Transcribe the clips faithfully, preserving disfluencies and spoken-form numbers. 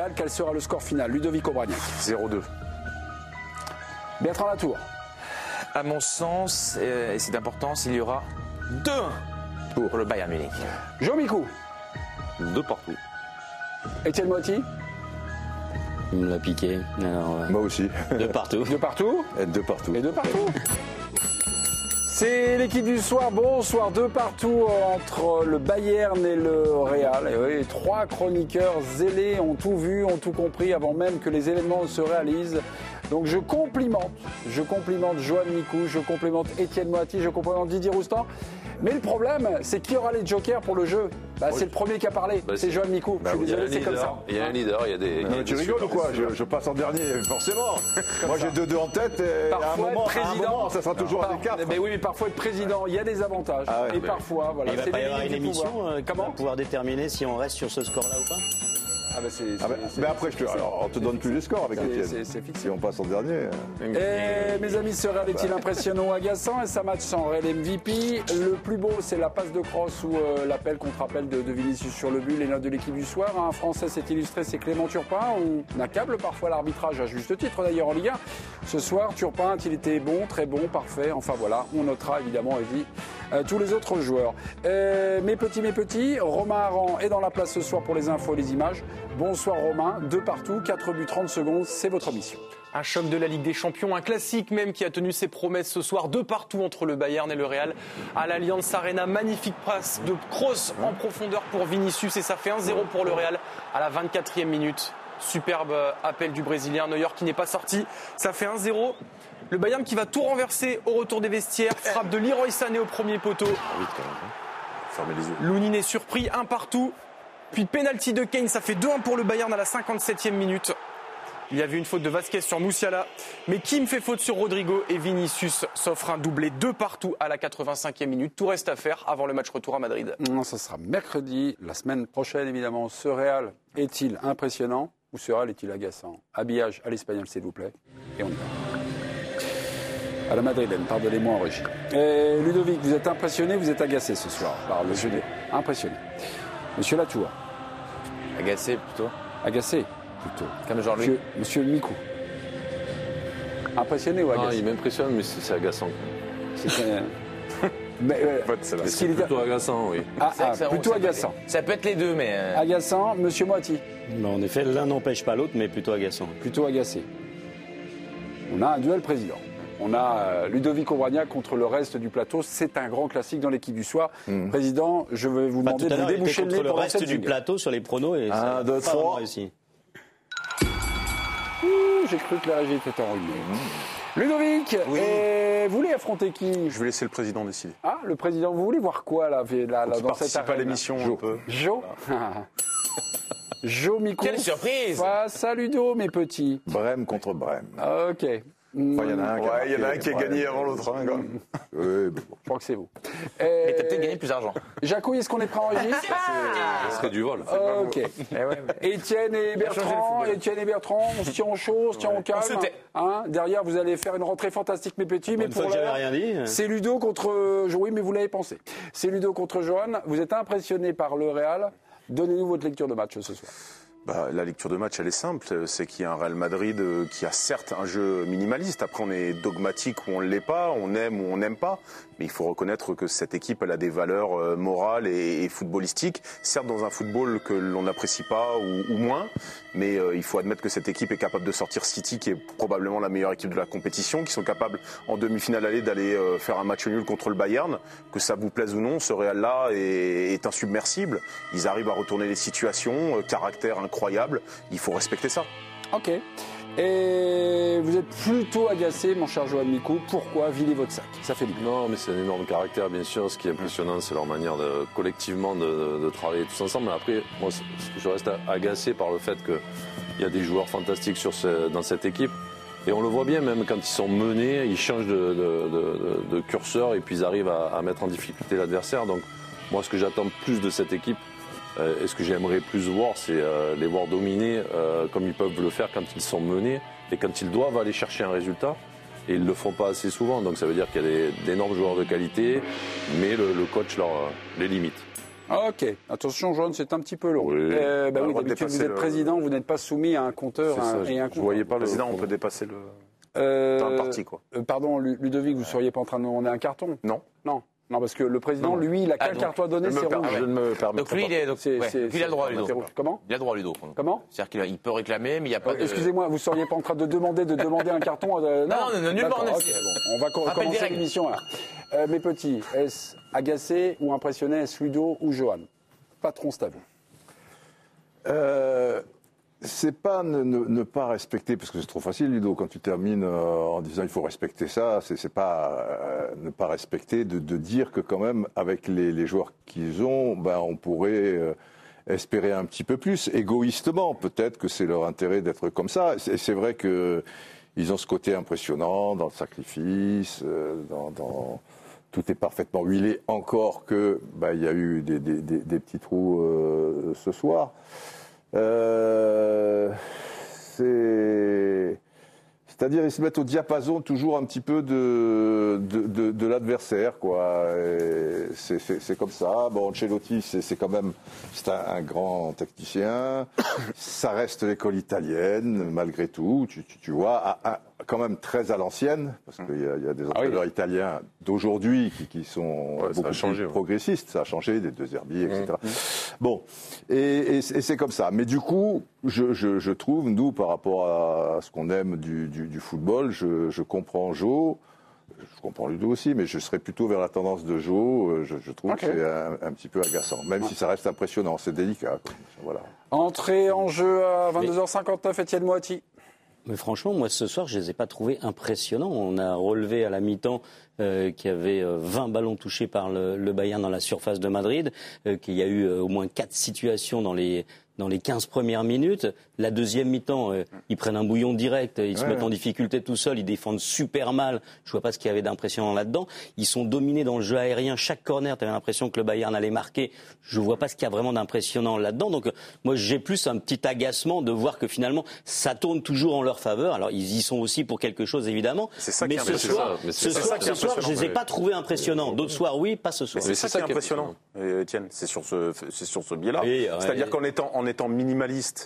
Real. Quel sera le score final? Ludovic Obraniak. zéro deux. Bertrand Latour. À mon sens, et c'est d'importance, il y aura deux un pour le Bayern Munich. Jean Micou. Deux partout. Étienne Moiti. Il me l'a piqué. Alors, euh, Moi aussi. de partout. De partout. Et deux partout. Et de partout. C'est l'équipe du soir. Bonsoir, de partout entre le Bayern et le Real. Et oui, trois chroniqueurs zélés ont tout vu, ont tout compris avant même que les événements se réalisent. Donc je complimente, je complimente Johan Micou, je complimente Étienne Moiti, je complimente Didier Roustan. Mais le problème, c'est qui aura les jokers pour le jeu? Bah, oui. C'est le premier qui a parlé, bah, c'est Johan Micou. Bah, je suis désolé, c'est comme ça. Il y a un leader, il y a des. Non, tu rigoles ou quoi? je, je passe en dernier, forcément. Moi j'ai deux deux en tête et parfois, à, un moment, président, à un moment, ça sera toujours par, des quatre. Mais oui, mais parfois être président, il y a des avantages. Ah ouais, et parfois, voilà. Il va pas y avoir une émission euh, Comment pour pouvoir déterminer si on reste sur ce score-là ou pas? Ah bah c'est, ah bah, mais après, je te, alors, on te donne plus les scores avec Étienne. C'est, c'est fixé. Si on passe en dernier. Et mes amis, ce Real est-il impressionnant ou agaçant? Et ça match sans Real M V P. Le plus beau, c'est la passe de cross ou euh, l'appel contre appel de, de Vinicius sur le but. Les notes de l'équipe du soir. Un Français s'est illustré, c'est Clément Turpin. On accable parfois l'arbitrage, à juste titre d'ailleurs en Ligue un. Ce soir, Turpin, il était bon, très bon, parfait. Enfin voilà, on notera évidemment, Evie, euh, tous les autres joueurs. Euh, mes petits, mes petits, Romain Aran est dans la place ce soir pour les infos et les images. Bonsoir Romain, deux partout, quatre buts trente secondes, c'est votre mission. Un choc de la Ligue des Champions, un classique même qui a tenu ses promesses ce soir, deux partout entre le Bayern et le Real. À l'Allianz Arena, magnifique passe de cross en profondeur pour Vinicius et ça fait un zéro pour le Real à la vingt-quatrième minute. Superbe appel du Brésilien, Neuer qui n'est pas sorti, ça fait un zéro. Le Bayern qui va tout renverser au retour des vestiaires, frappe de Leroy Sané au premier poteau. Fermez les yeux. Lounine est surpris, un partout. Puis penalty de Kane, ça fait deux un pour le Bayern à la cinquante-septième minute. Il y avait une faute de Vasquez sur Musiala, mais Kim fait faute sur Rodrigo et Vinicius s'offre un doublé deux partout à la quatre-vingt-cinquième minute. Tout reste à faire avant le match retour à Madrid. Non, ça sera mercredi, la semaine prochaine évidemment. Ce Real est-il impressionnant ou ce Real est-il agaçant? Habillage à l'espagnol s'il vous plaît, et on y va. À la madrilène, pardonnez-moi en régie. Et Ludovic, vous êtes impressionné, vous êtes agacé ce soir par le jeu des... Impressionné. Monsieur Latour. Agacé plutôt. Agacé plutôt. Comme Jean-Louis. Monsieur, Monsieur Micou. Impressionné ou agacé? Ah, il m'impressionne, mais c'est, c'est agaçant. C'est très... mais, euh, en fait, c'est, là, c'est plutôt était... agaçant, oui. Ah, ah, ça, plutôt ça agaçant. Peut, ça peut être les deux, mais... Euh... Agaçant, Monsieur Moiti. Mais en effet, l'un n'empêche pas l'autre, mais plutôt agaçant. Plutôt agacé. On a un duel président. On a euh, Ludovic Obraniak contre le reste du plateau. C'est un grand classique dans l'équipe du soir. Mmh. Président, je vais vous bah, demander de vous déboucher le nez pour le reste du plateau sur les pronos et ça un, deux, trois. Réussi. Ouh, j'ai cru que la régie était enrhumée. Mmh. Ludovic, oui. Et vous voulez affronter qui? Je vais laisser le président décider. Ah, le président, vous voulez voir quoi là, là, là dans cette arène? À l'émission Jo. un peu. Jo. Jo Micou. Quelle surprise! Face à Ludo, mes petits. Brême contre Brême. Ok. Enfin, il y en a un qui a, ouais, y en a, un qui a gagné avant l'autre. Hein, oui, bon. Je crois que c'est vous. Et, et t'as peut-être gagné plus d'argent. Jacouille, est-ce qu'on est prêt en régie? Ce serait du vol. Ok. Étienne et Bertrand, Étienne et Bertrand, on se tient au chaud, on se tient au calme. Hein, derrière, vous allez faire une rentrée fantastique, mes petits. Mais pour l'heure, rien dit. C'est Ludo contre. Oui, mais vous l'avez pensé. C'est Ludo contre Johan. Vous êtes impressionné par le Real. Donnez-nous votre lecture de match ce soir. Bah, la lecture de match, elle est simple. C'est qu'il y a un Real Madrid qui a certes un jeu minimaliste. Après, on est dogmatique ou on ne l'est pas, on aime ou on n'aime pas. Mais il faut reconnaître que cette équipe, elle a des valeurs morales et, et footballistiques. Certes, dans un football que l'on n'apprécie pas ou, ou moins. Mais euh, il faut admettre que cette équipe est capable de sortir City, qui est probablement la meilleure équipe de la compétition, qui sont capables, en demi-finale aller, d'aller euh, faire un match nul contre le Bayern. Que ça vous plaise ou non, ce Real-là est, est insubmersible. Ils arrivent à retourner les situations, euh, caractère incroyable. Il faut respecter ça. Ok. Et vous êtes plutôt agacé, mon cher Johan Micou. Pourquoi vider votre sac? Ça fait du bien. Non, mais c'est un énorme caractère, bien sûr. Ce qui est impressionnant, c'est leur manière de, collectivement de, de, de travailler tous ensemble. Mais après, moi, je reste agacé par le fait qu'il y a des joueurs fantastiques sur ce, dans cette équipe. Et on le voit bien, même quand ils sont menés, ils changent de, de, de, de curseur et puis ils arrivent à, à mettre en difficulté l'adversaire. Donc, moi, ce que j'attends plus de cette équipe, Euh, et ce que j'aimerais plus voir, c'est euh, les voir dominer euh, comme ils peuvent le faire quand ils sont menés et quand ils doivent aller chercher un résultat. Et ils ne le font pas assez souvent. Donc ça veut dire qu'il y a des, d'énormes joueurs de qualité, mais le, le coach leur, les limite. Ah, ok, attention, Joanne, c'est un petit peu long. Oui. Euh, bah On a oui, le droit de d'habitude, vous dépasser êtes le- président, vous n'êtes pas soumis à un compteur C'est un- ça, et un je compteur. voyais pas le président, on peut dépasser le. Euh, T'as un parti, quoi. euh, pardon, Lu- Ludovic, vous ne seriez pas en train de demander un carton? Non. Non. Non, parce que le président, Non. lui, il a Ah, qu'un donc, carton à donner, Je, me c'est per- rouge. je ne me permets Donc lui, il, est, donc, C'est- ouais, c'est- lui, il a le droit, c'est- Ludo. c'est rouge. Comment? Il a le droit, Ludo. Comment? C'est-à-dire qu'il peut réclamer, mais il n'y a pas Euh, de... Excusez-moi, vous ne seriez pas en train de demander de demander un carton euh, Non, non, non, nullement, D'accord, non, ok, c'est- bon, on va co- Rappel des commencer règles. l'émission là. Euh, mes petits, est-ce agacé ou impressionné? Est-ce Ludo ou Johan? Patron, c'est à vous. Euh, c'est pas ne, ne- ne pas respecter, parce que c'est trop facile, Ludo, quand tu termines euh, en disant il faut respecter ça, c'est, c'est pas euh, ne pas respecter de, de dire que quand même, avec les, les joueurs qu'ils ont, ben, on pourrait euh, espérer un petit peu plus, égoïstement. Peut-être que c'est leur intérêt d'être comme ça. C'est, c'est vrai que ils ont ce côté impressionnant dans le sacrifice, euh, dans... dans tout est parfaitement huilé, encore que bah, il y a eu des, des, des, des petits trous euh, ce soir. Euh, c'est... C'est-à-dire, ils se mettent au diapason toujours un petit peu de, de, de, de l'adversaire, quoi. Et C'est, c'est, c'est comme ça. Bon, Ancelotti, c'est, c'est quand même c'est un, un grand technicien. Ça reste l'école italienne, malgré tout. Tu, tu, tu vois, à, à, quand même très à l'ancienne, parce qu'il y a, il y a des entraîneurs italiens d'aujourd'hui qui, qui sont Ouais, ça beaucoup a changé, plus ouais. progressistes. Ça a changé, des deux Zerbi, et cetera. Bon, et, et, et c'est comme ça. Mais du coup, je, je, je trouve, nous, par rapport à ce qu'on aime du, du, du football, je, je comprends Joe, je comprends Ludo aussi, mais je serais plutôt vers la tendance de Joe. Je, je trouve Ok. que c'est un, un petit peu agaçant, même si ça reste impressionnant, c'est délicat. quoi. Voilà. Entrée en jeu à vingt-deux heures cinquante-neuf, Étienne Moiti. Mais franchement, moi, ce soir, je les ai pas trouvés impressionnants. On a relevé à la mi-temps euh, qu'il y avait euh, vingt ballons touchés par le, le Bayern dans la surface de Madrid, euh, qu'il y a eu euh, au moins quatre situations dans les dans les quinze premières minutes. La deuxième mi-temps, euh, ils prennent un bouillon direct, ils se Ouais. mettent en difficulté tout seuls, ils défendent super mal. Je vois pas ce qu'il y avait d'impressionnant là-dedans. Ils sont dominés dans le jeu aérien. Chaque corner, tu avais l'impression que le Bayern allait marquer. Je vois pas ce qu'il y a vraiment d'impressionnant là-dedans. Donc, euh, moi, j'ai plus un petit agacement de voir que finalement, ça tourne toujours en leur faveur. Alors, ils y sont aussi pour quelque chose, évidemment. C'est ça mais qui est ce impressionnant. soir, Mais ce c'est soir, ça qui est ce soir, je les ai impressionnant, pas trouvés impressionnants. D'autres soirs, oui, pas ce soir. Mais c'est c'est ça, ça qui est qui est impressionnant, euh, Étienne. C'est sur ce, c'est sur ce biais-là. Oui, ouais. C'est-à-dire qu'en étant, en étant minimaliste,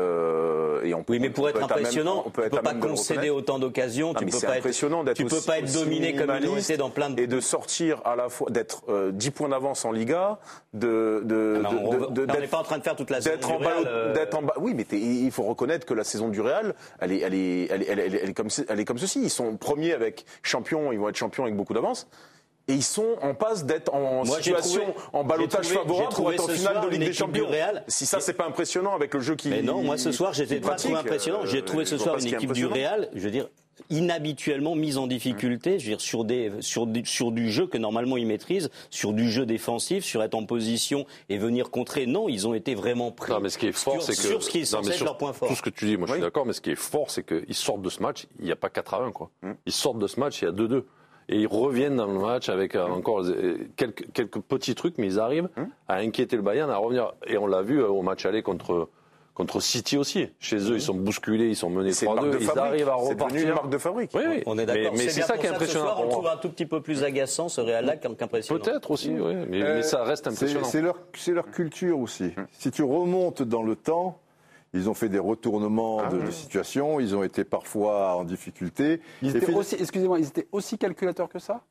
euh, et on peut, Oui, mais pour on être peut à même- impressionnant, on tu être peux à pas même de le concéder reconnaître. autant d'occasions. Ah, Tu mais peux c'est pas impressionnant être, d'être tu peux aussi- pas être aussi dominé comme ils l'ont minimaliste été dans plein de. et de sortir à la fois d'être euh, dix points d'avance en Liga, de, de, Ah, mais on de- re- de- on n'est d'être- pas en train de faire toute la saison d'être du en bas, Real, euh, d'être en bas. Oui, mais t'es- il faut reconnaître que la saison du Real, elle est, elle est, elle est, elle est, elle est- elle est comme, ce- elle est comme ceci. Ils sont premiers avec champions, ils vont être champions avec beaucoup d'avance. Et ils sont en passe d'être en Moi, j'ai situation, trouvé- en balotage j'ai trouvé- favorable j'ai pour trouvé être en ce finale soir de Ligue une des équipe du Champions. Real. Si ça, c'est pas impressionnant avec le jeu qui. Mais non, moi ce soir, qui j'étais pas pratique, trop impressionnant. euh, J'ai trouvé ce je vois soir pas une ce qui est équipe du impressionnant. Real, je veux dire, inhabituellement mise en difficulté, je veux dire, sur, des, sur, du, sur du jeu que normalement ils maîtrisent, sur du jeu défensif, sur être en position et venir contrer. Non, ils ont été vraiment pris Non, mais ce qui est fort, sur, c'est que. sur ce qui est non, censé mais être sur leur point fort. Tout ce que tu dis, moi je suis Oui. d'accord, mais ce qui est fort, c'est qu'ils sortent de ce match, il n'y a pas quatre à un, quoi. Mm. Ils sortent de ce match, il y a deux deux. Et ils reviennent dans le match avec euh, encore euh, quelques, quelques petits trucs, mais ils arrivent Mm. à inquiéter le Bayern, à revenir. Et on l'a vu euh, au match aller contre, contre City aussi. Chez eux, ils sont bousculés, ils sont menés C'est une trois marque deux, de ils fabrique. arrivent à C'est devenu repartir. une marque de fabrique. Oui, oui. On est d'accord. Mais, mais c'est bien ça pour qui est que impressionnant Ce soir, on pour le trouve moi. un tout petit peu plus agaçant, ce Real-là, qu'impressionnant. Peut-être aussi, oui. Mais, Euh, mais ça reste C'est, impressionnant. c'est leur, c'est leur culture aussi. Si tu remontes dans le temps, ils ont fait des retournements de, de situation, ils ont été parfois en difficulté. Ils Et étaient puis- aussi, excusez-moi, ils étaient aussi calculateurs que ça?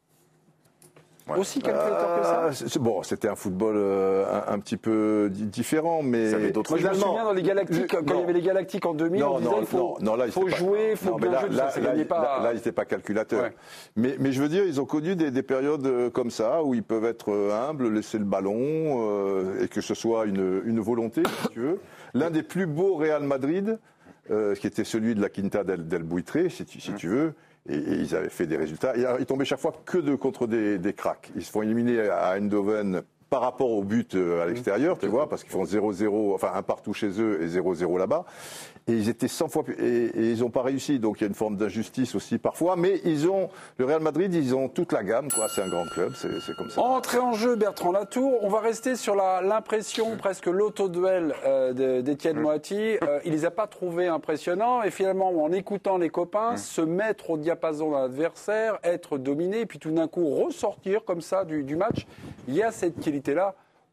Ouais. Aussi calculateurs que ça? Ah, c'est- bon, c'était un football euh, un, un petit peu di- différent, mais Ça avait d'autres Moi, je me finalement, souviens dans les Galactiques, quand non. il y avait les Galactiques en deux mille, on Non, disait non, il faut, non, non, là, il faut était pas- jouer, il faut non, mais bien là, jouer, là, ça là, gagnait il- pas. là, là, ils n'étaient pas calculateurs. Ouais. Mais, mais je veux dire, ils ont connu des, des périodes euh, comme ça, où ils peuvent être euh, humbles, laisser le ballon, euh, et que ce soit une, une volonté, si tu veux. L'un des plus beaux Real Madrid, euh, qui était celui de la Quinta del, del Buitre, si tu, si tu veux, et, et ils avaient fait des résultats. Et alors, ils tombaient chaque fois que de contre des, des cracks. Ils se font éliminer à Eindhoven par rapport au but euh, à l'extérieur, tu vois, parce qu'ils font zéro zéro, enfin un partout chez eux et zéro zéro là-bas. Et ils étaient cent fois plus, et, et ils n'ont pas réussi. Donc il y a une forme d'injustice aussi parfois. Mais ils ont, le Real Madrid, ils ont toute la gamme, quoi. C'est un grand club, c'est, c'est comme ça. Entrée en jeu, Bertrand Latour. On va rester sur la- l'impression, presque l'auto-duel euh, de- d'Étienne Moiti. Euh, il les a pas trouvés impressionnants. Et finalement, en écoutant les copains, se mettre au diapason d'un adversaire, être dominé, puis tout d'un coup ressortir comme ça du, du match, il y a cette qualité-là.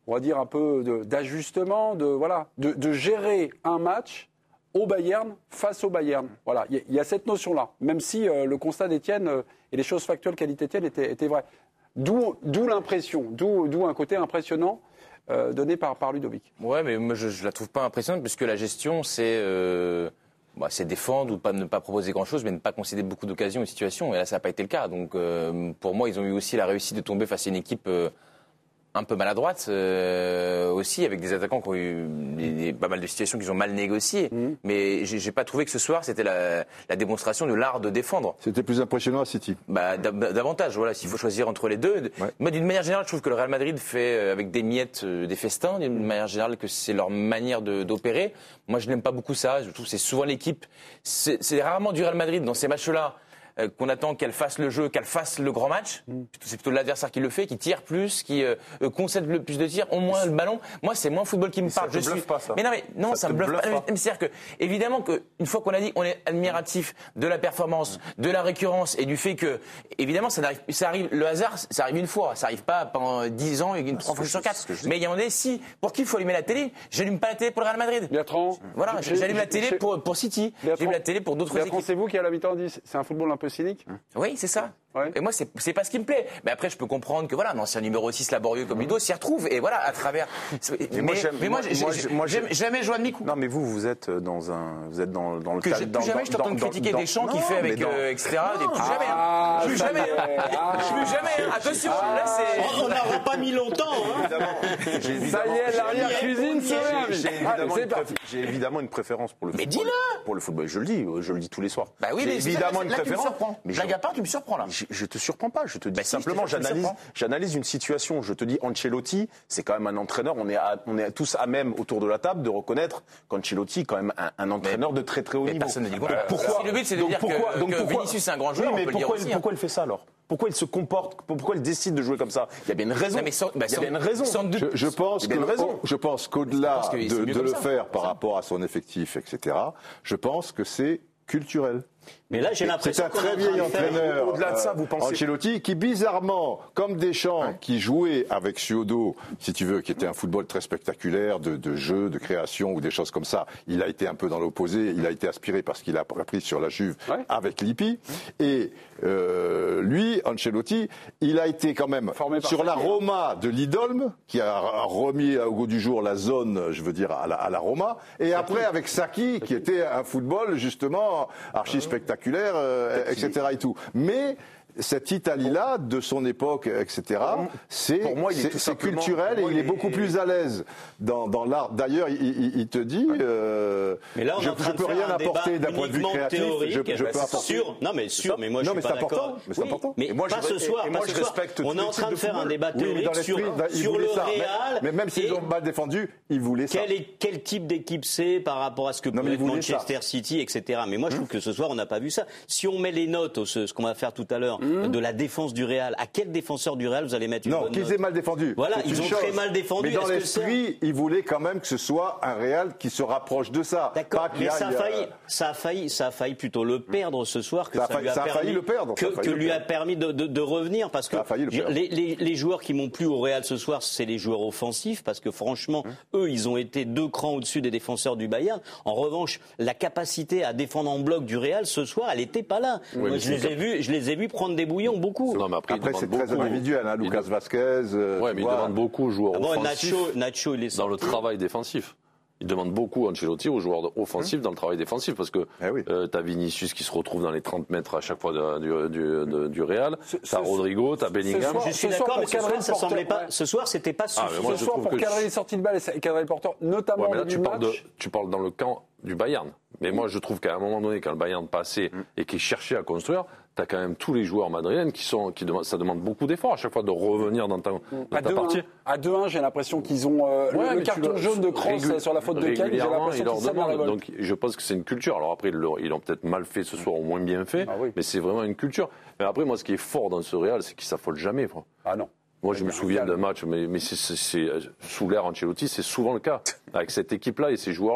on va dire, un peu de- d'ajustement, de, voilà, de, de gérer un match au Bayern face au Bayern. Voilà, il y, a- il y a cette notion-là, même si euh, le constat d'Étienne euh, et les choses factuelles qu'a dit Étienne étaient, étaient vraies. D'où d'où l'impression, d'où d'où un côté impressionnant euh, donné par, par Ludovic. Ouais, mais moi je, je la trouve pas impressionnante puisque la gestion c'est euh, bah, c'est défendre ou pas ne pas proposer grand chose, mais ne pas concéder beaucoup d'occasions et de situations. Et là ça n'a pas été le cas. Donc euh, pour moi ils ont eu aussi la réussite de tomber face à une équipe euh, un peu maladroite euh, aussi, avec des attaquants qui ont eu des, des- pas mal de situations qu'ils ont mal négociées. Mmh. Mais j'ai j'ai pas trouvé que ce soir c'était la, la démonstration de l'art de défendre. C'était plus impressionnant à City. Bah, dav- davantage, voilà, s'il faut choisir entre les deux. Ouais. Moi, d'une manière générale, je trouve que le Real Madrid fait euh, avec des miettes euh, des festins, d'une manière générale, que c'est leur manière de- d'opérer. Moi, je n'aime pas beaucoup ça. Je trouve que c'est souvent l'équipe. C'est c'est rarement du Real Madrid dans ces matchs-là euh, qu'on attend qu'elle fasse le jeu, qu'elle fasse le grand match. C'est plutôt l'adversaire qui le fait, qui tire plus, qui euh, euh, concède le plus de tirs, au moins le ballon. Moi, c'est moins football qui me ça parle. te Je bluffe suis. pas, ça. Mais non, mais non, ça, Ça me te bluffe bluffe pas. pas. Mais c'est-à-dire que, évidemment, que une fois qu'on a dit, on est admiratif de la performance, de la récurrence et du fait que, évidemment, ça arrive, ça arrive, le hasard, ça arrive une fois, ça arrive pas pendant dix ans et une trois fois sur quatre. Mais il y a un moment donné, si, pour qui il faut allumer la télé? J'allume pas la télé pour le Real Madrid. Bertrand, Voilà, j'ai- j'allume la j'ai- télé j'ai- pour, pour City, Bertrand- j'allume la télé pour d'autres Bertrand, équipes. c'est vous qui à la mi-temps dit c'est un football un peu cynique. Oui, c'est ça. Ouais. Et moi, c'est c'est pas ce qui me plaît. Mais après, je peux comprendre que voilà, un ancien numéro six laborieux comme Ludo s'y retrouve. Et voilà, à travers. Mais, moi, j'aime- mais moi, moi, j'ai- moi, j'ai- moi, j'aime j'ai- jamais joué à demi-coup. Non, mais vous, vous êtes dans un, vous êtes dans, dans le Que cadre- j'ai- dans- plus jamais je dans- t'entends dans- critiquer dans- Deschamps qui non, fait avec mais dans- euh, et cetera. Des- Plus jamais. Ah, Plus ça jamais. y est. Ah. Plus jamais. Attention. Là, c'est. On n'aura pas mis longtemps. Hein. J'ai Ça évidemment- y est, j'ai- l'arrière-cuisine se j'ai- réinvite. J'ai Allez, évidemment, c'est une parti. préf- j'ai évidemment une préférence pour le Mais football. dis-le. Pour le football, je le dis, je le dis tous les soirs. Bah oui, J'ai mais c'est évidemment ça, une là, tu me préférence. surprends. Mais je- Blague à part, tu me surprends là. Je, je te surprends pas, je te dis Bah si, simplement, je te- tu me j'analyse, surprends. j'analyse une situation. Je te dis, Ancelotti, c'est quand même un entraîneur. On est, à- on est tous à même autour de la table de reconnaître qu'Ancelotti est quand même un, un entraîneur de très très haut Mais niveau. personne ne dit le Donc contraire. pourquoi Si le but, c'est de donc dire pourquoi- que- donc que pourquoi- Vinicius est un grand joueur, Oui, mais on peut le dire pourquoi, aussi, il, hein. pourquoi il fait ça alors? Pourquoi il se comporte? Pourquoi il décide de jouer comme ça? Il y a bien une raison. Non, mais sans- bah, il y a sans- bien une raison. sans doute- Je, je pense Il y a que, une raison. je pense qu'au-delà Je pense que c'est de, mieux de comme le ça. faire par rapport à son effectif, et cetera, je pense que c'est culturel. Mais là, j'ai C'est l'impression un qu'on est très en train vieil de faire- entraîneur. Au-delà de ça, vous pensez- Ancelotti, qui bizarrement, comme Deschamps, qui jouait avec Suodo, si tu veux, qui était un football très spectaculaire, de, de jeu, de création ou des choses comme ça, il a été un peu dans l'opposé. Il a été aspiré parce qu'il a appris sur la Juve Ouais. avec Lippi. Et euh, lui, Ancelotti, il a été quand même Formé par sur la Sacchi. Roma de Lidolm, qui a remis au goût du jour la zone, je veux dire, à la, à la Roma. Et après, avec Sacchi, qui était un football justement archi spectaculaire, euh, et cetera et tout. Mais cette Italie-là, de son époque, et cetera, c'est pour moi, il est c'est- tout c'est simplement- culturel pour et moi, il est il est- beaucoup plus à l'aise dans, dans l'art. D'ailleurs, il, il- il te dit, euh, Mais là, on je est en train ne peux de faire rien un apporter débat d'un point de vue uniquement créatif. théorique, je, je bah, peux apporter. sur, non mais sûr, mais moi je Non, suis mais pas c'est important, d'accord. mais c'est Oui, important. Mais Et moi, pas je- ce soir, et pas moi, ce je soir. respecte On tous est en les train types de de faire un football. débat Oui, mais dans théorique sur, l'esprit, il sur voulait le ça. Mais- Real. Mais même s'ils et ont mal défendu, ils voulaient ça. Quel, est, quel type d'équipe c'est par rapport à ce que Non, peut mais être ils voulaient Manchester ça. City, et cetera. Mais moi, je trouve que ce soir, on n'a pas vu ça. Si on met les notes, au- ce, ce qu'on va faire tout à l'heure, de la défense du Real, à quel défenseur du Real vous allez mettre une Non, bonne qu'ils note aient mal défendu. Voilà, c'est ils une ont chose. très mal défendu. Mais dans Est-ce que ça- l'esprit, ils voulaient quand même que ce soit un Real qui se rapproche de ça. D'accord, Pas qu'il mais y ça a aille, failli, euh, ça a failli, ça a failli plutôt le perdre ce soir que Ça a ça, failli- lui a ça a permis, failli le perdre, que, ça a failli que le lui a perdre. permis de, de, de revenir parce que Ça a failli le perdre. les, les, les joueurs qui m'ont plu au Real ce soir, c'est les joueurs offensifs parce que franchement, eux, ils ont été deux crans au-dessus des défenseurs du Bayern. En revanche, la capacité à défendre en bloc du Real ce soir, elle n'était pas là. Moi, mais je les c'est ai vus, je les ai vus prendre des bouillons beaucoup. Non, mais après, Après, il c'est demande très beaucoup. individuel, hein, Il Lucas de- Vasquez. euh, Ouais, tu mais il vois. demande beaucoup aux joueurs Ah bon, offensifs Nacho, Nacho, il est dans le sorti. travail défensif. Il demande beaucoup, Ancelotti, aux joueurs offensifs dans le travail défensif parce que Eh oui. euh, t'as Vinicius qui se retrouve dans les trente mètres à chaque fois de- du, du, de- du Real, Ce- t'as ce- Rodrigo, t'as ce Bellingham. soir- Je suis Ce soir, d'accord, pour mais ce cadrer soir, le ça porteur, semblait pas. ouais. Ce soir, c'était pas Ah, mais suffisant. moi, Ce je soir, trouve pour que- cadrer les sorties de balles et cadrer le porteur, notamment Ouais, mais au là, début tu du parles, de, match. tu parles dans le camp du Bayern. Mais moi, je trouve qu'à un moment donné, quand le Bayern passait et qu'il cherchait à construire, tu as quand même tous les joueurs madrilènes qui sont, qui demandent, ça demande beaucoup d'efforts à chaque fois de revenir dans ta, dans À ta deux un, partie. à deux un, j'ai l'impression qu'ils ont euh, le- Ouais, le, mais tu carton le- jaune de Kroos régul- sur la faute de Kane. J'ai régulièrement, l'impression ils leur qu'ils sèment la demandent. révolte. Donc, je pense que c'est une culture. Alors après, ils l'ont- ils l'ont peut-être mal fait ce soir ou moins bien fait, Ah oui. mais c'est vraiment une culture. Mais après, moi, ce qui est fort dans ce Real, c'est qu'ils s'affolent jamais. Quoi. Ah non. Moi, je me souviens d'un match, mais, mais c'est, c'est- c'est- sous l'ère Ancelotti, c'est souvent le cas avec cette équipe-là et ces joueurs-là.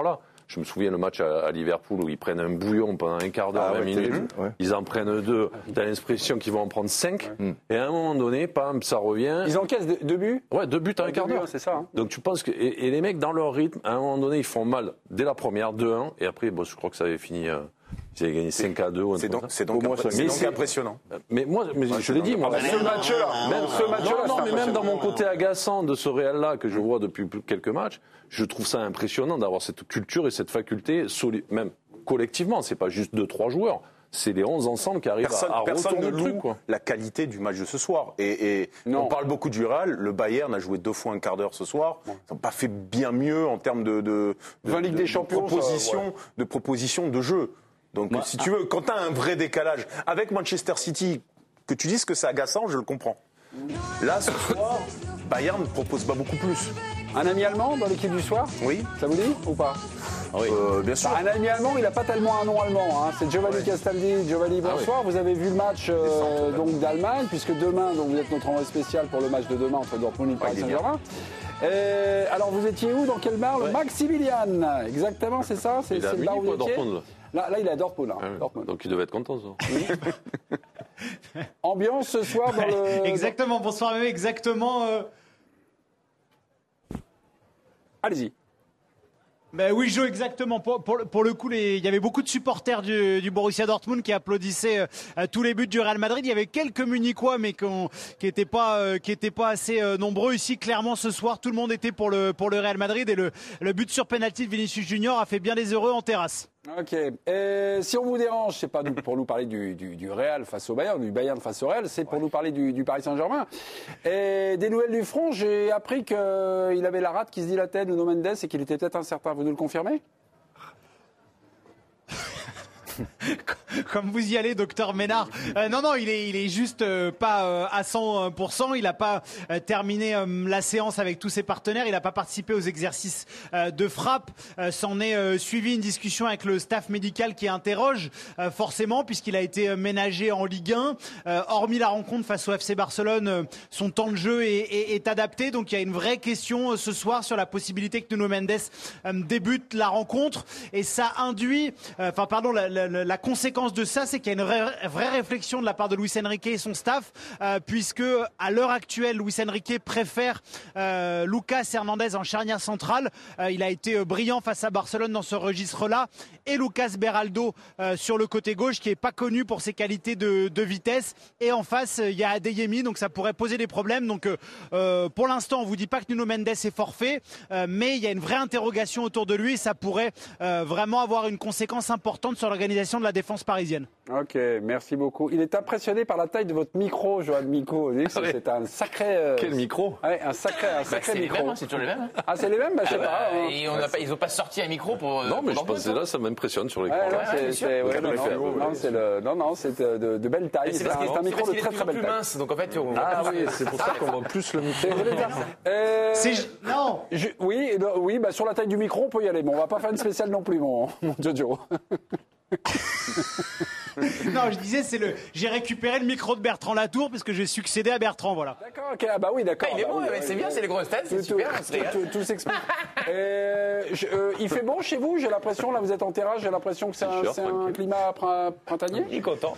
Je me souviens le match à, à Liverpool où ils prennent un bouillon pendant un quart d'heure, Ah, vingt ouais, minutes. terrible, ouais. Ils en prennent deux. T'as l'impression qu'ils vont en prendre cinq. Ouais. Et à un moment donné, pam, ça revient. Ils encaissent deux, deux buts. Ouais, deux buts en un Deux quart buts, d'heure. hein, c'est ça. Hein. Donc tu penses que. Et, et les mecs, dans leur rythme, à un moment donné, ils font mal dès la première, deux un. Et après, bon, je crois que ça avait fini. Euh, ils avaient gagné cinq à deux. Ou un C'est truc donc, comme ça. c'est donc, Au moins, impré- ça- c'est Mais donc c'est- impressionnant. Mais moi, mais je l'ai dit, moi. Ce match-là, Même ce match-là, non, non, c'est mais même dans mon impressionnant. côté agaçant de ce Real-là que je vois depuis quelques matchs, je trouve ça impressionnant d'avoir cette culture et cette faculté, soli- même collectivement. C'est pas juste deux, trois joueurs. C'est les onze ensemble qui arrivent Personne, à, à personne ne retourner le loue truc, quoi. la qualité du match de ce soir. Et, et Non. on parle beaucoup du Real. Le Bayern a joué deux fois un quart d'heure ce soir. Ils n'ont pas fait bien mieux en termes de, de, de, vingt Ligue de- des de Champions, ça, proposition, ouais. de proposition de jeu. Donc, Moi, si tu veux, quand tu as un vrai décalage avec Manchester City, que tu dises que c'est agaçant, je le comprends. Là, ce soir, Bayern ne propose pas beaucoup plus. Un ami allemand dans l'équipe du soir. Oui, Ça vous dit ou pas? euh, bien sûr. Bah, un ami allemand, il n'a pas tellement un nom allemand. Hein. C'est Giovanni Castaldi. Giovanni, bonsoir. Vous avez vu le match euh, donc d'Allemagne, puisque demain, donc, vous êtes notre envoyé spécial pour le match de demain entre Dortmund et Paris il est Saint-Germain. Et alors, vous étiez où? Dans quelle bar? Le Maximilian. Exactement, c'est ça? C'est Il est à c'est le bar où Munich vous ou à étiez Dortmund, là, là, il est à Dortmund. hein. Ah ouais. Dortmund. Donc ils devaient être contents, ça. Ambiance ce soir dans le. Exactement, bonsoir Mémé, exactement. euh, Allez-y. Ben oui, Jo, exactement. Pour, pour, le- pour le coup, les, il y avait beaucoup de supporters du, du Borussia Dortmund qui applaudissaient euh, tous les buts du Real Madrid. Il y avait quelques Munichois, mais qu'on- qui n'étaient pas, euh, qui étaient pas assez euh, nombreux. Ici, clairement, ce soir, tout le monde était pour le, pour le Real Madrid. Et le, le but sur penalty de Vinicius Junior a fait bien les heureux en terrasse. Ok. Et si on vous dérange, c'est pas nous- pour nous parler du, du, du Real face au Bayern, du Bayern face au Real, c'est pour nous parler du, du Paris Saint-Germain. Et des nouvelles du front, j'ai appris qu'il avait la rate qui se dilatait, Nuno Mendes, et qu'il était peut-être incertain. Vous nous le confirmez? Comme vous y allez, docteur Ménard. Euh, non, non, il est, il est juste euh, pas euh, à cent pour cent. Il n'a pas euh, terminé euh, la séance avec tous ses partenaires. Il n'a pas participé aux exercices euh, de frappe. Euh, S'en est euh, suivi une discussion avec le staff médical qui interroge euh, forcément, puisqu'il a été euh, ménagé en Ligue un. Euh, hormis la rencontre face au F C Barcelone, euh, son temps de jeu est, est, est adapté. Donc il y a une vraie question euh, ce soir sur la possibilité que Nuno Mendes euh, débute la rencontre. Et ça induit, euh, enfin pardon, la, la, la conséquence de ça, c'est qu'il y a une vraie, vraie réflexion de la part de Luis Enrique et son staff, euh, puisque à l'heure actuelle, Luis Enrique préfère euh, Lucas Hernandez en charnière centrale. Euh, il a été euh, brillant face à Barcelone dans ce registre-là, et Lucas Beraldo euh, sur le côté gauche, qui est pas connu pour ses qualités de, de vitesse. Et en face, il y a Adeyemi, donc ça pourrait poser des problèmes. Donc euh, pour l'instant, on vous dit pas que Nuno Mendes est forfait, euh, mais il y a une vraie interrogation autour de lui, et ça pourrait euh, vraiment avoir une conséquence importante sur l'organisation de la défense parisienne. Ok, merci beaucoup. Il est impressionné par la taille de votre micro, Johan Miko. Vous savez que C'est c'est un sacré. euh, Quel micro? Ouais, un sacré, un Bah, sacré c'est les micro. mêmes, hein, c'est toujours les mêmes. hein. Ah, c'est les mêmes? Bah, je sais Ah bah, pas. hein. et on a pas- ils n'ont pas sorti un micro pour. Non, mais je pour pense que Dortmund, là, ça m'impressionne sur l'écran. Ouais, non, ouais, c'est- bien sûr. c'est- ouais, Ouais, non, ouais, non, ouais, non, ouais, c'est le- non, non, c'est de, de- de belle taille. Et c'est C'est parce un, qu'il c'est un est- micro c'est de parce très qu'il est très plus belle taille. mince, donc en fait, on Ah oui, c'est pour ça qu'on voit plus le micro. Euh, C'est non. je- oui, non, oui, bah, sur la taille du micro, on peut y aller, mais on va pas faire une spéciale non plus, mon, mon Jojo. Non, je disais, c'est le. J'ai récupéré le micro de Bertrand Latour parce que j'ai succédé à Bertrand, voilà. D'accord, ok, ah bah oui, d'accord. Ah, il est bah bon, oui, mais ouais, c'est ouais. bien, c'est les grosses têtes, c'est Tout- super, tout- on se régale. tout- Tout s'explique. Euh, je- euh, il fait bon chez vous, j'ai l'impression, là vous êtes en terrasse, j'ai l'impression que c'est un, T-shirt, c'est un tranquille. climat prin- printanier. Il est content.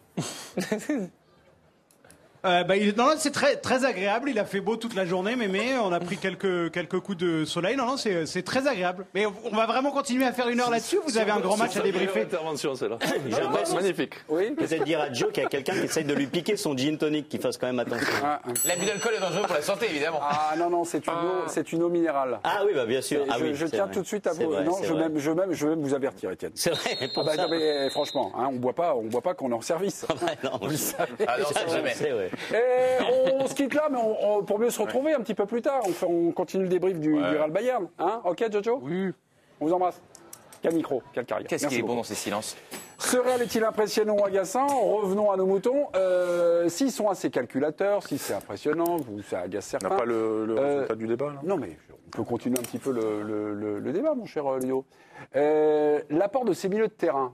Euh, bah, il, non, non, c'est très, très agréable. Il a fait beau toute la journée, mais, mais on a pris quelques, quelques coups de soleil. Non, non, c'est, c'est très agréable. Mais on va vraiment continuer à faire une heure là-dessus. Vous avez un grand match à débriefer. Intervention, c'est là. l'impression- Magnifique. Oui. Peut-être dire à Joe qu'il y a quelqu'un qui essaye de lui piquer son gin tonic, qu'il fasse quand même attention. Ah, L'abus d'alcool est dangereux pour la santé, évidemment. ah, non, non, c'est une eau, c'est une eau minérale. Ah oui, bah bien sûr. Et Ah je, oui, je c'est tiens vrai. tout de suite à C'est vous. vrai, non, c'est je vrai. vais, même, je, vais même, je vais même vous avertir, Étienne. C'est vrai, Ah pour bah, ça. non, mais, franchement, hein, on boit pas, on boit pas qu'on est en service. Ouais, non, Vous le savez. Ah non, ça, jamais. C'est vrai. Et on, on se quitte là, mais on, on- pour mieux se retrouver un petit peu plus tard. On, fait- on continue le débrief du, du Real Bayern. Hein, ok, Jojo. Oui. On vous embrasse. Quel micro, quelle carrière. Qu'est-ce Merci qui est bon beaucoup. dans ces silences? Ce Real est-il impressionnant ou agaçant? Revenons à nos moutons. Euh, S'ils sont assez calculateurs, si c'est impressionnant, vous, ça agace On certains. n'a pas le, le Euh, résultat du débat, là. Non, mais on peut continuer un petit peu le, le- le- le débat, mon cher euh, Léo. Euh, L'apport de ces milieux de terrain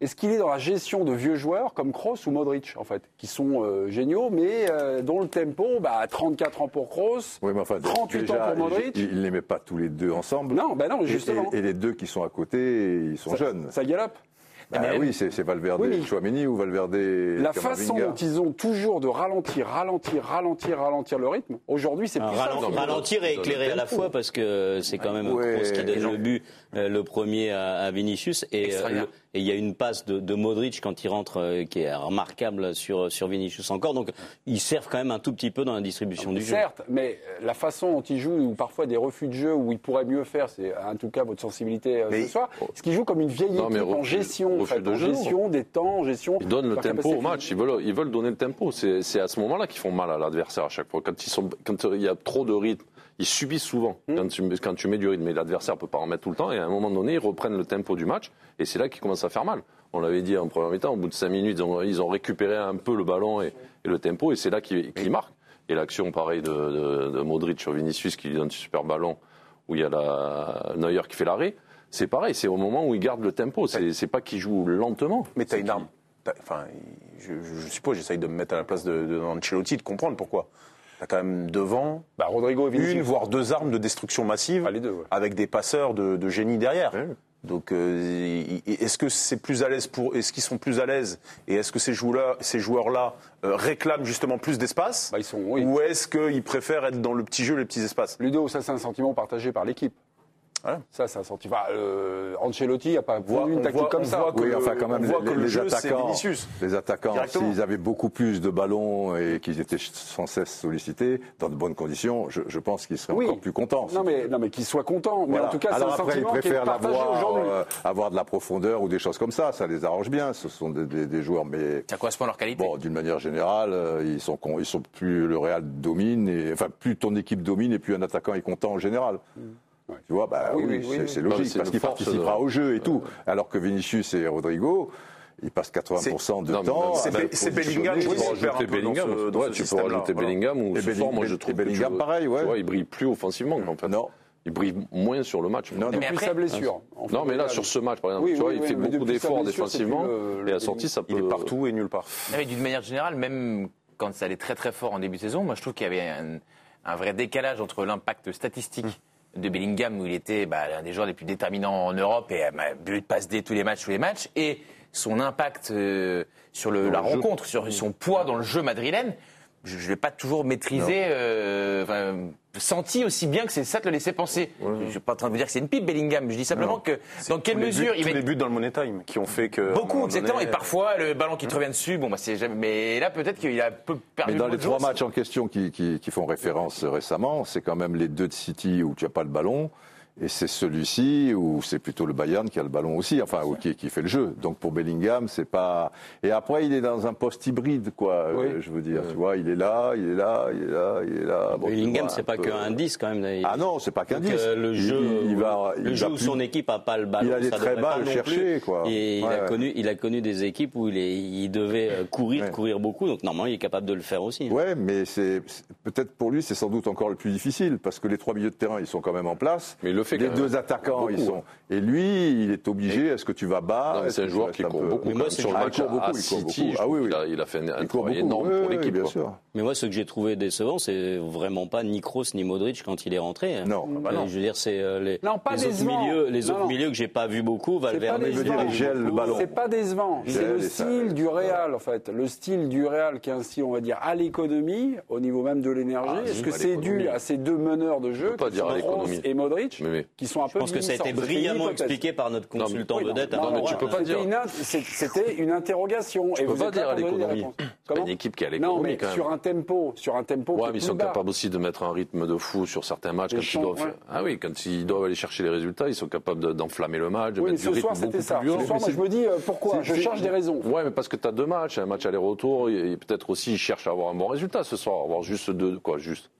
est-ce qu'il est dans la gestion de vieux joueurs comme Kroos ou Modric, en fait, qui sont euh, géniaux, mais euh, dont le tempo, bah, trente-quatre ans pour Kroos, Oui, mais enfin, trente-huit déjà, ans pour Modric. Il ne les met pas tous les deux ensemble. Non, ben non, Et- justement. Et, et les deux qui sont à côté, ils sont Ça- jeunes. Ça galope. Bah oui, c'est c'est Valverde, Oui, mais- Chouameni ou Valverde. La Camavinga. façon dont ils ont toujours de ralentir, ralentir, ralentir, ralentir le rythme, aujourd'hui, c'est plus Alors, ça. ralen- Non, mais ralentir et dans le éclayer à la tempo. fois parce que c'est quand même Ouais, Kroos qui donne et le but, euh, le premier à, à Vinicius et euh, Extraordinaire. le- et il y a une passe de, de Modric quand il rentre euh, qui est remarquable sur sur Vinicius encore. Donc ils servent quand même un tout petit peu dans la distribution du jeu. Certes, mais la façon dont ils jouent, ou parfois des refus de jeu où ils pourraient mieux faire, c'est en tout cas votre sensibilité euh, Mais- ce soir, ce qu'ils jouent comme une vieille Non, mais équipe en refus- gestion, en, refus fait, de en jeu, gestion des temps, en gestion. Ils donnent le leur tempo capacité au match, ils veulent, ils veulent donner le tempo. C'est c'est à ce moment-là qu'ils font mal à l'adversaire à chaque fois. Quand, ils sont, quand il y a trop de rythme, ils subissent souvent Hmm. quand, tu, mets- quand tu mets du rythme. Mais l'adversaire ne peut pas en mettre tout le temps et à un moment donné, ils reprennent le tempo du match et c'est là qu'ils commencent à faire mal. On l'avait dit en première mi-temps, au bout de cinq minutes, ils ont, ils ont récupéré un peu le ballon et, et le tempo et c'est là qu'ils qu'ils marquent. Et l'action, pareil, de, de, de Modric sur Vinicius qui lui donne un super ballon où il y a la, Neuer qui fait l'arrêt. C'est pareil, c'est au moment où ils gardent le tempo. C'est c'est pas qu'ils jouent lentement. Mais t'as C'est une qu'ils- arme. T'as- Enfin, je, je suppose, j'essaye de me mettre à la place de, de Ancelotti, de comprendre pourquoi. T'as quand même devant Bah, Rodrigo et Vinicius. une, voire deux armes de destruction massive, Ah, les deux, ouais. avec des passeurs de, de génie derrière. Ouais. Donc, euh, est-ce que c'est plus à l'aise pour, est-ce qu'ils sont plus à l'aise, et est-ce que ces joueurs-là, ces joueurs-là euh, réclament justement plus d'espace, Bah, ils sont, oui. ou est-ce qu'ils préfèrent être dans le petit jeu, les petits espaces? Ludo, ça c'est un sentiment partagé par l'équipe. Voilà. Ça, c'est un sentiment. Enfin, euh, Ancelotti n'a pas voulu une on tactique voit- comme on ça. voit que Oui, le- enfin quand même, on voit les, que le les jeu, c'est attaquants, Vinicius. les attaquants, Directement. s'ils avaient beaucoup plus de ballons et qu'ils étaient sans cesse sollicités dans de bonnes conditions, je, je pense qu'ils seraient Oui. encore plus contents. Non mais, non mais qu'ils soient contents. Mais Voilà. en tout cas, c'est Alors un après, ils sentiment qui est préfèrent partagé l'avoir, aujourd'hui. euh, avoir de la profondeur ou des choses comme ça. Ça les arrange bien. Ce sont des, des- des joueurs, mais Ça correspond à leur qualité. bon, d'une manière générale, euh, ils sont, con- ils sont plus le Real domine, et, enfin plus ton équipe domine et plus un attaquant est content en général. Ouais. Tu vois, bah Oui, oui, oui, c'est oui. c'est Non, mais logique c'est parce une qu'il force participera de- au jeu et tout. Alors que Vinicius et Rodrigo, ils passent quatre-vingts pour cent de Non, mais temps. même- à C'est se Be- c'est Bellingham positionner. qui Tu peux se perd un rajouter peu dans Bellingham, ce- dans ouais, ce tu peux système-là. rajouter Voilà. Bellingham ou Et ce soir, moi je Belling- trouve et Bellingham, que tu- pareil, ouais. tu vois, il brille plus offensivement en fait. Non. Il brille moins sur le match. Non, Depuis Mais après- sa blessure. En fait, Non, mais là, Real. sur ce match, par exemple, Oui, tu vois, oui, il oui, fait mais beaucoup depuis sa d'efforts blessure, c'est défensivement, plus le- et à le- sortie, ça peut. Il est partout et nulle part. Mais d'une manière générale, même quand ça allait très très fort en début de saison, moi je trouve qu'il y avait un, un vrai décalage entre l'impact statistique de Bellingham, où il était bah, l'un des joueurs les plus déterminants en Europe et bah, but, passe D tous les matchs, tous les matchs, et son impact euh, sur le, la le jeu. rencontre, sur son poids dans le jeu madrilène. Je ne l'ai pas toujours maîtrisé, euh, enfin, senti aussi bien que c'est ça te le laissait penser. Je ne suis pas en train de vous dire que c'est une pipe Bellingham, je dis simplement Non. que dans quelle Tous les mesure buts- il tous met les buts dans le Money Time qui ont fait que. à un beaucoup, moment exactement, donné, et parfois le ballon qui te revient dessus, bon bah c'est jamais. Mais là peut-être qu'il a peu perdu. Mais dans le les jour, trois c'est- matchs en question qui, qui- qui font référence récemment, c'est quand même les deux de City où tu n'as pas le ballon. Et c'est celui-ci où c'est plutôt le Bayern qui a le ballon aussi, enfin, ou qui, qui fait le jeu. Donc pour Bellingham, c'est pas. Et après, il est dans un poste hybride, quoi. Oui. euh, je veux dire, tu vois, il est là, il est là, il est là, il est là. Bon, tu Bellingham, vois, c'est un pas peu- qu'un dix quand même. Il- Ah non, c'est pas qu'un Donc, dix. euh, le Il- jeu, il, il va, le il jeu va où plus- son équipe a pas le ballon, il a des ça très devrait bas pas à le non chercher, plus. quoi. Et il Ouais, a ouais. connu, il a connu des équipes où il, est, il devait euh, courir, Ouais. courir beaucoup. Donc normalement, il est capable de le faire aussi. hein. Ouais, mais c'est c'est- peut-être pour lui, c'est sans doute encore le plus difficile parce que les trois milieux de terrain, ils sont quand même en place. Mais il le fait Les quand deux même. attaquants, Beaucoup, ils sont. Et lui, il est obligé. Est-ce que tu vas bas Non, mais Est-ce c'est un que tu joueur restes qui un court peu- beaucoup. Mais moi, quand c'est- sur le Ah, il match court beaucoup, à il court City, beaucoup. je Ah oui, trouve oui. qu'il a- il a fait un, un Il court travail beaucoup. énorme Oui, pour oui, l'équipe. bien quoi. sûr. Mais moi, ce que j'ai trouvé décevant, c'est vraiment pas ni Kroos ni Modric quand il est rentré. Non, Euh, bah non. Je veux dire, c'est euh, les, Non, pas les autres décevant. milieux, les Non, autres non. milieux que j'ai pas vu beaucoup. C'est pas Valverde, mais je veux dire, décevant. il gèle le ballon. C'est pas décevant. C'est Gèle le et ça- style du Real, en fait. Le style du Real qui est ainsi, on va dire, à l'économie, au niveau même de l'énergie. Ah, Est-ce oui, que à c'est l'économie. dû à ces deux meneurs de jeu, On peut pas qui dire sont à Kroos l'économie. et Modric, Mais oui. qui sont un je peu pense que ça a été vieillissants. C'est une brillamment hypothèse. expliqué par notre Non, mais- consultant Oui, non, vedette. non, Alain mais Roy. tu peux pas C'était dire. une int- c'est- C'était une interrogation. Tu et peux vous pas êtes dire là à pour donner des l'économie. réponses. C'est pas Comment une équipe qui est à Non, l'économie mais quand même. sur un tempo, sur un tempo. qui Ouais, est mais ils plus sont bas. capables aussi de mettre un rythme de fou sur certains matchs. Des Quand ils champs, doivent... ouais. Ah oui, quand ils doivent aller chercher les résultats, ils sont capables de- d'enflammer le match, de Oui, mais mettre du ce rythme soir, beaucoup c'était plus ça. violent. Ce soir, moi, Mais je me dis, euh, pourquoi c'est- Je c'est- cherche des raisons. Ouais, mais parce que tu as deux matchs, un match aller-retour, et peut-être aussi ils cherchent à avoir un bon résultat ce soir, avoir juste deux, quoi, juste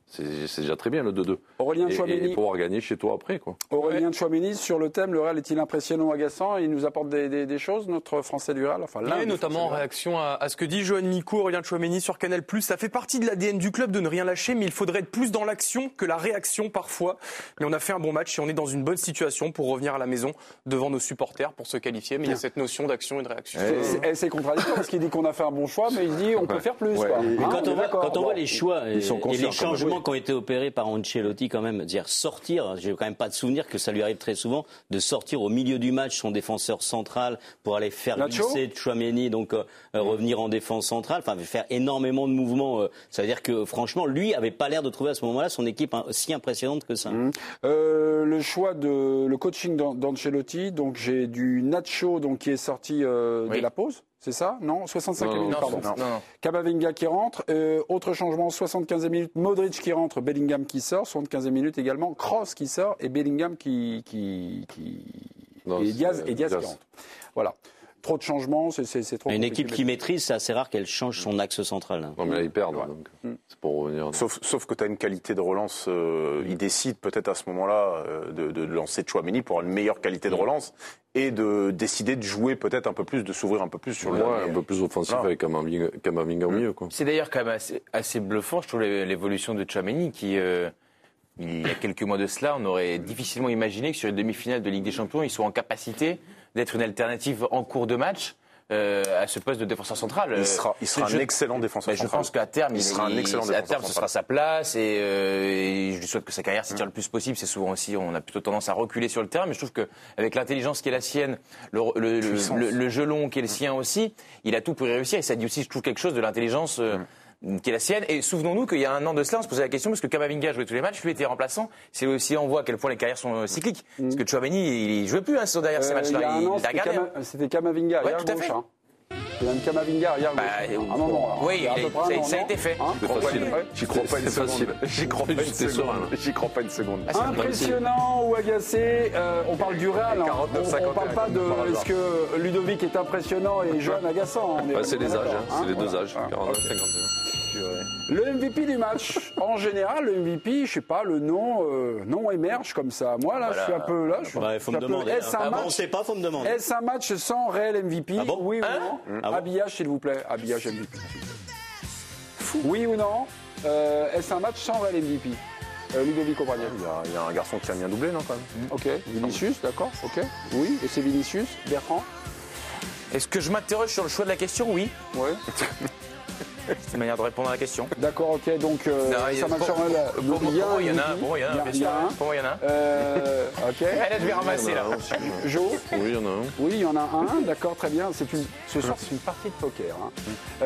C'est, c'est déjà très bien le deux deux. Aurélien et, Tchouaméni. et pouvoir gagner chez toi après, quoi. Aurélien Tchouaméni, sur le thème, le Real est-il impressionnant ou agaçant? Il nous apporte des, des, des choses, notre Français du Real, enfin l'un Oui, des notamment en Français du Real. réaction à, à ce que dit Johan Micou, Aurélien Tchouaméni sur Canal plus. Ça fait partie de l'A D N du club de ne rien lâcher, mais il faudrait être plus dans l'action que la réaction parfois. Mais on a fait un bon match et on est dans une bonne situation pour revenir à la maison devant nos supporters pour se qualifier. Mais il y a cette notion d'action et de réaction. C'est- C'est c'est contradictoire parce qu'il dit qu'on a fait un bon choix, mais il dit on peut faire plus. Ouais. Quoi. Et- et Hein, Quand on, est voit, d'accord. quand on Bon. voit les choix et, Ils sont et conscients, les quand même, changements oui. qui ont été opérés par Ancelotti, quand même, dire sortir, j'ai quand même pas de souvenir que ça lui arrive très souvent de sortir au milieu du match son défenseur central pour aller faire Nacho glisser Tchouaméni, donc euh, euh, revenir en défense centrale, enfin faire énormément de mouvements. Euh, ça veut dire que franchement, lui avait pas l'air de trouver à ce moment-là son équipe hein, si impressionnante que ça. Euh, le choix de le coaching d'An- d'Ancelotti, donc j'ai du Nacho donc qui est sorti euh, Oui. de la pause, c'est ça? Non, soixante-cinq Non, minutes, Non, pardon. non, non. Kamavinga qui rentre, euh, autre changement, soixante-quinze minutes, Modric qui rentre, Bellingham qui sort, soixante-quinze minutes également, Kroos qui sort et Bellingham qui qui qui Non, et c'est- Diaz et Diaz, Diaz. qui rentre. Voilà. Trop de changements, c'est c'est c'est trop Une compliqué. équipe qui maîtrise, c'est assez rare qu'elle change son axe central. hein. Non, mais là, ils perdent, Ouais. donc c'est pour revenir. Sauf, sauf que tu as une qualité de relance. Euh, il décide peut-être à ce moment-là euh, de, de lancer Tchouaméni pour avoir une meilleure qualité de relance et de décider de jouer peut-être un peu plus, de s'ouvrir un peu plus sur Ouais, le. un peu plus offensif Voilà. avec Kamavinga, Kamavinga au milieu, quoi. C'est d'ailleurs quand même assez, assez bluffant, je trouve, l'é- l'évolution de Tchouaméni qui, euh, il y a quelques mois de cela, on aurait difficilement imaginé que sur une demi-finale de Ligue des Champions, il soit en capacité d'être une alternative en cours de match euh, à ce poste de défenseur central. Il sera, il sera Je- un excellent défenseur Ben, je central. pense qu'à terme, Il sera un excellent à défenseur terme, ce central. sera sa place et, euh, et je lui souhaite que sa carrière s'étire le plus possible. C'est souvent aussi, on a plutôt tendance à reculer sur le terrain, mais je trouve qu'avec l'intelligence qui est la sienne, le, le, le, le, le jeu long qui est le sien aussi, il a tout pour y réussir. Et ça dit aussi, je trouve, quelque chose de l'intelligence euh, qui est la sienne. Et souvenons-nous qu'il y a un an de cela, on se posait la question parce que Kamavinga jouait tous les matchs, lui était remplaçant. C'est aussi on voit à quel point les carrières sont euh, cycliques. Parce que Tchouaméni, il jouait plus hein, derrière ces Euh, matchs-là. il y a un Il, an, il a c'était regardé. Kama- c'était Kamavinga, Ouais, arrière tout à gauche. fait. Hein. C'est même Kamavinga, arrière Bah, gauche. euh, Un moment, là. oui, Il y a à il peu a- près un ça- an, ça a non été fait. Hein C'est facile. Ouais. J'y crois pas une C'est seconde. facile. J'y crois pas une J'étais seconde. serein, là. J'y crois pas une seconde. Impressionnant ou agacé, euh, on parle du Real, hein. quarante-neuf on, on cinquante et un parle pas comme par de hasard. est-ce que Ludovic est impressionnant et Johan agaçant. on est- Ouais, c'est on est les âges, d'accord, hein, c'est les deux voilà. âges, Ah, quarante-neuf, ok. cinquante et un. Le M V P du match, en général, le M V P, je sais pas, le nom, euh, nom émerge comme ça. Moi là, je suis un peu là. Je suis, Ouais, je faut suis me un peu- demander. Est-ce un Ah bon, on match sait pas, faut me demander. Est-ce un match sans réel M V P? Ah bon Oui ou Hein non Ah bon Habillage, s'il vous plaît. Habillage M V P. Oui ou non Euh, Est-ce un match sans réel M V P euh, Ludovic Aubraniel. Il y, a, il y a un garçon qui a mis un doublé, non, quand même. Ok. Vinicius, d'accord. Ok. Oui. Et c'est Vinicius. Bertrand. Est-ce que je m'interroge sur le choix de la question? Oui. Oui. C'est une manière de répondre à la question. D'accord. Ok. Donc euh, Non, il y a- ça match pour- sans réel. pour- donc, pour il y a moi, un il y en a M V un. P. Pour moi, il y en a un, Il y a- bien il y sûr. a un. Pour moi, il y en a un. Euh, ok. Eh, là, je vais ramasser, là. Jo. Oui, il y en a un. Oui, il y en a un, d'accord, très bien. C'est une, ce soir, c'est une partie de poker. Hein.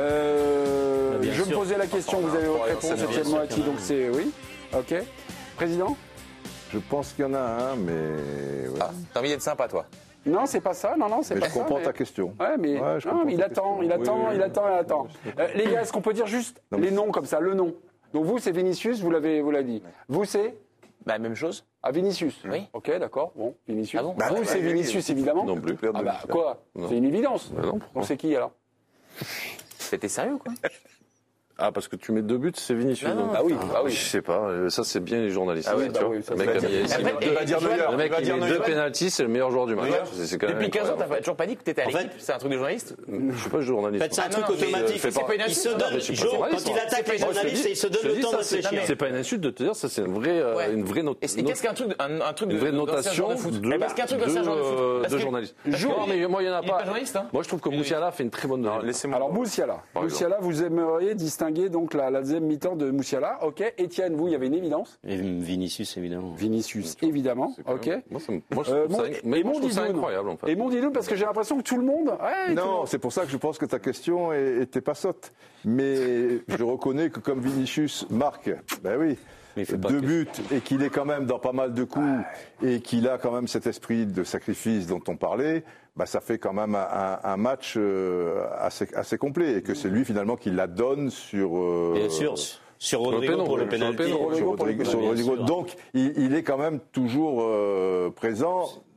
Euh, Bah, bien je me sûr. posais la question, vous avez votre réponse, bien Étienne sûr Moati, qu'il y en a donc c'est oui. Ok. Président? Je pense qu'il y en a un, mais. ouais. Ah, t'as envie d'être sympa, toi? Non, c'est pas ça, non, non, c'est Mais pas je ça. comprends mais- ta question. Ouais, mais, Ouais, je non, comprends mais il ta attend, question. il attend, Oui, oui, il oui. attend, il attend. Euh, les gars, est-ce qu'on peut dire juste Non, mais les c'est- noms comme ça, le nom? Donc vous, c'est Vinicius, vous l'avez, vous l'avez dit. Vous, c'est Bah, même chose. ah, Vinicius. Oui. Ok, d'accord. Bon, Vinicius. Ah bon Bah, vous, c'est Vinicius, évidemment. Non plus. Ah bah quoi? Non. C'est une évidence. Bah non, pourquoi Donc c'est qui alors? T'es sérieux, quoi? Ah, parce que tu mets deux buts, c'est Vinicius. Ah non, donc. Ah oui, ah oui. Je sais pas, euh, ça c'est bien les journalistes. Ah oui, tu bah vois. oui, ça, le mec, ça a veut mis- dire- il Après, met et- deux- et Johan, le mec, va il dire met Neuer. deux pénaltys, c'est le meilleur joueur du match. C'est- c'est quand même Depuis quinze ans, incroyable. t'as toujours pas dit que t'étais à En l'équipe? C'est un truc de journaliste? Je suis pas journaliste. Faites ça un Ah, truc non, non, mais, automatique. euh, c'est pas une il insulte, se non, donne, mais je suis pas Jo, journaliste, quand il moi. attaque C'est les pas- journalistes, il se Je donne te le dis, temps de ça, c'est- réfléchir. C'est pas une insulte de te dire, ça c'est une vraie, euh, Ouais. une vraie note. Et, et qu'est-ce qu'un truc, de- un, un truc de, Une vraie d'ancien notation joueur de foot? de, Eh, parce qu'il y a un truc d'ancien de, joueur de foot. euh, Parce de que- journaliste. parce que- Non, mais moi, il n'y en a il est pas pas. journaliste, hein? Moi, je trouve que Moussiala fait une très bonne. Non, laissez-moi. Alors Moussiala, Par Moussiala, vous aimeriez distinguer donc la, la deuxième mi-temps de Moussiala. Ok. Étienne, vous, il y avait une évidence. Et Vinicius, évidemment. Vinicius, évidemment. C'est quand Ok. même- Moi, ça me- moi, je Euh, trouve ça, mon- mais et moi, mon je trouve ça Didoun. incroyable, en fait. Et mon Didoun, parce que j'ai l'impression que tout le monde. Ouais, tout le Non, monde- c'est pour ça que je pense que ta question est- était pas sotte. Mais je reconnais que comme Vinicius marque, ben oui, Mais il fait pas deux que- buts et qu'il est quand même dans pas mal de coups et qu'il a quand même cet esprit de sacrifice dont on parlait, bah ça fait quand même un, un- un match euh, assez, assez complet et que c'est lui finalement qui la donne sur. euh, Bien sûr, sur Rodrigo péno, pour le sur le pénalty. péno. sur Rodrigo, sur Bien Rodrigo. sûr. Donc il, il est quand même toujours euh, présent.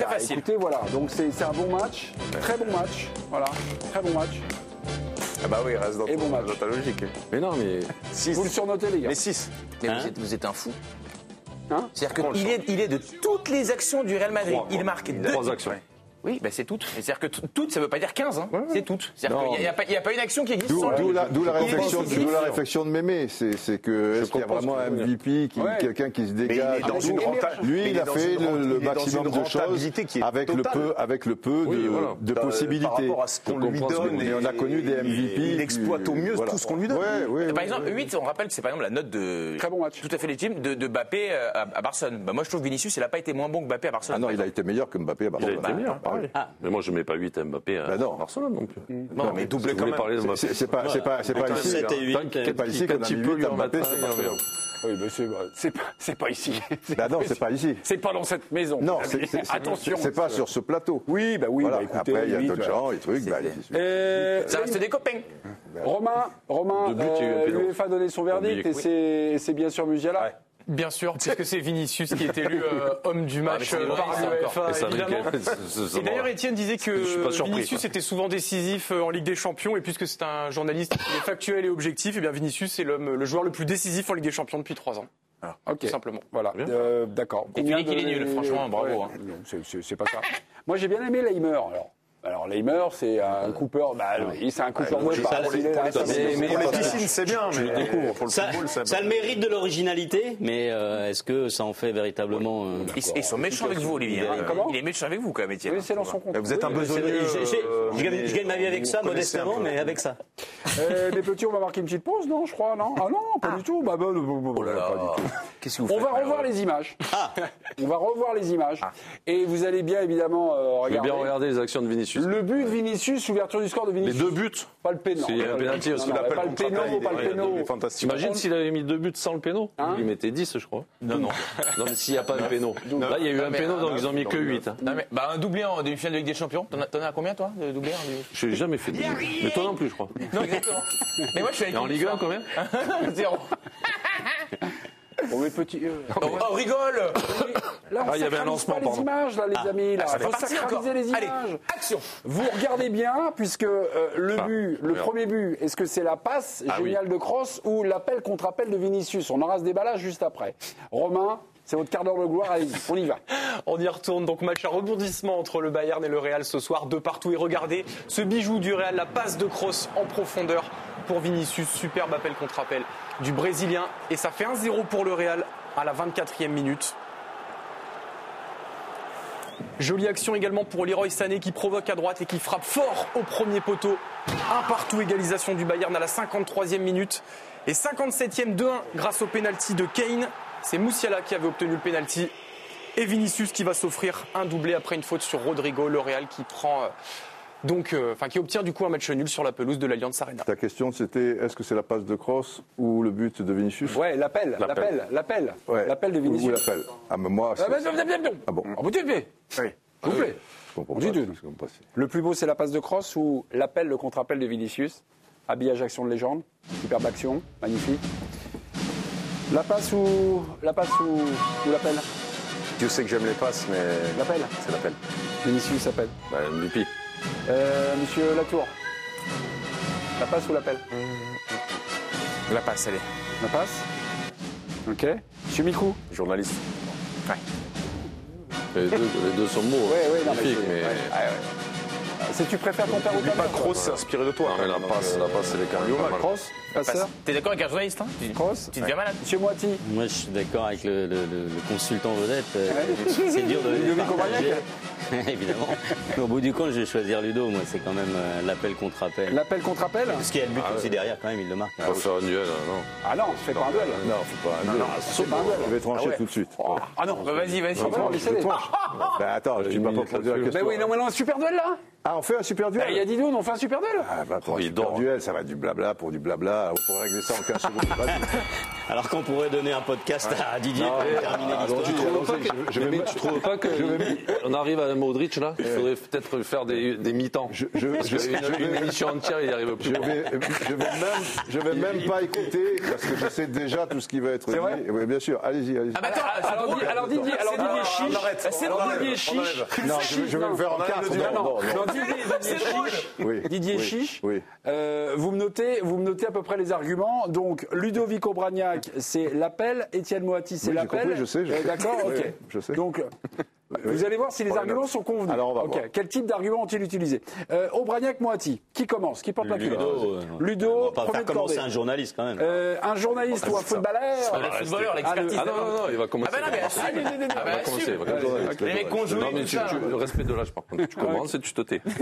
Très bah, facile. Écoutez, voilà, donc c'est c'est un bon match, très bon match, voilà, très bon match. Ah bah oui, il reste dans, Et ton, bon match. dans ta logique. Mais non, mais six. Vous le surnotez, les gars. Mais six. Mais Hein vous, êtes, vous êtes un fou. Hein C'est-à-dire qu'il est, il est de toutes les actions du Real Madrid. Trois, il quoi. marque deux. trois actions. Oui, bah c'est toutes. Et C'est-à-dire que t- toutes, ça ne veut pas dire quinze, hein. C'est toutes. C'est-à-dire Non, qu'il n'y a, mais- a, a pas une action qui existe D'où sans lui. d'où la, d'où la Il est réflexion, décisif. d'où la réflexion de Mémé, c'est c'est que est-ce qu'il y a comprends ce vraiment que un tu veux M V P, qui, Ouais. quelqu'un qui se Mais il dégage est dans et une tout. renta- Lui, mais il est a dans fait une renta- le, le il est dans maximum une de choses rentabilité qui est avec le totale. peu, avec le peu Oui, de, voilà. de Par possibilités. rapport à ce qu'on Je lui comprends ce que donne, vous Et dites. on a connu des M V P. Il exploite au mieux Voilà. tout ce qu'on lui donne. Ouais, ouais, Par ouais, exemple, ouais. huit, on rappelle que c'est par exemple la note de. Très bon match. Tout à fait légitime de, de Mbappé à, à Barcelone. Bah, moi, je trouve que Vinicius, il n'a pas été moins bon que Mbappé à Barcelone. Ah non, par il a exemple. été meilleur que Mbappé à il a Barcelone. été meilleur, pareil. Ah. Mais moi, je ne mets pas huit à Mbappé à Bah non. Barcelone non plus. Non, mais doublé Je quand voulais même. parler de Mbappé. C'est c'est pas, c'est pas, c'est pas Quand ici. sept et huit, Tant- C'est pas ici quand qu'on a il mis peut huit lui à en Mbappé, mettre c'est un, il en Barcelone. Oui, mais c'est c'est pas, c'est pas ici. C'est Bah non, pas c'est ici. pas ici. C'est pas dans cette maison. Non, mes c'est amis. c'est- c'est- Attention. c'est pas sur ce plateau. Oui, bah oui. Voilà. Bah, écoutez, Après, il y a huit, d'autres voilà. gens et trucs. bah, Euh, Ça reste des copains. Romain, Romain, De but, il y a eu un euh, pénal. l'UEFA a donné son verdict et Oui. c'est c'est bien sûr Musiala. Bien sûr, puisque c'est Vinicius qui est élu euh, homme du Ah, mais match c'est euh, vrai, par ça, encore. l'UEFA, Et ça, évidemment. c'est- c'est- Et d'ailleurs, Étienne disait Je suis que pas surpris, Vinicius quoi. était souvent décisif euh, en Ligue des Champions, et puisque c'est un journaliste qui est factuel et objectif, et bien Vinicius est l'homme, le joueur le plus décisif en Ligue des Champions depuis trois ans. Ok. Tout simplement. Voilà. Bien. Euh, D'accord. Et tu Combien dis qu'il de- est nul, franchement, bravo, hein. Non, c'est- c'est c'est pas ça. Moi, j'ai bien aimé Leimer. Alors. Alors Leimer, c'est un Cooper. Bah, oui, c'est un Cooper. moi, Moi, je- pas pour les- facile, pour là, les- ça, mais- mais- pour les mais- piscines, c'est bien, mais pour le Ça, football, ça a le mérite de l'originalité, mais euh, est-ce que ça en fait véritablement euh, Ils, ils sont méchants avec vous, Olivier. hein. Comment Il est méchant avec vous, quand même, Étienne. Oui, c'est dans son compte. Vous êtes un Oui, besogneux. c'est- j'ai- j'ai- euh, je, gagne, mais je gagne ma vie avec vous ça, connaissez un modestement, peu. mais avec ça. Euh, les petits, on va marquer une petite pause, non, je crois, non? Ah non, pas du tout. Bah, bah, bah, bah, bah, pas du tout. Qu'est-ce que vous On faites va revoir les images. On va revoir les images. Et vous allez bien évidemment euh, Je vais regarder. bien regarder les actions de Vinicius. Le but de Vinicius, ouverture du score de Les Vinicius. deux buts. Pas le péno. S'il y a un penalty aussi, Non, non, l'appel pas le contre péno, appel, il pas est- le il est péno. fantastique. T'imagines s'il avait mis deux buts sans le péno Hein Il mettait dix, je crois. Non, non. Non, mais s'il n'y a pas de péno. Là, il y a eu un mais- péno, donc ah, ils ont mis que huit. hein. Non, mais, bah, un doublé en demi-finale de Ligue des Champions. T'en as, t'en as à combien, toi, de doublé en demi- Je n'ai jamais fait de double. Mais toi non plus, je crois. Non, exactement. Mais moi, je suis avec Et en une Ligue un, histoire. combien Zéro. Bon, mes petits. euh, Oh, oh, rigole. Là, on Ah, il y avait un sacralise lancement, pas les pardon. images, là, les amis. Là, Ça faut fait partie sacraliser encore. les Allez, images. action. Vous regardez bien, puisque euh, le Ah, but, le regarde. premier but, est-ce que c'est la passe Ah, géniale de Kroos ou l'appel contre appel de Vinicius? On aura ce débat-là juste après. Romain, c'est votre quart d'heure de gloire. Allez, on y va. On y retourne, donc match à rebondissement entre le Bayern et le Real ce soir, de partout. Et regardez ce bijou du Real, la passe de Kroos en profondeur pour Vinicius, superbe appel contre appel du Brésilien. Et ça fait un zéro pour le Real à la vingt-quatrième minute. Jolie action également pour Leroy Sané qui provoque à droite et qui frappe fort au premier poteau. Un partout, égalisation du Bayern à la cinquante-troisième minute. Et cinquante-septième, deux un grâce au pénalty de Kane. C'est Musiala qui avait obtenu le pénalty. Et Vinicius qui va s'offrir un doublé après une faute sur Rodrigo. Le Real qui prend euh, donc, euh, enfin qui obtient du coup un match nul sur la pelouse de l'Allianz Arena. Ta question, c'était est-ce que c'est la passe de Kroos ou le but de Vinicius? Ouais, l'appel, L'appel. l'appel, l'appel. Ouais. L'appel de Ou Vinicius. l'appel. Ah, mais moi, c'est- Ah, bah, bien, bien, bien, bien. Ah bon. Ah, vous dites, mais. Oui. S'il vous plaît. je comprends On dit pas, deux. je comprends pas. Le plus beau, c'est la passe de Kroos ou l'appel, le contre-appel de Vinicius. Habillage action de légende. Superbe action. Magnifique. La passe ou la passe ou, ou l'appel? Dieu sait que j'aime les passes, mais L'appel. c'est l'appel. Vinicius appelle. Bah, M V P. Euh, monsieur Latour. La passe ou l'appel? La passe, allez. La passe. Ok. Monsieur Mikou. Journaliste. Les deux, les deux sont beaux. Ouais, ouais, non, mais magnifiques, c'est- mais. ouais, ouais, ouais. Si tu préfères ton père ou ta Pas mère? Kroos s'est inspiré de toi. Non, mais la Donc, passe, euh, la passe, elle est quand même pas mal. Kroos, passeur. T'es d'accord avec un journaliste, hein Tu, Kroos. tu deviens malade. Monsieur Moiti. Moi, je suis d'accord avec le, le- le- le consultant vedette. euh, Ouais. C'est dur de Ludovic partager. Évidemment. Mais au bout du compte, je vais choisir Ludo. Moi, c'est quand même euh, l'appel contre appel. L'appel contre appel. Parce qu'il y a le but aussi derrière, quand même, il le marque. On va faire un duel, hein, non. Ah non, fais pas un duel. Non, faut pas un duel. C'est pas un duel. Je vais trancher Ah ouais. tout de suite. Ah non, bah, vas-y, vas-y. Ah bon, laissez-les. Ben, attends, je ne Une pas minute poser la là-dessus. question. Mais oui, non, mais non, un super duel là. Ah, on fait un super duel. Il y a Didou, on fait un super duel. Ah, bah, pour Oh, un il super dort. duel, ça va être du blabla pour du blabla. On pourrait régler ça en quinze secondes. Vas-y. Alors qu'on pourrait donner un podcast à Didier Non, pour terminer l'histoire. tu trouves pas que, je vais mais me- tu trouves pas qu'on arrive à Modric là? Il faudrait peut-être faire des, des mi-temps. Je, je, Parce je, qu'une je une vais- émission entière, il n'y arrive plus. je vais, je vais même, je vais même pas écouter parce que je sais déjà tout ce qui va être dit. C'est vrai Oui, bien sûr. Allez-y, allez-y. Ah bah attends, Alors, Di- alors Didier, alors Didier Chiche, c'est alors drôle. Didier Chiche, non, je, je vais le faire en quatre. non, Non, non, non, non. non, Didier, Didier Chiche, Oui, Didier oui, Chiche, oui. euh, vous me notez, vous me notez à peu près les arguments. Donc Ludovic Obraniak, c'est l'appel. Étienne Moati, c'est Oui, j'ai l'appel. compris, je sais, je Euh, sais. D'accord, Oui, ok. oui, je sais. Donc euh, vous allez voir si les Prenez arguments note. sont convenus. Alors, on va Ok. voir. Quel type d'arguments ont-ils utilisé euh, Obraniak, Moati, qui commence, qui porte la culotte? Ludo, euh, Ludo, on va pas premier faire de commencer cordée. un journaliste quand même. Euh, un journaliste ou un footballeur? Le footballeur, l'expertise. Ah non, non, non, il va commencer. Ah bah non, mais assume. Il va Ah bah commencer. assume. il va commencer. Les mecs conjoués, Non, mais tout tu, ça. tu, le respect de l'âge, par contre. Tu commences et tu te tais.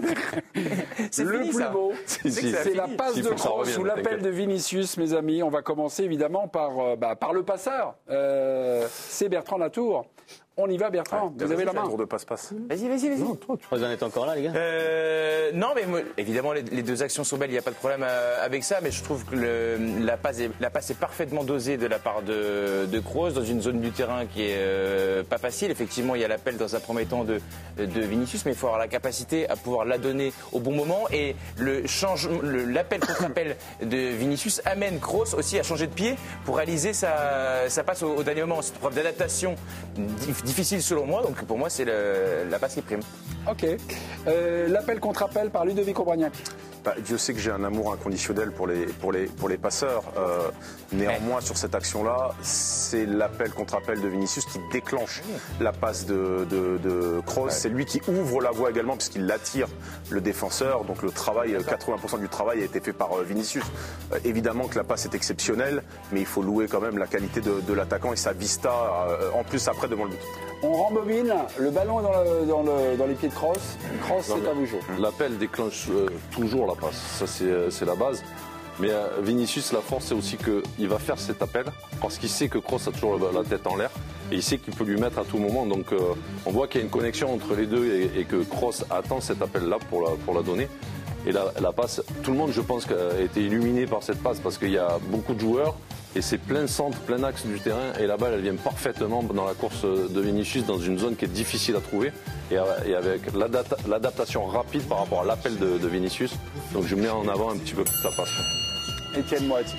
C'est Le fini, plus ça. beau, Si, si, c'est la passe si, de faut que ça Kroos revienne, ou l'appel t'inquiète. de Vinicius, mes amis. On va commencer évidemment par, euh, bah, par le passeur. Euh, c'est Bertrand Latour. On y va, Bertrand. Vous avez la main. Tour de passe-passe. Vas-y, vas-y, vas-y. Vous en êtes encore là, les gars? Euh, non, mais moi, évidemment, les, les deux actions sont belles, il n'y a pas de problème euh, avec ça, mais je trouve que le, la, passe est, la passe est parfaitement dosée de la part de, de Kroos dans une zone du terrain qui est euh, pas facile. Effectivement, il y a l'appel dans un premier temps de, de Vinicius, mais il faut avoir la capacité à pouvoir la donner au bon moment. Et le changement, le- l'appel contre-appel de Vinicius amène Kroos aussi à changer de pied pour réaliser sa, sa passe au, au dernier moment. C'est une preuve d'adaptation dif- difficile selon moi, donc pour moi, c'est le- la passe qui prime. Ok. Euh, l'appel contre-appel par Ludovic Obraniak. Bah, Dieu sait que j'ai un amour inconditionnel pour les, pour les, pour les passeurs. Euh, néanmoins, sur cette action-là, c'est l'appel contre appel de Vinicius qui déclenche la passe de, de, de Kroos. C'est lui qui ouvre la voie également puisqu'il attire le défenseur. Donc le travail, quatre-vingts pour cent du travail a été fait par euh, Vinicius. Euh, évidemment que la passe est exceptionnelle, mais il faut louer quand même la qualité de, de l'attaquant et sa vista, euh, en plus après devant le but. On rembobine. Le ballon est dans, le- dans, le- dans les pieds de Kroos. Kroos, c'est mais- à vous jouer. L'appel déclenche euh, toujours la passe, ça c'est euh, c'est la base. Mais euh, Vinicius, la force, c'est aussi qu'il va faire cet appel parce qu'il sait que Kroos a toujours la, la tête en l'air et il sait qu'il peut lui mettre à tout moment. Donc euh, on voit qu'il y a une connexion entre les deux et, et que Kroos attend cet appel-là pour la, pour la donner. Et la, la passe, tout le monde, je pense, a été illuminé par cette passe parce qu'il y a beaucoup de joueurs et c'est plein centre, plein axe du terrain et la balle, elle vient parfaitement dans la course de Vinicius dans une zone qui est difficile à trouver et, et avec l'adapta- l'adaptation rapide par rapport à l'appel de, de Vinicius. Donc je mets en avant un petit peu plus la passe. Étienne Moati.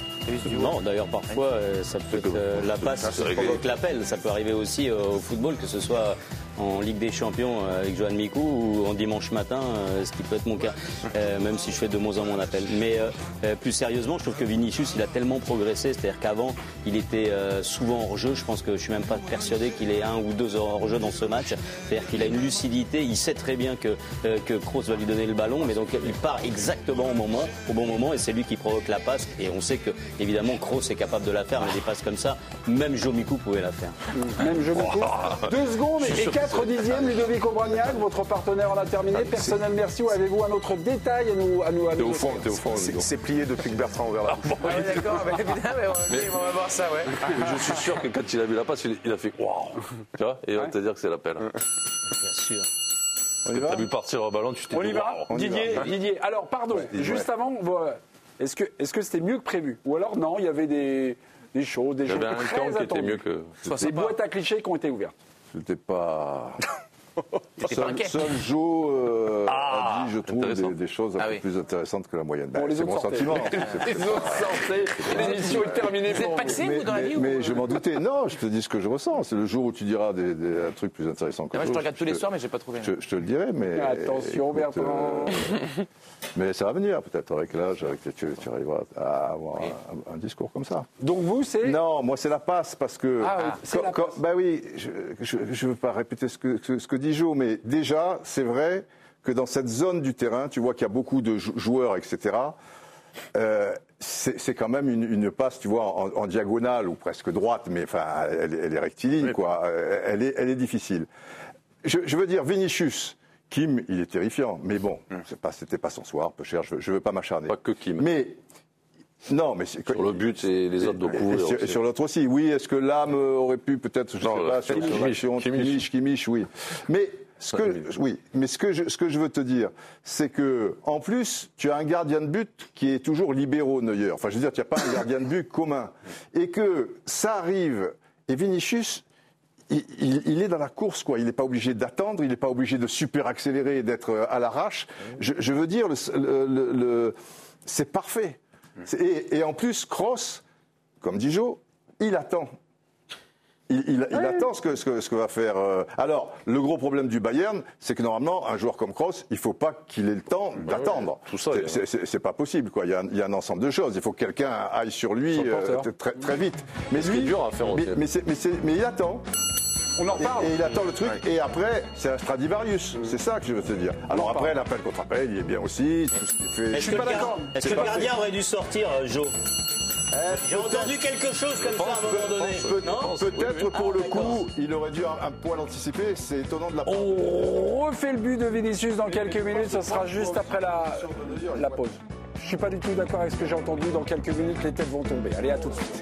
Non, d'ailleurs, parfois, euh, ça peut être, euh, la passe c'est réglé. provoque l'appel. Ça peut arriver aussi euh, au football, que ce soit en Ligue des Champions euh, avec Johan Mikou ou en dimanche matin, euh, ce qui peut être mon cas, euh, même si je fais de moins en moins d'appels. Mais euh, euh, plus sérieusement, je trouve que Vinicius, il a tellement progressé. C'est-à-dire qu'avant, il était euh, souvent hors jeu. Je pense que je suis même pas persuadé qu'il ait un ou deux hors jeu dans ce match. C'est-à-dire qu'il a une lucidité. Il sait très bien que euh, que Kroos va lui donner le ballon, mais donc il part exactement au moment, au bon moment, et c'est lui qui provoque la passe. Et on sait que évidemment Kroos est capable de la faire, mais des passes comme ça, même Joe Mikou pouvait la faire. Même je me coupe. Deux secondes et quatre dixièmes, Ludovic Obraniak, votre partenaire en a terminé. Personnel, merci. Ou avez-vous un autre détail à nous à nous à T'es nous au fond, t'es au fond. C'est Ludo. c'est plié depuis que Bertrand a ouvert la bouche. Ah ouais, d'accord, mais putain, mais on, ok, on va voir ça, ouais. Mais je suis sûr que quand il a vu la passe, il, il a fait waouh, tu vois, et on va te dire que c'est l'appel. Bien sûr. On y va T'as vu partir le ballon, tu t'es On dit y va, waouh. On y Didier, va. Didier. Alors, pardon, juste avant, voilà. est-ce que est-ce que c'était mieux que prévu? Ou alors non, il y avait des, des choses, des Il y choses avait un très camp qui était attendues. mieux que. Des boîtes à clichés qui ont été ouvertes. C'était pas. T'étais pas Seul, inquiet. seul Joe euh, a dit, je trouve, intéressant. des, des choses un Ah peu oui. plus intéressantes que la moyenne. Ben, Bon, les c'est autres mon sortez. sentiment. Les autres sortez, l'émission est terminée Vous pour êtes vous. paxé, mais vous, dans la mais- vie ou- mais je m'en doutais. Non, je te dis ce que je ressens. C'est le jour où tu diras des, des, un truc plus intéressant que Moi, je te d'autres. regarde tous les te- soirs, mais j'ai pas trouvé. Je, je te le dirai, mais. Attention, écoute, Bertrand. euh, mais ça va venir, peut-être, avec l'âge, avec, tu, tu arriveras à avoir un, un discours comme ça. Donc vous, c'est... Non, moi, c'est la passe, parce que. Ah oui, c'est quand- la quand- passe. Bah oui, je ne veux pas répéter ce que, ce, ce que dit Jo, mais déjà, c'est vrai que dans cette zone du terrain, tu vois qu'il y a beaucoup de jou- joueurs, et cetera. Euh, c'est c'est quand même une, une passe, tu vois, en, en diagonale ou presque droite, mais enfin, elle, elle est rectiligne, quoi. Euh, Elle est, elle est difficile. Je, je veux dire, Vinicius, Kim, il est terrifiant, mais bon, c'est pas, c'était pas son soir, peu cher. Je, veux- je veux pas m'acharner. Pas que Kim. Mais non, mais c'est- Sur le but et les autres de et couvrir. sur, aussi. et sur l'autre aussi, oui. Est-ce que l'âme aurait pu peut-être, je Non, sais le- pas, sur Kimmich, sur l'action, Kimmich. Kimmich, Kimmich, oui. Mais Ce que, oui, mais ce que, je, ce que je veux te dire, c'est que en plus, tu as un gardien de but qui est toujours libéraux, Neuer. Enfin, je veux dire, tu n'as pas un gardien de but commun. Et que ça arrive, et Vinicius, il, il, il est dans la course, quoi. Il n'est pas obligé d'attendre, il n'est pas obligé de super accélérer et d'être à l'arrache. Je, je veux dire, le, le, le, le, c'est parfait. Et, et en plus, Kroos, comme dit Joe, il attend. Il, il, il attend ce que, ce, que, ce que va faire. Euh... Alors, le gros problème du Bayern, c'est que normalement, un joueur comme Kroos, il ne faut pas qu'il ait le temps bah d'attendre. Oui, tout ça, c'est, c'est, c'est pas possible, quoi. Il y, a, il y a un ensemble de choses. Il faut que quelqu'un aille sur lui euh, très, très vite. Mais c'est lui, dur à faire. Mais, mais, c'est, mais, c'est, mais il attend. On en parle. Et, et il attend le truc. Ouais. Et après, c'est un Stradivarius. Mmh. C'est ça que je veux te dire. Alors après, l'appel contre appel, il est bien aussi. Tout ce qu'il fait. Est-ce je suis pas d'accord. Est-ce c'est que le gardien aurait dû sortir, Joe? Euh, J'ai entendu quelque chose comme ça à un moment donné. Peut, non peut-être oui, pour ah, le coup, il aurait dû un, un poil anticiper. C'est étonnant de la part. On refait le but de Vinicius dans quelques minutes. Ce sera juste après la, la pause. Je suis pas du tout d'accord avec ce que j'ai entendu. Dans quelques minutes, les têtes vont tomber. Allez, à tout de suite.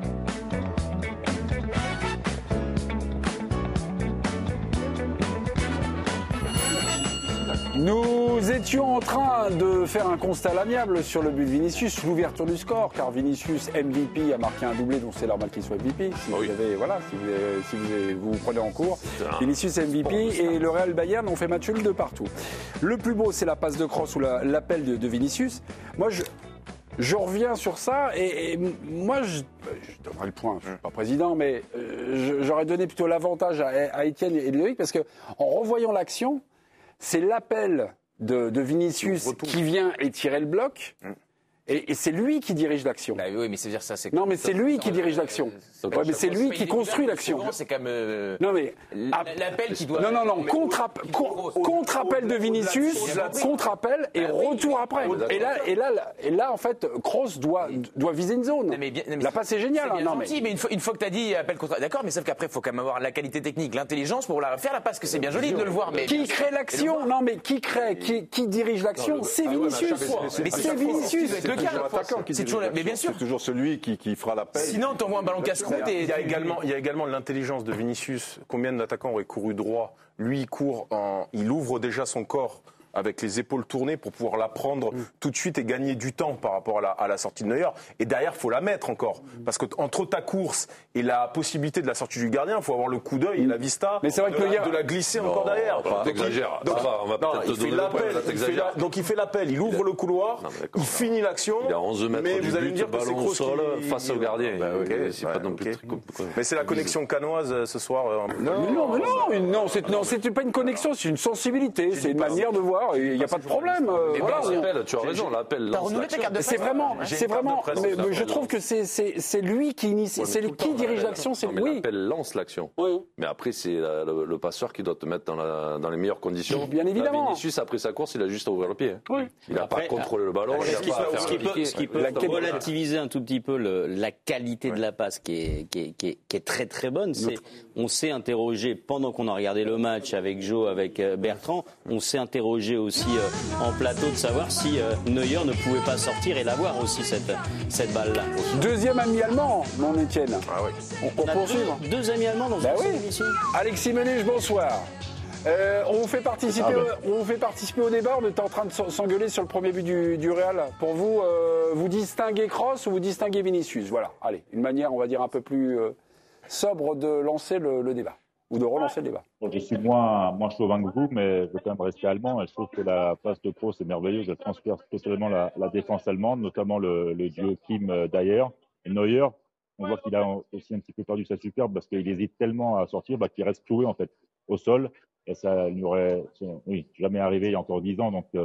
Nous étions en train de faire un constat à l'amiable sur le but de Vinicius, l'ouverture du score, car Vinicius M V P a marqué un doublé, donc c'est normal qu'il soit M V P. Si oui. vous avez, voilà, si vous, avez, si vous, avez, vous, vous prenez en cours, Vinicius M V P et le Real Bayern ont fait match nul de partout. Le plus beau, c'est la passe de Kroos ou la, l'appel de, de Vinicius. Moi, je, je reviens sur ça et, et moi, je, je donnerai le point. Je ne suis pas président, mais je, j'aurais donné plutôt l'avantage à, à Étienne et Ludovic parce que en revoyant l'action. C'est l'appel de, de Vinicius qui vient étirer le bloc. Mmh. Et, et c'est lui qui dirige l'action. Bah oui, mais c'est dire ça, c'est. Non, mais c'est lui qui dirige l'action. Ouais, mais c'est lui qui construit l'action. C'est comme. Euh, non mais l'appel qui doit. Non non non. Contre-appel contre de Vinicius, contre-appel et retour après. Et là et là et là en fait, Kroos doit doit viser une zone. La passe est géniale. Non mais une fois une fois que t'as dit appel contre, d'accord, mais sauf qu'après il faut quand même avoir la qualité technique, l'intelligence pour la faire la passe. Que c'est bien joli de le voir. Mais qui crée l'action? Non mais qui crée, qui qui dirige l'action? C'est Vinicius. Mais c'est Vinicius. C'est toujours, mais bien sûr. C'est toujours celui qui, qui fera la paix. Sinon, t'envoies un ballon casse-croûte. Il y a également, il y a également l'intelligence de Vinicius. Combien d'attaquants auraient couru droit? Lui, il court en, il ouvre déjà son corps avec les épaules tournées pour pouvoir la prendre mmh. tout de suite et gagner du temps par rapport à la, à la sortie de Neuer. Et derrière, il faut la mettre encore. Parce que entre ta course et la possibilité de la sortie du gardien, il faut avoir le coup d'œil et la vista mais c'est vrai de, que la, Neuer... de la glisser non, encore derrière. T'exagères. Donc, va, on va non, il fait l'appel. Il fait la, donc il fait l'appel, il ouvre le couloir, non, il finit l'action. Il est à onze mètres mais du vous allez but, me dire ballon que c'est au sol qui... face au gardien. Bah, okay, c'est ouais, pas non plus okay. très Mais c'est la connexion canoise ce soir. Non, non, non, non, c'est non, c'est pas une connexion, c'est une sensibilité, c'est une manière de voir. Il n'y a pas de problème. Mais voilà, l'appel, tu as raison, l'appel. C'est vraiment, c'est vraiment. Mais, mais je trouve que c'est c'est c'est lui qui initie, c'est lui qui dirige l'action, c'est lui. L'appel lance l'action. Oui. Mais après, c'est le, le passeur qui doit te mettre dans, la, dans les meilleures conditions. Bien évidemment. Là, Vinicius, après sa course, il a juste à ouvrir le pied. Oui. Il n'a pas contrôlé le ballon. Ce qui, ce qui peut, ce qui peut relativiser un tout petit peu le, la qualité de la passe, qui est, qui est, qui est, qui est très très bonne, c'est on s'est interrogé pendant qu'on a regardé le match avec Joe, avec Bertrand, on s'est interrogé aussi euh, en plateau de savoir si euh, Neuer ne pouvait pas sortir et l'avoir aussi cette, cette balle-là. Deuxième ami allemand, mon Étienne. Ah oui. On, on, on poursuit. Deux, deux amis allemands dans bah une oui. émission. Alexis Menuche, bonsoir. Euh, on vous fait participer, ah ben. on vous fait participer au débat. On était en train de s'engueuler sur le premier but du, du Real. Pour vous, euh, vous distinguez Kroos ou vous distinguez Vinicius? Voilà. Allez, une manière, on va dire un peu plus euh, sobre de lancer le, le débat ou de relancer le débat. Bon, je suis moins, moins chauvin que vous, mais je veux quand même rester allemand. Et je trouve que la passe de Kroos est merveilleuse. Elle transfère totalement la, la défense allemande, notamment le, le duo Kim-Dyer. Neuer, on voit qu'il a aussi un petit peu perdu sa superbe parce qu'il hésite tellement à sortir bah, qu'il reste cloué en fait au sol. Et ça n'y aurait oui, jamais arrivé il y a encore dix ans. Donc, euh,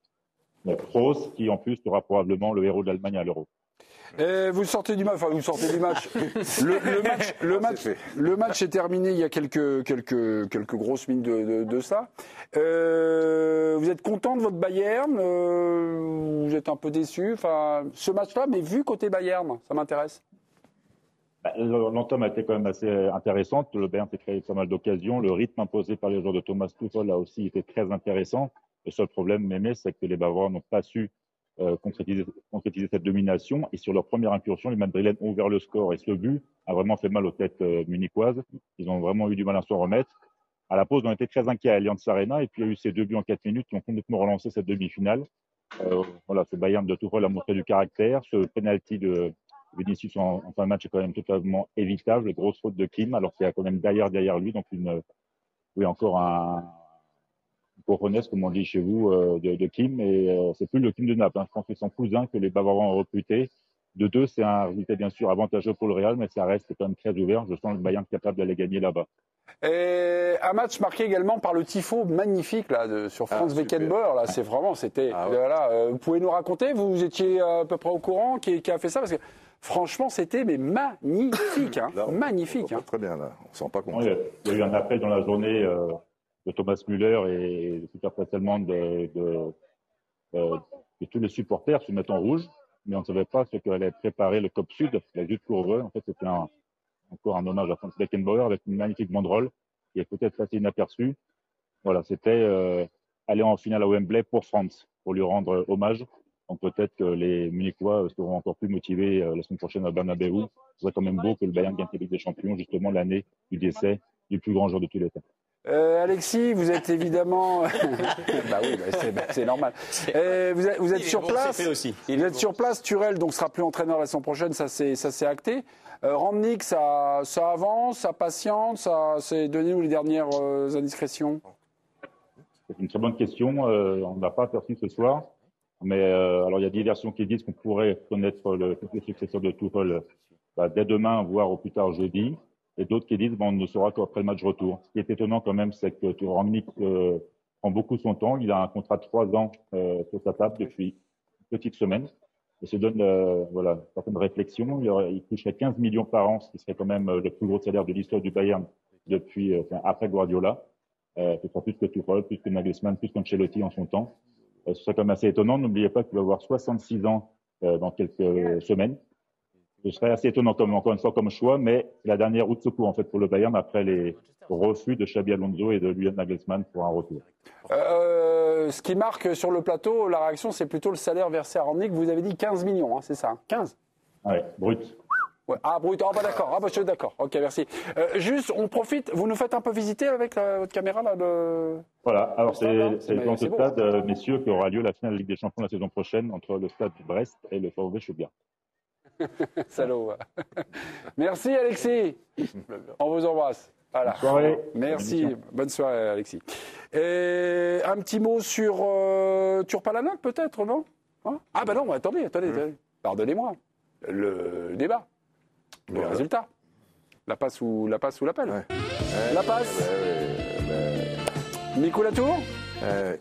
Kroos, qui en plus sera probablement le héros de l'Allemagne à l'Euro. Et vous sortez du match, enfin vous sortez du match. Le, le match, le match, le match est terminé. Il y a quelques quelques quelques grosses mines de de, de ça. Euh, vous êtes content de votre Bayern, euh, vous êtes un peu déçu. Enfin, ce match-là, mais vu côté Bayern, ça m'intéresse. L'entame a été quand même assez intéressante. Le Bayern s'est créé pas mal d'occasions. Le rythme imposé par les joueurs de Thomas Tuchel a aussi été très intéressant. Le seul problème, Mémé, c'est que les Bavarois n'ont pas su euh, concrétiser, concrétiser cette domination. Et sur leur première incursion, les Madrilènes ont ouvert le score. Et ce but a vraiment fait mal aux têtes euh, munichoises. Ils ont vraiment eu du mal à s'en remettre. À la pause, on était très inquiets à Allianz Arena et puis il y a eu ces deux buts en quatre minutes qui ont complètement relancé cette demi-finale. Euh, voilà, ce Bayern de Tuchel a montré du caractère. Ce penalty de Vinicius en, en fin de match est quand même totalement évitable. Grosse faute de Kim, alors qu'il y a quand même derrière, derrière lui. Donc, une, oui, encore un cojones, comme on dit chez vous, euh, de, de Kim. Et euh, c'est plus le Kim de Naples. Hein. Je pense que c'est son cousin que les Bavarois ont recruté. De deux, c'est un résultat bien sûr avantageux pour le Real, mais ça reste quand même très ouvert. Je sens le Bayern capable d'aller gagner là-bas. Et un match marqué également par le tifo magnifique là de, sur Franz ah, Beckenbauer. Là, c'est vraiment, c'était. Ah, ouais. Voilà, euh, vous pouvez nous raconter, vous étiez à peu près au courant qui, qui a fait ça parce que franchement, c'était mais magnifique, hein, là, on, magnifique. On hein. Très bien là, on s'en pas compte. Ouais, il y a eu un appel dans la journée euh, de Thomas Müller et de super tellement de, de, de, de tous les supporters se mettent en rouge, mais on ne savait pas ce qu'allait préparer le C O P Sud, la Jude Courveux. En fait, c'était un encore un hommage à Franz Beckenbauer avec une magnifique banderole qui est peut-être passé inaperçue. Voilà, c'était euh, aller en finale à Wembley pour Franz, pour lui rendre hommage. Donc peut-être que les Munichois seront encore plus motivés euh, la semaine prochaine à Bernabeu. Ce serait quand même beau que le Bayern gagne la Ligue des Champions, justement l'année du décès du plus grand joueur de tous les temps. Euh, Alexis, vous êtes évidemment. bah oui, bah c'est, bah c'est normal. Euh, vous êtes, vous êtes sur bon, place. Aussi. Vous êtes sur place. Turel, donc sera plus entraîneur la saison prochaine. Ça c'est, ça c'est acté. Euh, Rangnick, ça, ça avance, ça patiente, ça. C'est donnez-nous les dernières euh, indiscrétions. C'est une très bonne question. Euh, on ne l'a pas aperçu ce soir, mais euh, alors il y a des versions qui disent qu'on pourrait connaître le, le successeur de Tuchel bah, dès demain, voire au plus tard jeudi. Et d'autres qui disent bon, on ne saura qu'après le match retour. Ce qui est étonnant quand même, c'est que Rangnick euh, prend beaucoup son temps. Il a un contrat de trois ans euh, sur sa table depuis une petite semaine. Il se donne euh, voilà, certaines réflexions. Il, aurait, il toucherait quinze millions par an, ce qui serait quand même euh, le plus gros salaire de l'histoire du Bayern depuis euh, enfin, après Guardiola. Euh, ce sera plus que Tuchel, plus que Nagelsmann, plus qu'Ancelotti en son temps. Euh, ce serait quand même assez étonnant. N'oubliez pas qu'il va avoir soixante-six ans euh, dans quelques semaines. Ce serait assez étonnant, comme, encore une fois, comme choix, mais c'est la dernière roue de secours, en fait, pour le Bayern après les refus de Xabi Alonso et de Julian Nagelsmann pour un retour. Euh, ce qui marque sur le plateau, la réaction, c'est plutôt le salaire versé à Rangnick. Vous avez dit quinze millions, hein, c'est ça, quinze Oui, brut. Ouais. Ah, brut, ah, bah d'accord, ah, bah, je suis d'accord, ok, merci. Euh, juste, on profite, vous nous faites un peu visiter avec la, votre caméra, là, le... Voilà, alors c'est, c'est, c'est dans ce stade, bon, euh, messieurs, qui aura lieu la finale de Ligue des Champions la saison prochaine entre le stade de Brest et le VfB Stuttgart. Salaud. Merci Alexis. On vous embrasse. Voilà. Bonne soirée. Merci. Bonne soirée Alexis. Et un petit mot sur euh, Turpalanak peut-être, non hein Ah bah non, attendez, attendez, mmh. attendez. Pardonnez-moi. Le débat. Le ouais. résultat. La passe ou la passe ou l'appel. Ouais. La passe. Ouais, ouais, ouais. Nico Latour. Euh,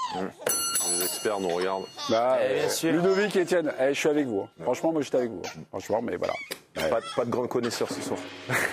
Les experts nous regardent. Bah, eh, bien sûr. Ludovic et Étienne, eh, je suis avec vous. Hein. Franchement, moi, j'étais avec vous. Hein. Franchement, mais voilà. Ouais. Pas, pas de grands connaisseurs ce soir.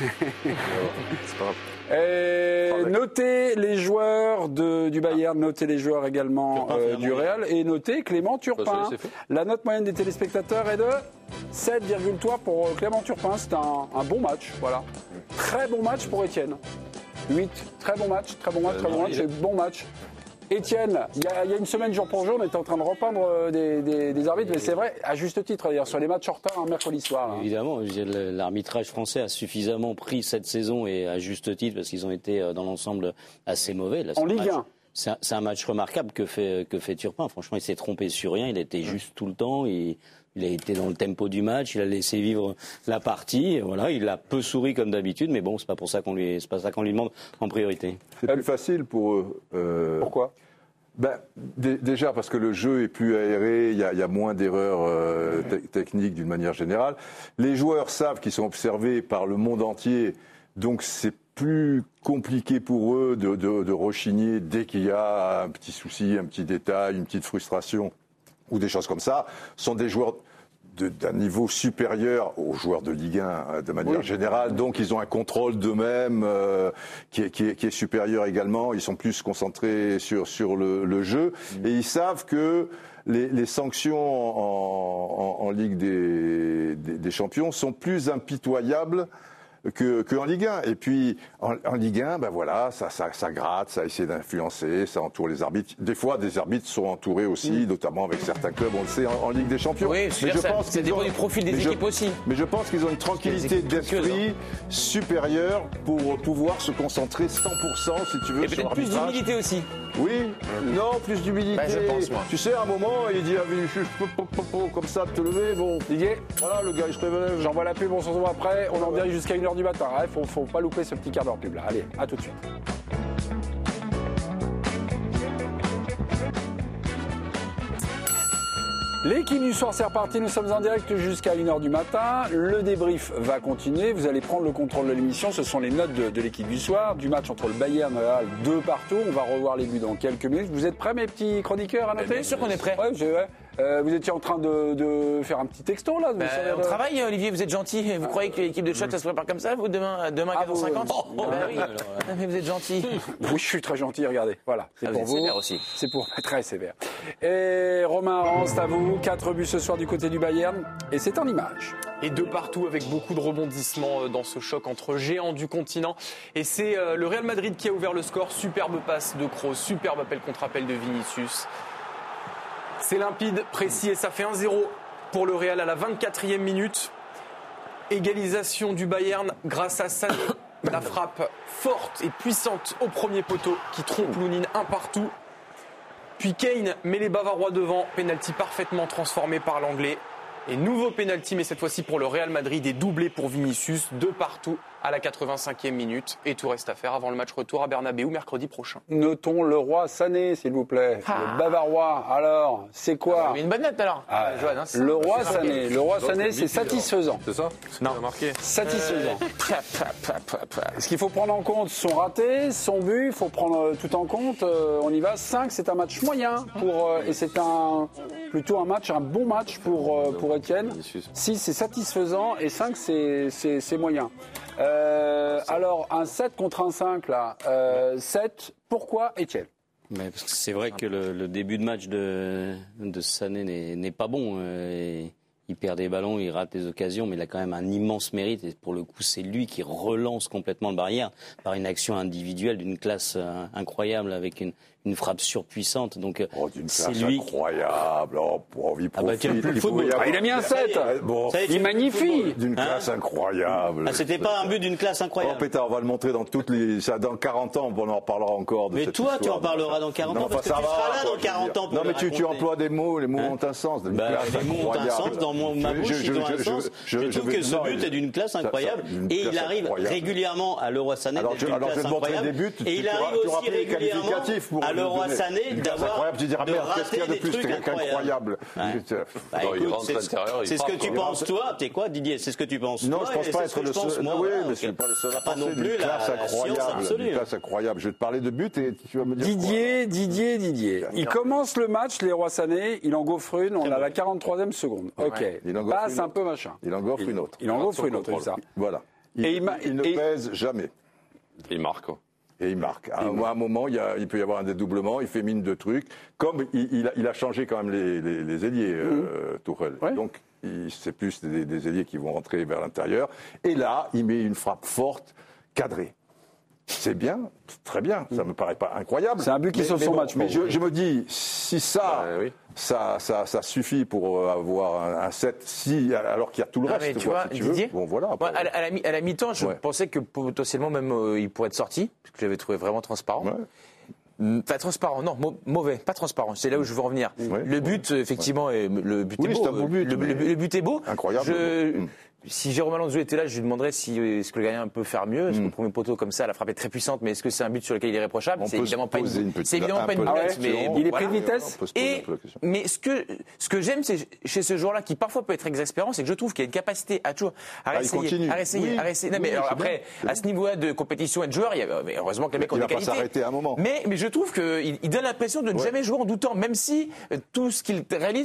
C'est pas grave. Et notez les joueurs de, du Bayern, notez les joueurs également euh, du Real et notez Clément Turpin. La note moyenne des téléspectateurs est de sept virgule trois pour Clément Turpin. C'est un, un bon match. Voilà. Très bon match pour Étienne. huit. Très bon match, très bon match, très bon match et bon match. Étienne, il y, y a une semaine jour pour jour, on était en train de repeindre des, des, des arbitres, mais c'est vrai, à juste titre, d'ailleurs, sur les matchs en retard, un mercredi soir. Hein. Évidemment, l'arbitrage français a suffisamment pris cette saison, et à juste titre, parce qu'ils ont été dans l'ensemble assez mauvais. Là, en Ligue un. C'est un, c'est un match remarquable que fait, que fait Turpin. Franchement, il s'est trompé sur rien, il était juste tout le temps, il, il a été dans le tempo du match, il a laissé vivre la partie, et voilà, il a peu souri comme d'habitude, mais bon, c'est pas pour ça qu'on lui, c'est pas ça qu'on lui demande en priorité. C'est plus facile pour eux. Euh... Pourquoi ? Ben, d- déjà parce que le jeu est plus aéré, il y a, y a moins d'erreurs euh, te- techniques d'une manière générale. Les joueurs savent qu'ils sont observés par le monde entier, donc c'est plus compliqué pour eux de, de, de rechigner dès qu'il y a un petit souci, un petit détail, une petite frustration ou des choses comme ça. Ce sont des joueurs de, d'un niveau supérieur aux joueurs de Ligue un de manière oui. générale, donc ils ont un contrôle d'eux-mêmes euh, qui, est, qui, est, qui est supérieur également, ils sont plus concentrés sur, sur le, le jeu, mmh. et ils savent que les, les sanctions en, en, en Ligue des, des, des Champions sont plus impitoyables que, que en Ligue un. Et puis en, en Ligue un, ben voilà, ça, ça, ça gratte, ça essaie d'influencer, ça entoure les arbitres. Des fois, des arbitres sont entourés aussi, mmh. notamment avec certains clubs, on le sait, en, en Ligue des Champions. Oui, mais je pense ça dépend du profil des mais équipes je, aussi. Mais je pense qu'ils ont une tranquillité d'esprit hein. supérieure pour pouvoir se concentrer cent pour cent, si tu veux, et sur peut-être plus d'humilité aussi. Oui, mmh. non, plus d'humilité. Bah, je pense, moi. Tu sais, à un moment, il dit, ah, je, comme ça, te lever, bon, Didier, voilà, le gars, il se réveille. J'envoie la pub, on se retrouve après, on en dirige jusqu'à une heure du matin. Il faut, faut pas louper ce petit quart d'heure pub là. Allez, à tout de suite. L'équipe du soir, c'est reparti. Nous sommes en direct jusqu'à une heure du matin. Le débrief va continuer. Vous allez prendre le contrôle de l'émission. Ce sont les notes de, de l'équipe du soir. Du match entre le Bayern et le Real, deux partout. On va revoir les buts dans quelques minutes. Vous êtes prêts, mes petits chroniqueurs, à noter? Bien sûr qu'on est prêts. Ouais, ouais. Euh, vous étiez en train de, de faire un petit texto là. Bah, on de... travaille, Olivier, vous êtes gentil. Vous ah, croyez que l'équipe de choc, ça se prépare comme ça, vous, demain, demain à quinze heures cinquante? Oh, oh, bah, oui. Alors, ouais. Mais vous êtes gentil. Oui, je suis très gentil, regardez. Voilà, c'est ah, pour vous. Sévère aussi. C'est pour très sévère. Et Romain Aran, c'est à vous. Quatre buts ce soir du côté du Bayern. Et c'est en image. Et de partout avec beaucoup de rebondissements dans ce choc entre géants du continent. Et c'est le Real Madrid qui a ouvert le score. Superbe passe de Kroos, superbe appel contre appel de Vinicius. C'est limpide, précis et ça fait un zéro pour le Real à la vingt-quatrième minute. Égalisation du Bayern grâce à Sané. La frappe forte et puissante au premier poteau qui trompe Lounine un partout. Puis Kane met les Bavarois devant. Pénalty parfaitement transformé par l'Anglais. Et nouveau pénalty, mais cette fois-ci pour le Real Madrid et doublé pour Vinicius. Deux partout à la quatre-vingt-cinquième minute. Et tout reste à faire avant le match retour à Bernabéu mercredi prochain. Notons le roi Sané, s'il vous plaît. Ah. Le Bavarois. Alors, c'est quoi? Ah, une bonne note alors. Ah, Joanne, hein, le roi Sané. Le roi Sané, c'est satisfaisant. C'est ça? Non, marqué. Satisfaisant. Euh... Ce qu'il faut prendre en compte, son raté, son but, il faut prendre tout en compte. Euh, on y va. cinq, c'est un match moyen pour euh, et c'est un plutôt un match, un bon match pour euh, pour Etienne. six, c'est satisfaisant et cinq, c'est c'est, c'est moyen. Euh, alors, un sept contre un cinq, là. Euh, sept, pourquoi Etienne? Mais parce que c'est vrai que le, le début de match de, de Sané n'est, n'est pas bon. Euh, il perd des ballons, il rate des occasions, mais il a quand même un immense mérite. Et pour le coup, c'est lui qui relance complètement le Bayern par une action individuelle d'une classe euh, incroyable, avec une, une frappe surpuissante. Donc, oh, d'une c'est classe lui incroyable. Oh, oh, il, ah bah, tiens, plus le football. Ah, il a mis un sept. Bon, il magnifie. D'une classe hein incroyable. Ah, c'était pas un but d'une classe incroyable. Oh, pétard, on va le montrer dans toutes les. Ça, dans quarante ans, on en reparlera encore. De mais cette toi, histoire. tu en parleras dans quarante non, ans, parce que tu va, seras là dans quarante ans pour non, mais tu, tu emploies des mots, les mots hein ont un sens. Bah, les mots ont un sens, dans mon, ma bouche, ils ont un sens. Je, je, je trouve je, que ce but je, est d'une classe incroyable, ça, ça, et il arrive incroyable. régulièrement à l'Euro Sané d'être d'une classe incroyable, buts, et il arrive aussi régulièrement à l'Euro Sané d'avoir tu diras, de merde, rater de des plus trucs incroyables. Ouais. Bah, non, écoute, c'est, c'est ce que tu penses toi. T'es quoi, Didier? C'est ce que tu penses non, toi? Non, je pense pas être le seul. Moi, oui, voilà, mais je suis pas le seul à pas penser. non plus une classe incroyable. Une classe incroyable. Je vais te parler de but et tu vas me dire. Didier, Didier, Didier. Il commence le match, les Rois Sané. Il en gaufre une. On a la quarante-troisième seconde. Ok. Passe un peu machin. Il en gaufre une autre. Il en gaufre une autre, c'est ça. Voilà. Il ne pèse jamais. Il marque. Et il marque. À un, un moment, il, y a, il peut y avoir un dédoublement, il fait mine de trucs. Comme il, il, a, il a changé quand même les, les, les ailiers, mmh. euh, Tuchel. Ouais. Donc, il, c'est plus des, des ailiers qui vont rentrer vers l'intérieur. Et là, il met une frappe forte, cadrée. C'est bien, très bien. Ça me paraît pas incroyable. C'est un but qui sauve son bon, match. Mais je, je me dis, si ça, bah, oui. ça, ça, ça suffit pour avoir un, un sept, si, alors qu'il y a tout le ah, reste, tu vois, si tu Didier, veux. Bon, voilà. Après, ouais, à, la, à, la, à la mi-temps, je ouais. pensais que potentiellement même euh, il pourrait être sorti, parce que je l'avais trouvé vraiment transparent. Ouais. Enfin, transparent, non, mauvais, pas transparent. C'est là où je veux en venir. Ouais. Le but, effectivement, est, le but oui, est beau. C'est un beau but, le, le, le but est beau. Incroyable. Je, mmh. Si Jérôme Alonso était là, je lui demanderais si est-ce que le gardien peut faire mieux. Est-ce que le premier poteau comme ça, la frappe est très puissante, mais est-ce que c'est un but sur lequel il est réprochable? C'est évidemment pas une, une petite, c'est évidemment pas une boulette, mais bon, il est pris de vitesse. Et mais ce que ce que j'aime, c'est chez ce joueur-là qui parfois peut être exaspérant, c'est que je trouve qu'il a une capacité à toujours à réessayer, à réessayer, oui. à réessayer. Non, mais oui, alors après, bien, à ce niveau-là de compétition et de joueur, il y a, mais heureusement que les mecs ont des qualités. Il va pas s'arrêter à un moment. Mais mais je trouve qu'il il donne l'impression de ne ouais. jamais jouer en doutant, même si tout ce qu'il réalise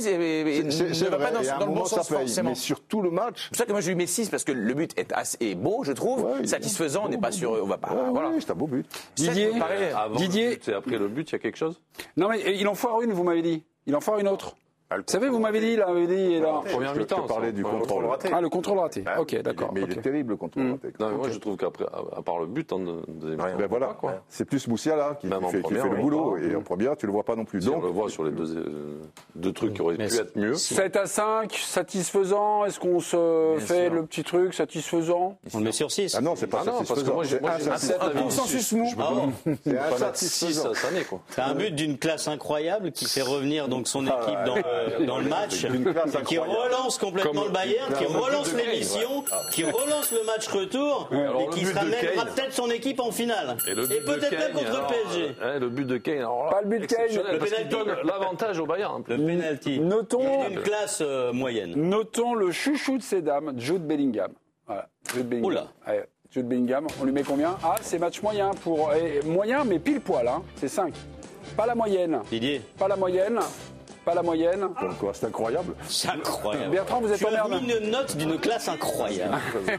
ne va pas dans le bon sens forcément. Mais sur tout le match. C'est pour ça que moi je lui mets six parce que le but est assez beau, je trouve, ouais, satisfaisant. On n'est pas sûr, on va pas. Ouais, voilà. Oui, c'est un beau but. Didier, Avant Didier, le but et après le but, il y a quelque chose? Non, mais il en foire une, vous m'avez dit. Il en foire une autre. Ah, Vous savez, vous m'avez dit, là, vous m'avez dit, là. Première Je mi-temps. te parlais ça. du Première contrôle mi-temps. raté. Ah, le contrôle raté. Ah, Ok, d'accord. Mais il ok. est terrible, le contrôle Mm. raté. Non, mais moi, je trouve qu'après, à à part le but, hein, de, de, Ben voilà, c'est plus Moussiala qui, Même qui en fait, qui première, fait le oui. boulot. Et en première, tu le vois pas non plus. si on Donc, le voit sur les deux, euh, deux trucs qui auraient Mais pu c'est- être mieux. sept à cinq, satisfaisant. Est-ce qu'on se Bien fait sûr. le petit truc satisfaisant? On le met sur six. ah non, c'est pas Ah non, parce que satisfaisant. moi, j'ai- C'est moi, j'ai un insatisfaisant. sept à Consensus mou. Ah bon C'est Pas mettre six insatisfaisant. cette année, quoi. C'est un but d'une classe incroyable qui fait revenir donc son équipe dans, le- dans le match, D'une classe qui incroyable. relance complètement Comme- le Bayern, qui comme le relance but de Kane, l'émission, qui relance le match retour Alors, et le qui but se de ramènera Kane- peut-être son équipe en finale. Et, le but Et de peut-être Kane, même contre alors, le P S G. euh, hein, le but de Kane. Alors là, Pas le but de Kane, exceptionnel, le parce qu'il penalty. donne l'avantage au Bayern. en plus. Le penalty. Notons, D'une classe euh, moyenne. notons le chouchou de ces dames, Jude Bellingham. Voilà, Jude Bellingham. Oula. Ouais, Jude Bellingham, on lui met combien? Ah, c'est match moyen pour. eh, moyen, mais pile poil, hein. C'est cinq. Pas la moyenne. Didier, Pas la moyenne. Pas la moyenne. Comme quoi, c'est incroyable. c'est incroyable. Bertrand, vous êtes Tu en as merde. mis une note d'une classe incroyable.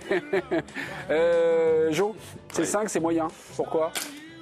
Euh, Jo, c'est cinq, c'est moyen. Pourquoi?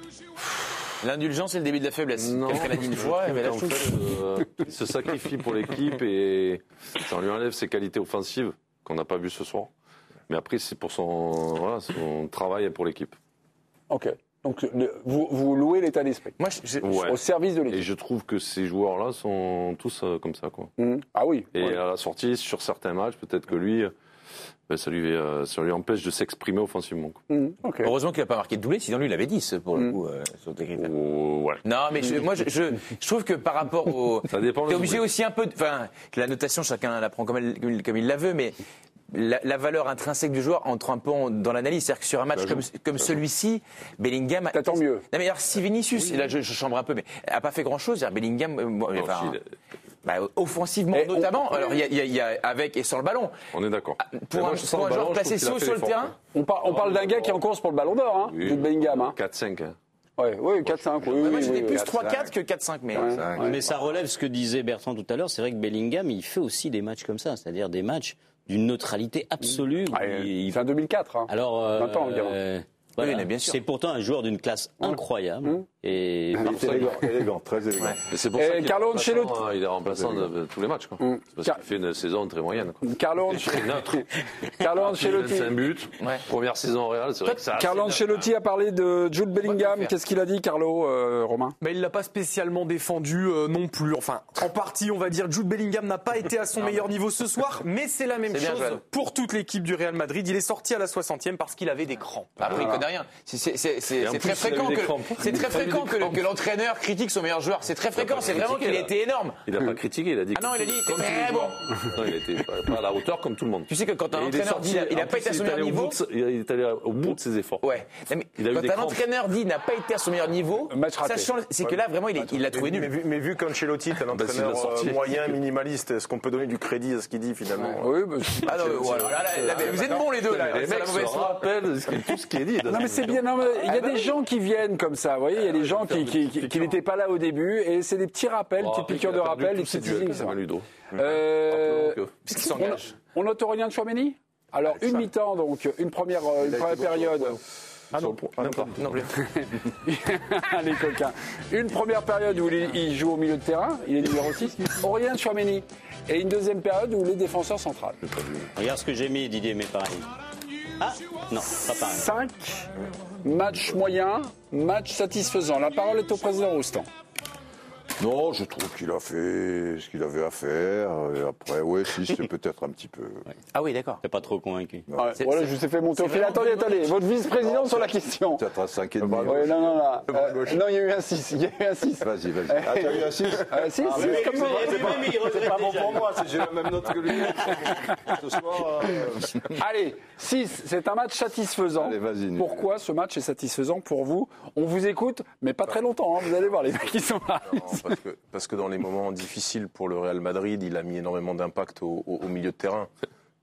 L'indulgence, c'est le début de la faiblesse. Non. Quelqu'un l'a dit une fois, mais là, En je trouve fait, euh, il se sacrifie pour l'équipe et ça lui enlève ses qualités offensives qu'on n'a pas vues ce soir. Mais après, c'est pour son, voilà, son travail pour l'équipe. Ok. Donc, le- vous, vous louez l'état d'esprit. Moi, je- je- Ouais. Au service de Et l'équipe. je trouve que ces joueurs-là sont tous euh, comme ça, quoi. Mmh. Ah oui. Et Ouais. à la sortie, sur certains matchs, peut-être que lui, euh, ben, ça, lui euh, ça lui empêche de s'exprimer offensivement, quoi. Mmh. Ok. heureusement qu'il n'a pas marqué de doublé, sinon lui, il avait dix pour le Mm. coup. euh, sur tes critères. Oh, ouais. Non, mais je, moi, je, je, je trouve que par rapport au. Ça dépend T'es le obligé doublé. aussi un peu. de- Enfin, la notation, chacun la prend comme, elle- comme il- comme il la veut, mais. La, la valeur intrinsèque du joueur entre un peu en- dans l'analyse. C'est-à-dire que sur un match comme, comme celui-ci, Bellingham. T'attends mieux. Non, mais alors, si Vinicius, et là je, je chambre un peu, mais a pas fait grand-chose, Bellingham, euh, moi, Non, enfin, si, bah, offensivement Et on- notamment, alors il y, a- il y a- il y a avec et sans le ballon. On est d'accord. Pour Mais un, moi, je sens pour un le joueur ballon, je placé trouve qu'il a si haut fait sur le l'effort, terrain, On, par- on parle d'un gars qui est en course pour le ballon d'or, hein, Oui, Jude Bellingham. Hein. quatre cinq. Hein. Ouais, oui, quatre cinq. Oui, moi oui, j'étais oui, plus oui. trois quatre que quatre cinq, mais. Ouais. Mais ça relève ce que disait Bertrand tout à l'heure. C'est vrai que Bellingham, il fait aussi des matchs comme ça, c'est-à-dire des matchs d'une neutralité absolue. Ah, Il- il- C'est un deux mille quatre. Hein. Alors, euh, vingt ans environ. euh, voilà. Oui, mais bien sûr. C'est pourtant un joueur d'une classe incroyable. Mmh. Et Il est élégant, élégant, très élégant. Ouais. Mais c'est pour Et ça qu'il est Carlo remplaçant, Ancelotti. hein, il est remplaçant de, de tous les matchs, quoi. Mm. Parce Car- qu'il fait une saison très moyenne, quoi. Carlo, Il est neutre. Carlo Il a Ancelotti. vingt-cinq buts, Ouais. première saison au Real, c'est vrai que ça. Carlo Ancelotti a parlé de Jude Bellingham. faire. Qu'est-ce qu'il a dit, Carlo, euh, Romain? Mais il l'a pas spécialement défendu euh, non plus. Enfin, en partie, on va dire, Jude Bellingham n'a pas été à son meilleur niveau ce soir, mais c'est la même C'est bien, chose Joël. pour toute l'équipe du Real Madrid. Il est sorti à la soixantième parce qu'il avait des crampes. Après, il connaît rien. C'est- c'est- c'est- C'est Et en c'est plus, très il a eu fréquent des que, crampes. c'est très Il a eu fréquent des que, le- crampes. que l'entraîneur critique son meilleur joueur. C'est très fréquent. pas C'est vraiment critiqué, qu'il a là. été énorme. Il n'a pas critiqué, il a dit. Ah non, il a dit, comme très tous les bon. joueurs. Non, il a été pas, pas à la hauteur comme tout le monde. Tu sais que quand un Et il est entraîneur sorti, dit il n'a en pas plus, été à il son est allé meilleur au bout niveau. de sa- Il est allé au bout de ses efforts. Ouais. Non, mais Il a eu quand des un crampes. entraîneur dit il n'a pas été à son meilleur niveau, Match raté. sachant- c'est que là vraiment il est- il l'a trouvé mais, nul. vu, mais vu qu'Ancelotti est un Bah, s'il l'a entraîneur sorti. euh, moyen, minimaliste, est-ce qu'on peut donner du crédit à ce qu'il dit finalement Oui, bah, Ah non, voilà, là, là, là, vous êtes bons les deux là. Les C'est la mecs se mauvaise foi. rappellent ce qui- tout ce qui est dit. non, mais c'est bien. Non, mais il y a des gens qui viennent comme ça. Vous voyez, il y a des gens qui, qui, qui, qui n'étaient pas là au début. Et c'est des petits rappels, des petites piqûres de rappel, des petites usines. ça va. Ludo. Euh, Rappelons que- Puisqu'il s'engage. on note Aurélien Tchouaméni. Alors, une mi-temps, donc, une première, euh, une première période. Ah non, même pas. Non plus. Les coquins. Une première période où il, il joue au milieu de terrain, il est numéro six, Aurélien Tchouaméni. Et une deuxième période où il est défenseur central. Regarde ce que j'ai mis, Didier, mais pareil. Ah non, pas pareil. cinq matchs moyens, match satisfaisant. La parole est au président Roustan. Non, je trouve qu'il a fait ce qu'il avait à faire. Et après, ouais, si, c'est peut-être un petit peu. Ah oui, d'accord. T'es pas trop convaincu. Ouais, C'est- voilà, c'est- je vous ai fait monter au c'est fil. vraiment Attendez, une attendez, votre vice-président sur la question. Peut-être à cinq et demi. Oui, non, non, non. Euh, non, il y a eu un six. Il y a eu un six. Vas-y, vas-y. Ah, t'as eu un six Euh, six, Ah, six, mais comme c'est ça. pas- Oui, oui, oui, il regrette C'est pas bon déjà. pour moi, si j'ai la même note que lui. Ce soir, euh, Allez, six, c'est un match satisfaisant. Allez, vas-y, Nicolas. Pourquoi ce match est satisfaisant pour vous? On vous écoute, mais pas très longtemps, hein, vous allez voir, les mecs qui sont là. Non, parce, que, parce que dans les moments difficiles pour le Real Madrid, il a mis énormément d'impact au, au- au milieu de terrain.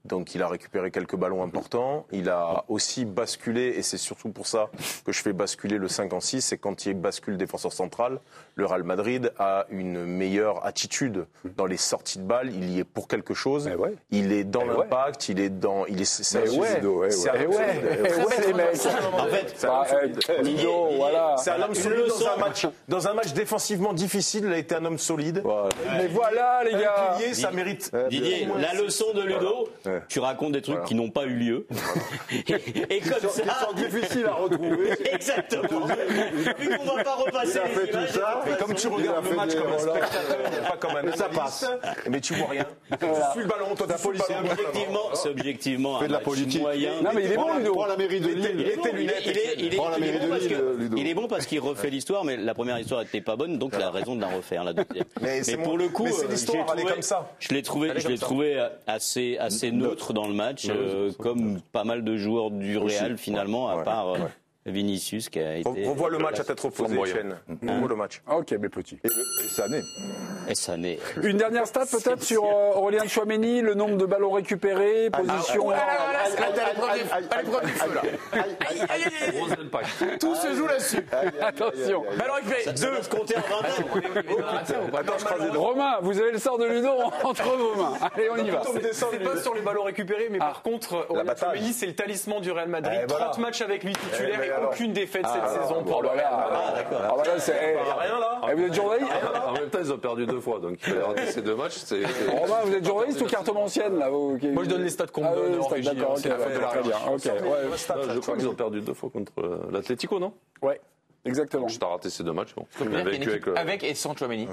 Donc il a récupéré quelques ballons importants. Il a aussi basculé, et c'est surtout pour ça que je fais basculer le cinq en six, c'est quand il bascule défenseur central, le Real Madrid a une meilleure attitude dans les sorties de balles. Il y est pour quelque chose. Eh ouais. Il est dans Eh l'impact, ouais. il est dans... Il est, c'est Eh un ouais. Ludo, ouais, C'est ouais. un ouais. Eh ouais, les mecs. En fait, c'est Bah, euh, Ludo, voilà. C'est un homme solide dans un match, dans un match défensivement difficile. Il a été un homme solide. Voilà. Mais voilà, les gars. Un pilier, ça mérite. Didier, la leçon de Ludo, Voilà. tu racontes des trucs Voilà. qui n'ont pas eu lieu. et, et comme Ils sont, ça, ils sont difficiles à retrouver. exactement. Vu qu'on va pas repasser Il a fait les tout images, ça. Et comme tu Il a regardes fait le match des- comme un voilà. spectateur, pas comme un Mais ça analyste, mais tu vois rien. Tu suis le ballon, toi, tu suis le c'est ballon. objectivement, c'est objectivement Fait un de la match politique. moyen. Non, mais il est Prends bon, la- Ludo. Prends la mairie de Il était- Lille. il était Il est, il est- il est- Prends la il est mairie bon de parce Lille, que- Ludo. il est bon parce qu'il refait l'histoire, mais la première histoire n'était pas bonne, donc il a raison de la refaire, la deuxième. Mais c'est pour mon- le coup, mais c'est euh, l'histoire, je l'ai elle est trouvé- comme ça. Je l'ai trouvé, Elle est je l'ai comme ça. trouvé assez, assez neutre dans le match, euh, comme pas mal de joueurs du Real finalement, à Ouais. part euh, Vinicius qui a été. Revois le match à tête reposée, Flamboyant. Etienne. Revois le match. Ok, mes petits. Et, le- et ça n'est. Et ça n'est. Une dernière stat peut-être sur euh, Aurélien Tchouaméni, le nombre de ballons récupérés, position. Gros impact. Tout se joue là-dessus. Attention. Ballon récupéré. Ça va se compter en vingt ans. Attends, je croisais- Romain, vous avez le sort de Ludo entre vos mains. Allez, on y va. C'est pas sur les ballons récupérés, mais par contre, Aurélien bataille. Tchouaméni, c'est le talisman du Real Madrid. Eh, voilà. trente matchs avec lui titulaire Eh, mais et alors. aucune défaite cette saison Bon, pour le Real voilà. Madrid. Ah, voilà, c'est. eh, Rien là. eh, vous êtes journaliste En même temps, ils ont perdu deux fois, donc il fallait rater ces deux matchs. c'est- Romain, vous êtes journaliste ou carte ancienne là vous, qui- Moi, je donne les stats qu'on me Ah, donne oui, en stats, régie, d'accord, hein, ok, c'est la faute ouais, de la très régie. bien. Ok, ouais, Non, je crois qu'ils ont perdu deux fois contre euh, l'Atlético, non ouais, exactement. Je t'ai raté ces deux matchs. Bon. C'est-à-dire qu'il y a une Vaincu avec équipe le- avec et sans Tchouaméni.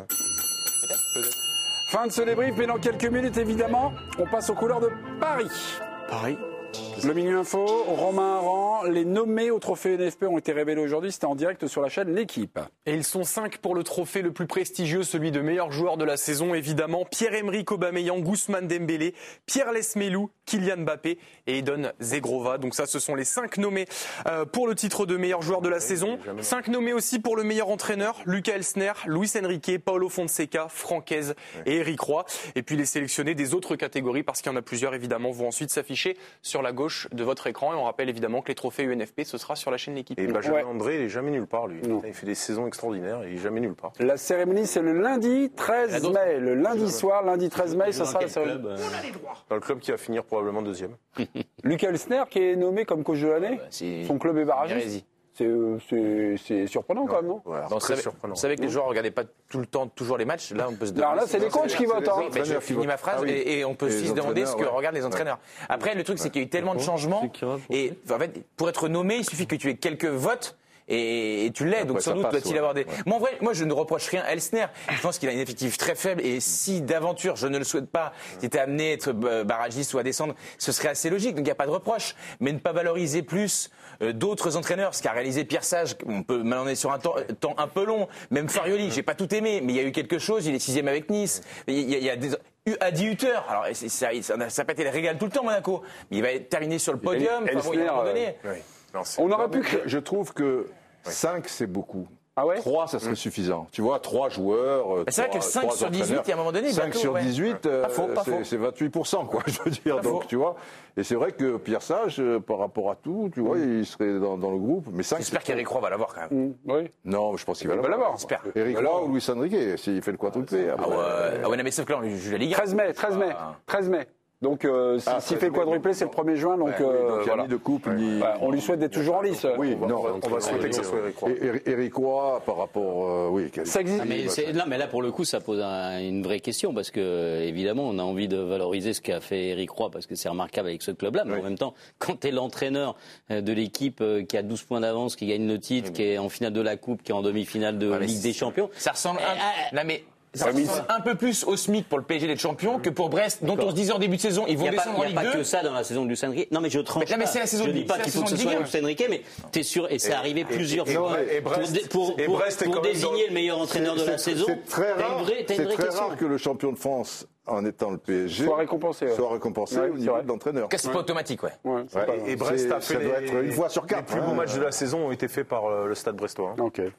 Fin de ce débrief, mais dans quelques minutes évidemment, on passe aux couleurs de Paris. Paris. Le Minu Info, Romain Aran, les nommés au trophée N F P ont été révélés aujourd'hui, c'était en direct sur la chaîne L'Équipe. Et ils sont cinq pour le trophée le plus prestigieux, celui de meilleur joueur de la saison, évidemment. Pierre-Emerick Aubameyang, Ousmane Dembélé, Pierre Lesmelou, Kylian Mbappé et Edon Zegrova. Donc ça, ce sont les cinq nommés euh, pour le titre de meilleur joueur de la saison. Cinq nommés aussi pour le meilleur entraîneur, Lucas Elsner, Luis Enrique, Paulo Fonseca, Franquez et Eric Roy. Et puis les sélectionnés des autres catégories, parce qu'il y en a plusieurs évidemment, vont ensuite s'afficher sur la gauche de votre écran. Et on rappelle évidemment que les trophées U N F P, ce sera sur la chaîne L'Équipe. Et Benjamin Ouais. André, il est jamais nulle part, lui. Non. Il fait des saisons extraordinaires, il est jamais nulle part. La cérémonie, c'est le lundi treize mai. Le lundi soir, lundi treize mai, ça Dans sera la quel cérémonie. club, euh, Dans le club qui va finir probablement deuxième. Lucas Elsner, qui est nommé comme coach de l'année, c'est son club est barragiste. hérésie. C'est euh, c'est- c'est surprenant quand même, non? Voilà, Bon, très vous savez- surprenant. Vous savez que les joueurs ne regardaient pas tout le temps toujours les matchs. Là, on peut se Alors demander. là, c'est les coachs qui votent. hein. Oui, ben, je finis ma phrase Ah oui. et, et on peut Et aussi les se demander ce que entraîneurs, ouais. regardent les entraîneurs. Après, le truc, c'est qu'il y a eu tellement de changements. Et en fait, pour être nommé, il suffit que tu aies quelques votes. Et, et tu l'ais, donc Après, sans ça doute passe, doit-il ouais. avoir des. Ouais. Moi, en vrai, moi, je ne reproche rien à Elsner. Je pense qu'il a une effectif très faible. Et si d'aventure, je ne le souhaite pas, il était amené à être euh, barragiste ou à descendre, ce serait assez logique. Donc il n'y a pas de reproche. Mais ne pas valoriser plus euh, d'autres entraîneurs, ce qu'a réalisé Pierre Sage, on peut mal en est sur un temps, temps un peu long. Même Farioli, j'ai pas tout aimé, mais il y a eu quelque chose. Il est sixième avec Nice. Il y a, il y a des. Adi Hutter, alors c'est- ça n'a ça a pas été le régal tout le temps Monaco, mais il va être terminé sur le podium. Enfin, bon, il y a un moment donné. Oui. Non, c'est- On aurait pu créer. Je trouve que cinq, c'est beaucoup. Ah ouais? trois, ça serait suffisant. Tu vois, trois joueurs. euh, C'est vrai trois- que cinq trois sur dix-huit, entraîneurs. il y a un moment donné, cinq bientôt, sur ouais. dix-huit, euh, Pas faux, pas faux. c'est- c'est vingt-huit pour cent, quoi, je veux dire. Pas Donc, faux. tu vois. Et c'est vrai que Pierre Sage, euh, par rapport à tout, tu vois, il serait dans, dans le groupe. Mais cinq, J'espère qu'Eric Roy va l'avoir quand même. Mmh, oui. non, je pense qu'il va Il va l'avoir. l'avoir. J'espère. Eric Roy ou Luis Enrique, s'il fait le quadruplé. Ah après. ouais, ah ouais, non, mais sauf que là, on lui joue la Ligue un. treize mai, treize mai, Ah. treize mai. Donc, euh, si- Ah, s'il treize fait le mai. quadruplé, c'est le premier juin. Donc, Oui, euh, donc il y a voilà. ni de coupe, ni. Bah, on lui souhaite d'être toujours en lice. Oui, On va- non. on va souhaiter que ce soit Eric Roy. Et- Eric- Eric Roy, par rapport. euh, oui, quel- Ça existe. Ah, mais c'est- non, mais là, pour le coup, ça pose un- une vraie question parce que, évidemment, on a envie de valoriser ce qu'a fait Eric Roy parce que c'est remarquable avec ce club-là. Mais Oui. en même temps, quand tu es l'entraîneur euh, de l'équipe euh, qui a douze points d'avance, qui gagne le titre, qui est en finale de la Coupe, qui est en demi-finale de Ouais, mais Ligue c'est- des Champions. Ça ressemble Eh, un... ah, Non, mais ça Ouais, mais ressemble un peu plus au SMIC pour le P S G d'être champion que pour Brest, dont on se disait en début de saison, ils Il vont n'y a pas, descendre en il y a Ligue pas deux. que ça dans la saison de Luis Enrique. Non, mais je tranche Mais- non, mais pas. c'est la saison je de- dis pas c'est la qu'il faut que ce saison de soit Ligue un. Luis Enrique, mais t'es sûr, et c'est arrivé plusieurs et- fois. et Brest- pour, dé- pour, et pour- Brest est pour quand même désigner dans- le meilleur entraîneur de C'est- la c'est- saison, C'est très t'as une rare, vraie, t'as une c'est vraie très question. rare que le champion de France, en étant le P S G, Soit récompensé, ouais. soit récompensé Ouais, au c'est niveau vrai. de l'entraîneur. Que c'est pas automatique, ouais. Ouais, c'est Ouais. pas Et grave. Brest C'est- a fait ça doit les- être une fois sur quatre, Les plus hein. beaux matchs de la saison ont été faits par euh, le Stade Brestois. hein. Ok.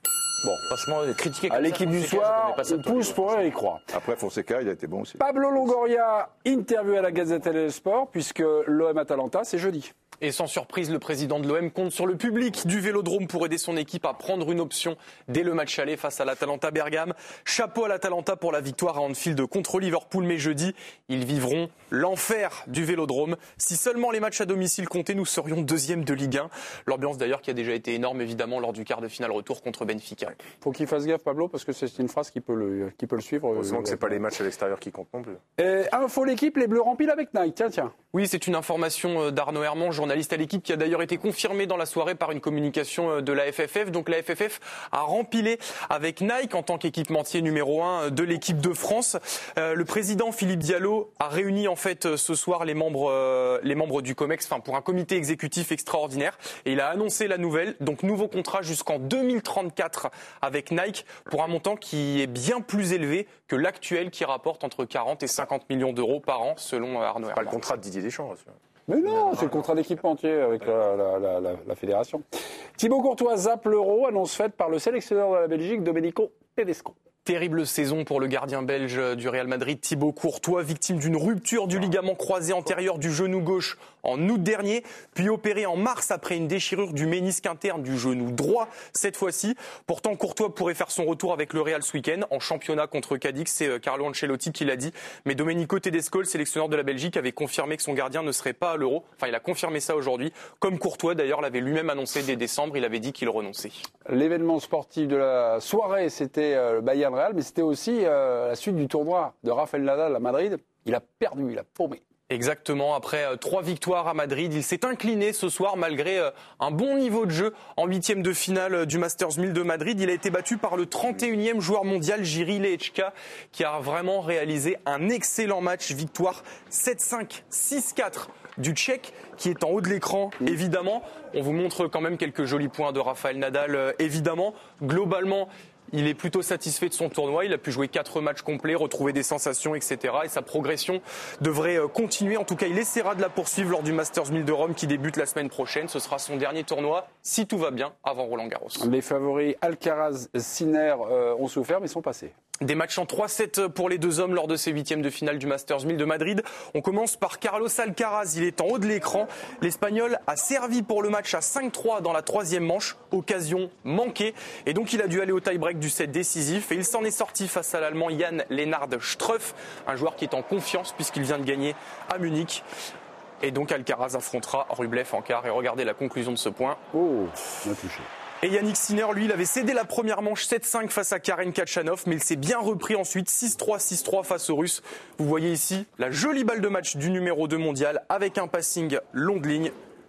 Bon, franchement, critiquer comme À l'équipe ça, du Fonseca, soir, je connais pas ça on de toi, pousse les pour gars. eux et y croit. Après, Fonseca, il a été bon aussi. Pablo Longoria, interview à la Gazette dello Sport, puisque l'O M Atalanta, c'est jeudi. Et sans surprise, le président de l'O M compte sur le public du Vélodrome pour aider son équipe à prendre une option dès le match aller face à l'Atalanta Bergame. Chapeau à l'Atalanta pour la victoire à Anfield contre Liverpool, mais jeudi, ils vivront l'enfer du Vélodrome. Si seulement les matchs à domicile comptaient, nous serions deuxième de Ligue un. L'ambiance d'ailleurs qui a déjà été énorme évidemment lors du quart de finale retour contre Benfica. Faut qu'il fasse gaffe, Pablo, parce que c'est une phrase qui peut le, qui peut le suivre. Heureusement que c'est pas les matchs à l'extérieur qui comptent non plus. Et info l'équipe, les Bleus remplis avec Nike. Tiens, tiens. Oui, c'est une information d'Arnaud Herman, journaliste à l'équipe, qui a d'ailleurs été confirmée dans la soirée par une communication de la F F F. Donc la F F F a rempilé avec Nike en tant qu'équipementier numéro un de l'équipe de France. Euh, le président Philippe Diallo a réuni en fait ce soir les membres, euh, les membres du COMEX, enfin pour un comité exécutif extraordinaire, et il a annoncé la nouvelle. Donc nouveau contrat jusqu'en deux mille trente-quatre avec Nike pour un montant qui est bien plus élevé que l'actuel, qui rapporte entre quarante et cinquante millions d'euros par an selon Arnaud Herman. Pas le contrat de Didier Deschamps. Rassurez. Mais non, c'est le contrat d'équipementier avec la, la, la, la, la fédération. Thibaut Courtois zappe l'Euro, annonce faite par le sélectionneur de la Belgique, Domenico Tedesco. Terrible saison pour le gardien belge du Real Madrid, Thibaut Courtois, victime d'une rupture du ligament croisé antérieur du genou gauche en août dernier, puis opéré en mars après une déchirure du ménisque interne du genou droit cette fois-ci. Pourtant, Courtois pourrait faire son retour avec le Real ce week-end en championnat contre Cadix. C'est Carlo Ancelotti qui l'a dit. Mais Domenico Tedesco, le sélectionneur de la Belgique, avait confirmé que son gardien ne serait pas à l'Euro. Enfin, il a confirmé ça aujourd'hui. Comme Courtois, d'ailleurs, l'avait lui-même annoncé dès décembre. Il avait dit qu'il renonçait. L'événement sportif de la soirée, c'était le Bayern Real, mais c'était aussi euh, la suite du tournoi de Rafael Nadal à Madrid. Il a perdu, il a paumé. Exactement, après euh, trois victoires à Madrid, il s'est incliné ce soir malgré euh, un bon niveau de jeu en huitième de finale euh, du Masters mille de Madrid. Il a été battu par le trente et unième joueur mondial, Jiří Lehečka, qui a vraiment réalisé un excellent match. Victoire sept cinq, six quatre du Tchèque, qui est en haut de l'écran, évidemment. On vous montre quand même quelques jolis points de Rafael Nadal, euh, évidemment. Globalement, il est plutôt satisfait de son tournoi. Il a pu jouer quatre matchs complets, retrouver des sensations, et cetera. Et sa progression devrait continuer. En tout cas, il essaiera de la poursuivre lors du Masters mille de Rome qui débute la semaine prochaine. Ce sera son dernier tournoi, si tout va bien, avant Roland-Garros. Les favoris Alcaraz, Sinner euh, ont souffert, mais sont passés. Des matchs en trois sept pour les deux hommes lors de ces huitièmes de finale du Masters mille de Madrid. On commence par Carlos Alcaraz. Il est en haut de l'écran. L'Espagnol a servi pour le match à cinq trois dans la troisième manche. Occasion manquée. Et donc il a dû aller au tie-break du set décisif. Et il s'en est sorti face à l'Allemand Jan-Lennard Struff, un joueur qui est en confiance puisqu'il vient de gagner à Munich. Et donc Alcaraz affrontera Rublev en quart. Et regardez la conclusion de ce point. Oh, bien touché. Et Yannick Sinner, lui, il avait cédé la première manche sept cinq face à Karen Khachanov, mais il s'est bien repris ensuite six trois, six trois face aux Russes. Vous voyez ici la jolie balle de match du numéro deux mondial avec un passing longue ligne.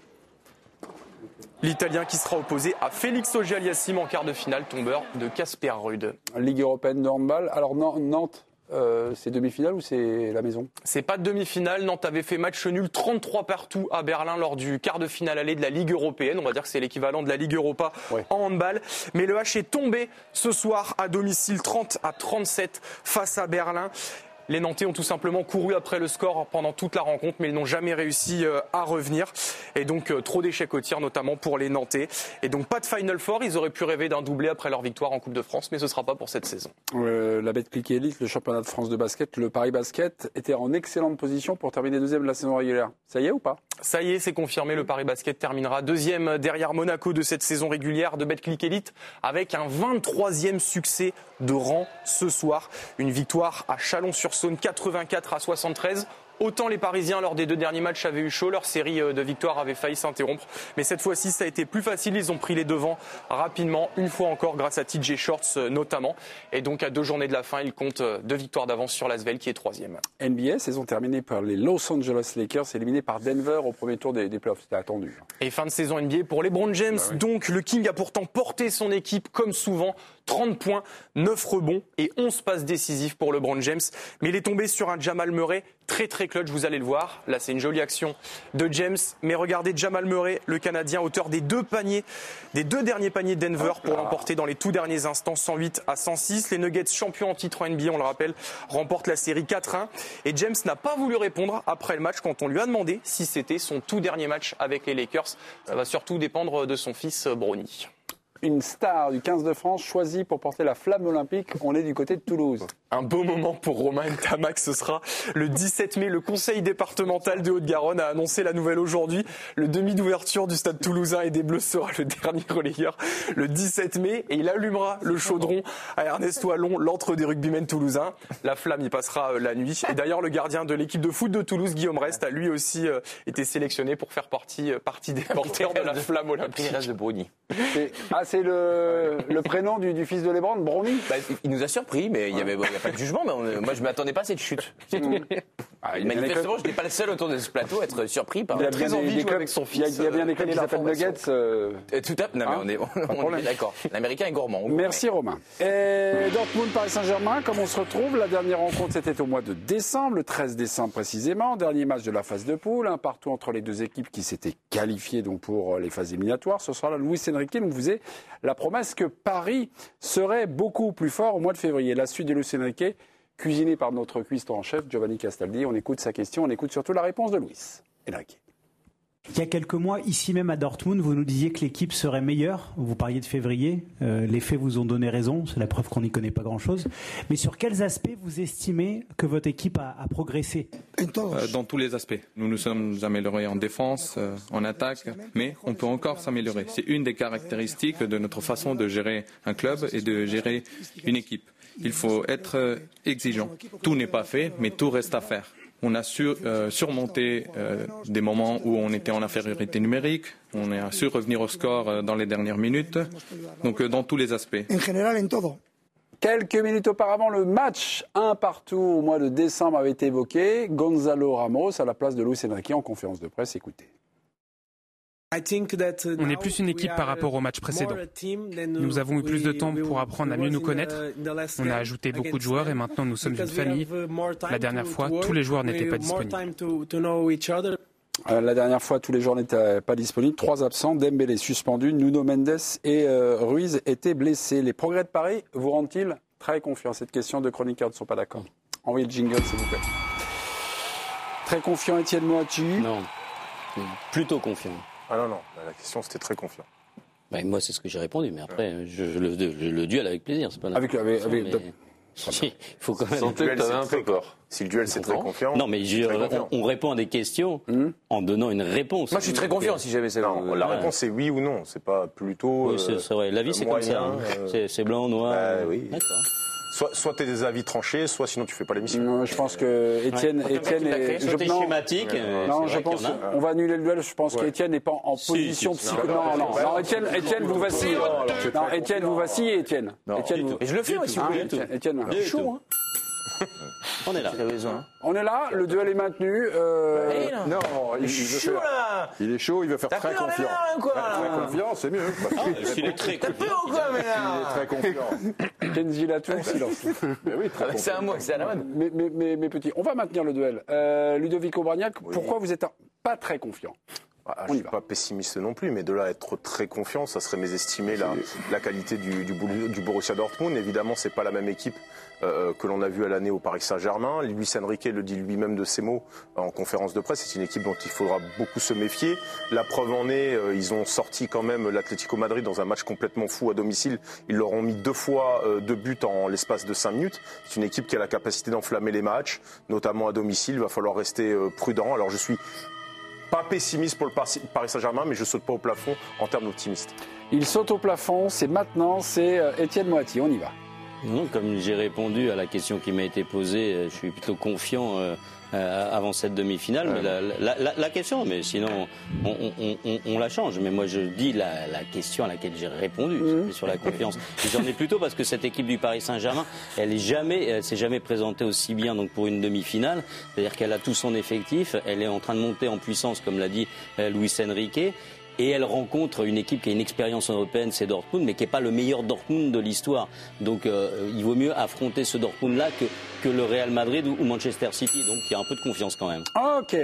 L'Italien qui sera opposé à Félix Auger-Aliassime en quart de finale, tombeur de Casper Ruud. Ligue européenne de handball. Alors Nantes, euh, c'est demi-finale ou c'est la maison? C'est pas de demi-finale. Nantes avait fait match nul trente-trois partout à Berlin lors du quart de finale aller de la Ligue européenne. On va dire que c'est l'équivalent de la Ligue Europa ouais. en handball. Mais le H est tombé ce soir à domicile trente à trente-sept face à Berlin. Les Nantais ont tout simplement couru après le score pendant toute la rencontre, mais ils n'ont jamais réussi à revenir. Et donc, trop d'échecs au tir, notamment pour les Nantais. Et donc, pas de Final Four. Ils auraient pu rêver d'un doublé après leur victoire en Coupe de France, mais ce ne sera pas pour cette saison. Euh, la Betclic Elite, le championnat de France de basket, le Paris Basket, était en excellente position pour terminer deuxième de la saison régulière. Ça y est ou pas? Ça y est, c'est confirmé. Le Paris Basket terminera deuxième derrière Monaco de cette saison régulière de Betclic Elite avec un vingt-troisième succès de rang ce soir. Une victoire à Chalon-sur-Saône, quatre-vingt-quatre à soixante-treize. Autant les Parisiens, lors des deux derniers matchs, avaient eu chaud. Leur série de victoires avait failli s'interrompre. Mais cette fois-ci, ça a été plus facile. Ils ont pris les devants rapidement, une fois encore, grâce à T J Shorts notamment. Et donc, à deux journées de la fin, ils comptent deux victoires d'avance sur l'Asvel, qui est troisième. N B A, saison terminée par les Los Angeles Lakers, éliminés par Denver au premier tour des, des playoffs. C'était attendu. Et fin de saison N B A pour LeBron James. Bah oui. Donc, le King a pourtant porté son équipe, comme souvent. trente points, neuf rebonds et onze passes décisives pour LeBron James. Mais il est tombé sur un Jamal Murray très très clutch, vous allez le voir. Là, c'est une jolie action de James. Mais regardez Jamal Murray, le Canadien, auteur des deux paniers, des deux derniers paniers de Denver pour l'emporter dans les tout derniers instants, cent huit à cent six. Les Nuggets, champions en titre en N B A, on le rappelle, remportent la série quatre un. Et James n'a pas voulu répondre après le match quand on lui a demandé si c'était son tout dernier match avec les Lakers. Ça va surtout dépendre de son fils Bronny. une star du quinze de France choisie pour porter la flamme olympique. On est du côté de Toulouse. Un beau moment pour Romain Ntamak, ce sera le dix-sept mai. Le conseil départemental de Haute-Garonne a annoncé la nouvelle aujourd'hui. Le demi d'ouverture du stade toulousain et des Bleus sera le dernier relayeur le dix-sept mai et il allumera le chaudron à Ernesto Allon, l'antre des rugbymen toulousains. La flamme y passera la nuit. Et d'ailleurs, le gardien de l'équipe de foot de Toulouse, Guillaume Rest, a lui aussi été sélectionné pour faire partie, partie des porteurs de la flamme olympique. de Bruni. C'est, ah, c'est le, le prénom du, du fils de Lebrun, Brownie. Bah, il nous a surpris, mais il n'y avait, bon, il y a pas de jugement. Mais on, moi, je ne m'attendais pas à cette chute. C'est tout. Ah, manifestement, je n'étais pas le seul autour de ce plateau à être surpris par. Il y a très bien envie des, de jouer clubs, avec son il y a, fils. il y a bien des clubs qui s'appellent Nuggets. Euh... Tout à fait. Non, mais on est, on, on est d'accord. L'Américain est gourmand. Merci Romain. Et Dortmund, Paris Saint-Germain, comme on se retrouve, la dernière rencontre c'était au mois de décembre, le treize décembre précisément, dernier match de la phase de poule, un partout entre les deux équipes qui s'étaient qualifiées donc pour les phases éliminatoires. Ce sera là Luis Enrique nous faisait la promesse que Paris serait beaucoup plus fort au mois de février. La suite de Luis Enrique, cuisinée par notre cuistot en chef Giovanni Castaldi. On écoute sa question, on écoute surtout la réponse de Luis Enrique. Il y a quelques mois, ici même à Dortmund, vous nous disiez que l'équipe serait meilleure. Vous parliez de février. Euh, les faits vous ont donné raison. C'est la preuve qu'on n'y connaît pas grand-chose. Mais sur quels aspects vous estimez que votre équipe a, a progressé ? euh, Dans tous les aspects. Nous nous sommes améliorés en défense, euh, en attaque, mais on peut encore s'améliorer. C'est une des caractéristiques de notre façon de gérer un club et de gérer une équipe. Il faut être exigeant. Tout n'est pas fait, mais tout reste à faire. On a su euh, surmonter euh, des moments où on était en infériorité numérique. On a su revenir au score euh, dans les dernières minutes. Donc euh, dans tous les aspects. En général, en todo. Quelques minutes auparavant, le match un partout au mois de décembre avait été évoqué. Gonzalo Ramos à la place de Luis Enrique en conférence de presse. Écoutez. On est plus une équipe par rapport au match précédent. Nous avons eu plus de temps pour apprendre à mieux nous connaître. On a ajouté beaucoup de joueurs et maintenant nous sommes une famille. La dernière fois, tous les joueurs n'étaient pas disponibles. La dernière fois, tous les joueurs n'étaient pas disponibles. Trois absents, Dembélé suspendu, Nuno Mendes et euh, Ruiz étaient blessés. Les progrès de Paris vous rendent-ils très confiants ? Cette question de chroniqueurs ne sont pas d'accord. Envoyez le jingle, s'il vous plaît. Très confiant, Étienne Moati ? Non, plutôt confiant. Ah non, non, la question c'était très confiant. Ben, moi c'est ce que j'ai répondu, mais après je, je, le, je le duel avec plaisir, c'est pas la avec, avec, avec mais... si, il faut quand même. Si le duel, un peu peur. Si le duel c'est très confiant. Non, mais je, on, on répond à des questions mmh. en donnant une réponse. Moi je suis très confiant si jamais c'est. Non, la réponse c'est oui ou non, c'est pas plutôt. Oui, c'est, c'est vrai. La vie c'est moyen, comme ça. Hein. Euh... C'est, c'est blanc, noir. Bah, oui. D'accord. Soit, soit tu as des avis tranchés, soit sinon tu fais pas l'émission. Non, je pense que Étienne, ouais. Étienne est, je, non, schématique. Euh, non, je pense on va annuler le duel. Je pense ouais. qu'Étienne n'est pas en si, position si, psychologique. Non, non, non, non, Étienne, Étienne, vous vacillez. Non, Étienne, vous vacillez, Étienne. Étienne, vous. Et je le fais aussi. Étienne, chaud. On est là. On est là, le duel est maintenu. Euh... Hey, non, il, il, chaud, faire, là. il est chaud, il veut faire T'as très confiant. Là, quoi, là. Très confiant, c'est mieux. Ah, il est très confiant. T'as peur ou quoi, mais là Il est très confiant. Kenji Latour, silence. Mais oui, très c'est un mot, c'est à la mode. Mes, mes, mes, mes petits, on va maintenir le duel. Euh, Ludovico Bragnac, oui. Pourquoi vous êtes pas très confiant ? Ah, je ne suis pas pessimiste non plus, mais de là à être très confiant, ça serait mésestimer la, la qualité du, du, du Borussia Dortmund. Évidemment, c'est pas la même équipe euh, que l'on a vue à l'année au Paris Saint-Germain. Luis Enrique le dit lui-même de ses mots en conférence de presse. C'est une équipe dont il faudra beaucoup se méfier. La preuve en est, euh, ils ont sorti quand même l'Atlético Madrid dans un match complètement fou à domicile. Ils leur ont mis deux fois euh, deux buts en l'espace de cinq minutes. C'est une équipe qui a la capacité d'enflammer les matchs, notamment à domicile. Il va falloir rester euh, prudent. Alors je suis pas pessimiste pour le Paris Saint-Germain, mais je saute pas au plafond en termes d'optimiste. Il saute au plafond, c'est maintenant, c'est Étienne Moati, on y va. Non, comme j'ai répondu à la question qui m'a été posée, je suis plutôt confiant euh, euh, avant cette demi-finale. Ouais. Mais la, la, la, la question, mais sinon on, on, on, on la change. Mais moi je dis la, la question à laquelle j'ai répondu mmh. sur la confiance. Et j'en ai plutôt parce que cette équipe du Paris Saint-Germain, elle est jamais, elle s'est jamais présentée aussi bien donc pour une demi-finale. C'est-à-dire qu'elle a tout son effectif, elle est en train de monter en puissance, comme l'a dit euh, Luis Enrique. Et elle rencontre une équipe qui a une expérience européenne, c'est Dortmund, mais qui n'est pas le meilleur Dortmund de l'histoire. Donc euh, il vaut mieux affronter ce Dortmund-là que, que le Real Madrid ou, ou Manchester City. Donc il y a un peu de confiance quand même. Ok.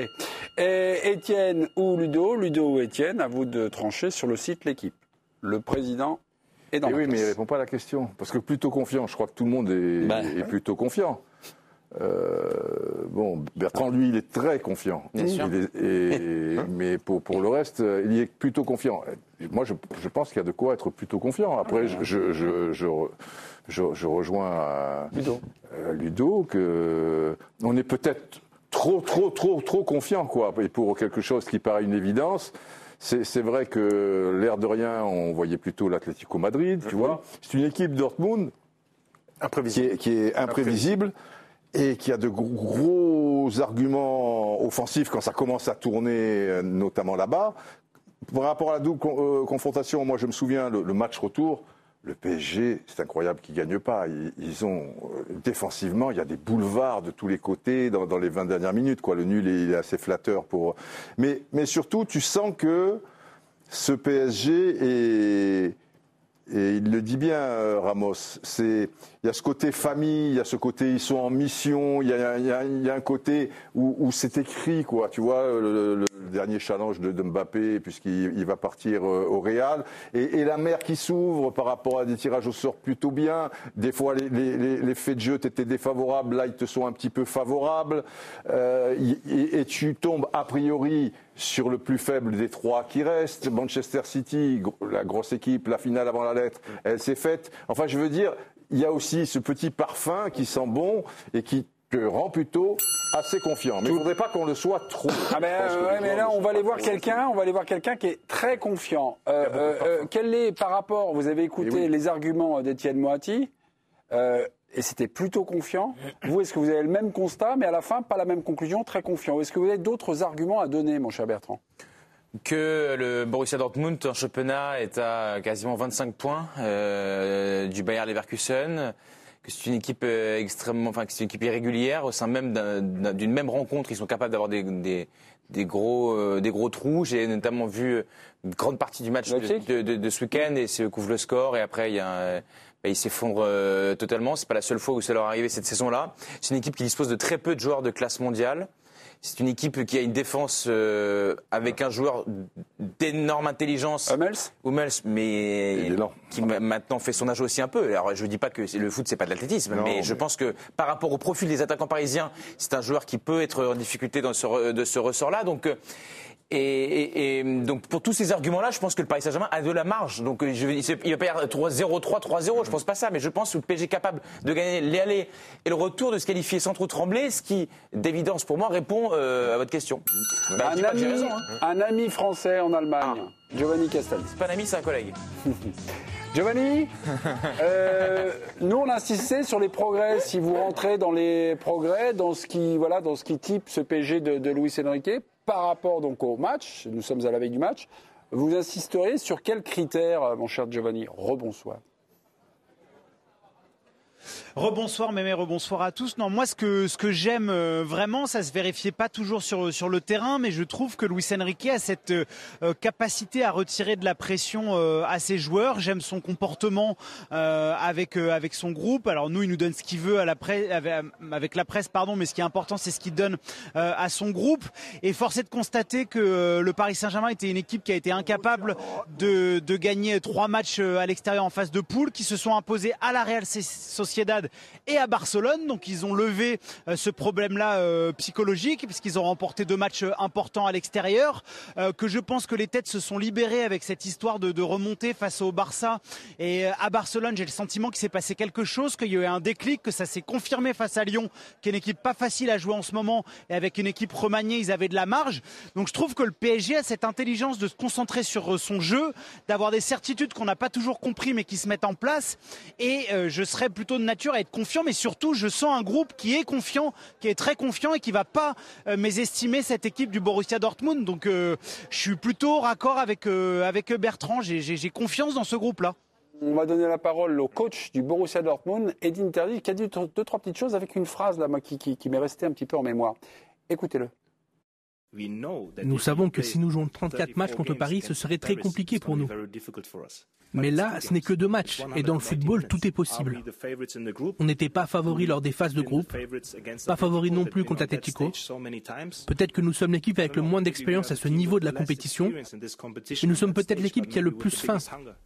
Et Étienne ou Ludo, Ludo ou Étienne, à vous de trancher sur le site L'Équipe. Le président est dans Et la oui, place. mais il ne répond pas à la question. Parce que plutôt confiant, je crois que tout le monde est, bah, est plutôt confiant. Euh, bon, Bertrand, lui, il est très confiant. Bien sûr. Il est- et- mais pour, pour le reste, il est plutôt confiant. Moi, je, je pense qu'il y a de quoi être plutôt confiant. Après, je, je, je, je, je, je rejoins à, Ludo. à Ludo que on est peut-être trop, trop, trop, trop confiant, quoi. Et pour quelque chose qui paraît une évidence. C'est, c'est vrai que l'air de rien, on voyait plutôt l'Atlético Madrid, tu vois. C'est une équipe Dortmund qui est, qui est imprévisible et qui a de gros, gros arguments offensifs quand ça commence à tourner, notamment là-bas. Par rapport à la double con- euh, confrontation, moi je me souviens, le, le match retour, le P S G, c'est incroyable qu'ils ne gagnent pas. Ils, ils ont, euh, défensivement, il y a des boulevards de tous les côtés dans, dans les vingt dernières minutes, quoi. Le nul est, il est assez flatteur pour. Mais, mais surtout, tu sens que ce P S G est. Et il le dit bien, euh, Ramos, c'est, il y a ce côté famille, il y a ce côté ils sont en mission, il y a, il y a, il y a un côté où, où c'est écrit, quoi. Tu vois, le, le dernier challenge de, de Mbappé, puisqu'il il va partir euh, au Real, et, et la mer qui s'ouvre par rapport à des tirages au sort plutôt bien. Des fois, les, les, les, les faits de jeu t'étaient défavorables, là, ils te sont un petit peu favorables, euh, et, et tu tombes a priori sur le plus faible des trois qui restent. Manchester City, la grosse équipe, la finale avant la lettre, elle s'est faite. Enfin, je veux dire, il y a aussi ce petit parfum qui sent bon et qui te rend plutôt assez confiant. Mais il ne faudrait pas qu'on le soit trop. Ah ben, euh, ouais, mais là, on va aller voir quelqu'un, on va aller voir quelqu'un qui est très confiant. Euh, euh, euh, quel est, par rapport, vous avez écouté oui. les arguments d'Étienne Moati, euh, et c'était plutôt confiant. Vous, est-ce que vous avez le même constat, mais à la fin, pas la même conclusion, très confiant. Est-ce que vous avez d'autres arguments à donner, mon cher Bertrand ? Que le Borussia Dortmund en championnat est à quasiment vingt-cinq points euh, du Bayer Leverkusen, que c'est une équipe extrêmement, enfin que c'est une équipe irrégulière au sein même d'un, d'un, d'une même rencontre, ils sont capables d'avoir des, des, des gros, euh, des gros trous. J'ai notamment vu une grande partie du match de, de, de, de ce week-end et c'est couvre le score et après il y a un, bah, il s'effondre euh, totalement. C'est pas la seule fois où ça leur est arrivé cette saison-là. C'est une équipe qui dispose de très peu de joueurs de classe mondiale. C'est une équipe qui a une défense euh, avec un joueur d'énorme intelligence. Hummels Hummels, mais qui maintenant fait son âge aussi un peu. Alors je ne dis pas que le foot c'est pas de l'athlétisme, non, mais, mais je pense que par rapport au profil des attaquants parisiens, c'est un joueur qui peut être en difficulté dans ce, de ce ressort-là. Donc Et, et, et donc pour tous ces arguments-là, je pense que le Paris Saint-Germain a de la marge. Donc je, il va pas y avoir trois zéro, trois trois zéro, je pense pas ça, mais je pense que le P S G est capable de gagner les allées et le retour, de se qualifier sans trop trembler, ce qui, d'évidence pour moi, répond euh, à votre question. Bah, un, ami, raison, hein. un ami français en Allemagne, ah. Giovanni Castaldi. C'est pas un ami, c'est un collègue. Giovanni, euh, nous on insistait sur les progrès. Si vous rentrez dans les progrès, dans ce qui, voilà, dans ce qui type ce P S G de, de Luis Enrique, par rapport donc au match, nous sommes à la veille du match, vous insisterez sur quels critères, mon cher Giovanni ? Rebonsoir. Rebonsoir Mémé, rebonsoir à tous. Non, moi ce que ce que j'aime euh, vraiment, ça se vérifiait pas toujours sur sur le terrain, mais je trouve que Luis Enrique a cette euh, capacité à retirer de la pression euh, à ses joueurs. J'aime son comportement euh, avec euh, avec son groupe. Alors nous, il nous donne ce qu'il veut à la presse, avec, avec la presse, pardon, mais ce qui est important, c'est ce qu'il donne euh, à son groupe. Et force est de constater que euh, le Paris Saint-Germain était une équipe qui a été incapable de de gagner trois matchs à l'extérieur en phase de poule, qui se sont imposés à la Real Sociedad et à Barcelone. Donc ils ont levé euh, ce problème-là euh, psychologique, puisqu'ils ont remporté deux matchs euh, importants à l'extérieur, euh, que je pense que les têtes se sont libérées avec cette histoire de, de remonter face au Barça. Et euh, à Barcelone, j'ai le sentiment qu'il s'est passé quelque chose, qu'il y a eu un déclic, que ça s'est confirmé face à Lyon, qui est une équipe pas facile à jouer en ce moment, et avec une équipe remaniée, ils avaient de la marge. Donc je trouve que le P S G a cette intelligence de se concentrer sur euh, son jeu, d'avoir des certitudes qu'on n'a pas toujours compris, mais qui se mettent en place. Et euh, je serais plutôt de nature à être confiant, mais surtout je sens un groupe qui est confiant, qui est très confiant et qui va pas euh, mésestimer cette équipe du Borussia Dortmund. Donc euh, je suis plutôt raccord avec euh, avec Bertrand. J'ai, j'ai, j'ai confiance dans ce groupe-là. On va donner la parole au coach du Borussia Dortmund, Edin Terzic, qui a dit deux trois petites choses avec une phrase là, moi, qui, qui, qui m'est restée un petit peu en mémoire. Écoutez-le. Nous savons que si nous jouons trente-quatre matchs contre Paris, ce serait très compliqué pour nous. Mais là, ce n'est que deux matchs, et dans le football, tout est possible. On n'était pas favoris lors des phases de groupe, pas favoris non plus contre l'Atlético. Peut-être que nous sommes l'équipe avec le moins d'expérience à ce niveau de la compétition, mais nous sommes peut-être l'équipe qui a le plus faim.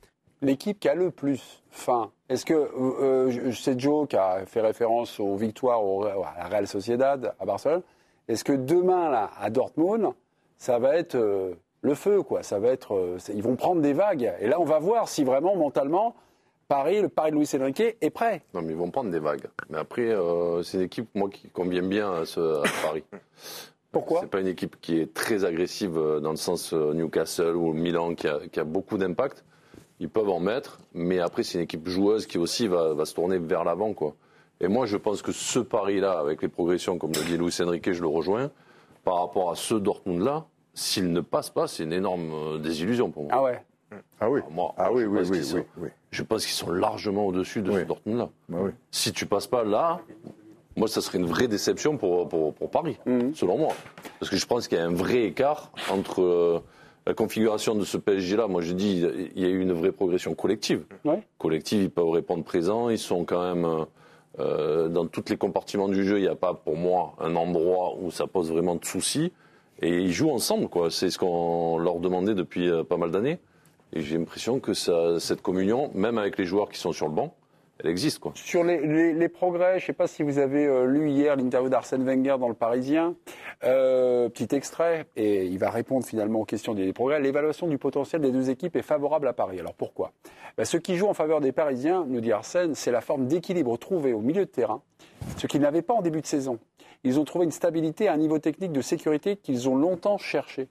l'équipe qui a le plus faim. Est-ce que, euh, c'est Joe qui a fait référence aux victoires au, à la Real Sociedad, à Barcelone. Est-ce que demain, là, à Dortmund, ça va être euh, le feu, quoi. Ça va être, euh, ils vont prendre des vagues. Et là, on va voir si vraiment, mentalement, Paris, le Paris de Luis Enrique est prêt. Non, mais ils vont prendre des vagues. Mais après, euh, c'est une équipe, moi, qui convient bien à, ce, à Paris. Pourquoi ? C'est pas une équipe qui est très agressive dans le sens Newcastle ou Milan qui a, qui a beaucoup d'impact. Ils peuvent en mettre, mais après c'est une équipe joueuse qui aussi va, va se tourner vers l'avant, quoi. Et moi je pense que ce pari-là, avec les progressions, comme le dit Luis Enrique, je le rejoins, par rapport à ce Dortmund-là, s'il ne passe pas, c'est une énorme désillusion pour moi. Ah ouais. Ah oui. Alors moi, ah oui, je oui, pense oui, qu'ils sont- oui, oui. Je pense qu'ils sont largement au-dessus de Oui. ce Dortmund-là. Bah oui. Si tu passes pas là, moi, ça serait une vraie déception pour, pour, pour Paris, Mhm. selon moi. Parce que je pense qu'il y a un vrai écart entre euh, la configuration de ce P S G-là. Moi, je dis il y a eu une vraie progression collective. Ouais. Collective, ils peuvent répondre présent. Ils sont quand même euh, dans tous les compartiments du jeu. Il n'y a pas, pour moi, un endroit où ça pose vraiment de soucis. Et ils jouent ensemble, quoi. C'est ce qu'on leur demandait depuis euh, pas mal d'années. Et j'ai l'impression que ça, cette communion, même avec les joueurs qui sont sur le banc, elle existe, quoi. Sur les, les, les progrès, je ne sais pas si vous avez euh, lu hier l'interview d'Arsène Wenger dans Le Parisien, euh, petit extrait, et il va répondre finalement aux questions des progrès. L'évaluation du potentiel des deux équipes est favorable à Paris. Alors pourquoi ? Ben, ce qui joue en faveur des Parisiens, nous dit Arsène, c'est la forme d'équilibre trouvée au milieu de terrain, ce qu'ils n'avaient pas en début de saison. Ils ont trouvé une stabilité à un niveau technique de sécurité qu'ils ont longtemps cherché.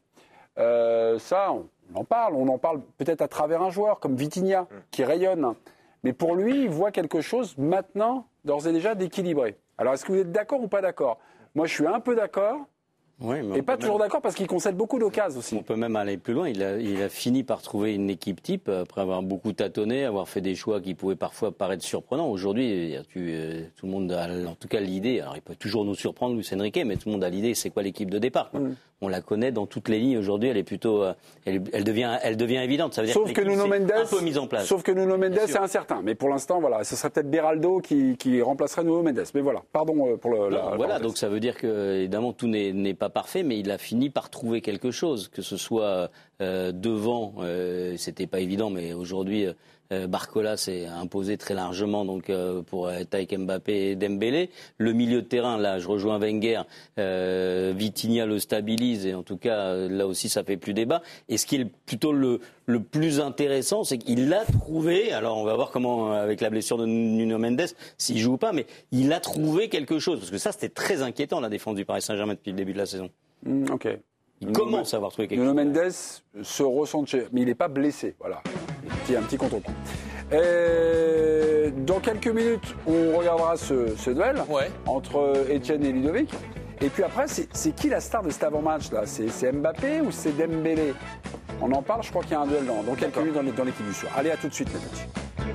Euh, ça, on en parle, on en parle peut-être à travers un joueur comme Vitinha, qui rayonne. Mais pour lui, il voit quelque chose maintenant, d'ores et déjà, d'équilibré. Alors, est-ce que vous êtes d'accord ou pas d'accord ? Moi, je suis un peu d'accord, Oui, mais et on pas peut toujours même- d'accord parce qu'il concède beaucoup d'occasions aussi. On peut même aller plus loin. Il a, il a fini par trouver une équipe type après avoir beaucoup tâtonné, avoir fait des choix qui pouvaient parfois paraître surprenants. Aujourd'hui, tu, euh, tout le monde a en tout cas l'idée. Alors, il peut toujours nous surprendre, Luis Enrique, mais tout le monde a l'idée. C'est quoi l'équipe de départ, quoi. Mm. On la connaît dans toutes les lignes. Aujourd'hui, elle est plutôt, euh, elle, elle devient, elle devient évidente. Ça veut dire Sauf que l'équipe Nuno s'est Mendes, un peu mise en place. sauf que Nuno Mendes Bien sûr. est incertain. Mais pour l'instant, voilà, ce serait peut-être Beraldo qui, qui remplacerait Nuno Mendes. Mais voilà, pardon euh, pour le. la- Non, la voilà, parenthèse. donc ça veut dire que évidemment tout n'est n'est pas parfait, mais il a fini par trouver quelque chose, que ce soit euh, devant, euh, c'était pas évident, mais aujourd'hui euh, Barcola s'est imposé très largement donc euh, pour être avec Mbappé et Dembélé. Le milieu de terrain, là, je rejoins Wenger, euh, Vitinha le stabilise et en tout cas euh, là aussi ça fait plus débat. Et ce qui est plutôt le le plus intéressant, c'est qu'il l'a trouvé. Alors on va voir comment, avec la blessure de Nuno Mendes, s'il joue ou pas, mais il a trouvé quelque chose. Parce que ça, c'était très inquiétant, la défense du Paris Saint-Germain depuis le début de la saison. Mm, ok. Il commence à avoir trouvé quelque Nuno chose. Mendes se ressent, chez- mais il n'est pas blessé. Voilà, petit, un petit contre-coup. Et dans quelques minutes, on regardera ce, ce duel Ouais. entre Etienne et Ludovic. Et puis après, c'est c'est qui la star de cet avant-match là ? C'est c'est Mbappé ou c'est Dembélé ? On en parle, je crois qu'il y a un duel dans, dans quelques minutes dans les- dans l'équipe du soir. Allez, à tout de suite, mes petits.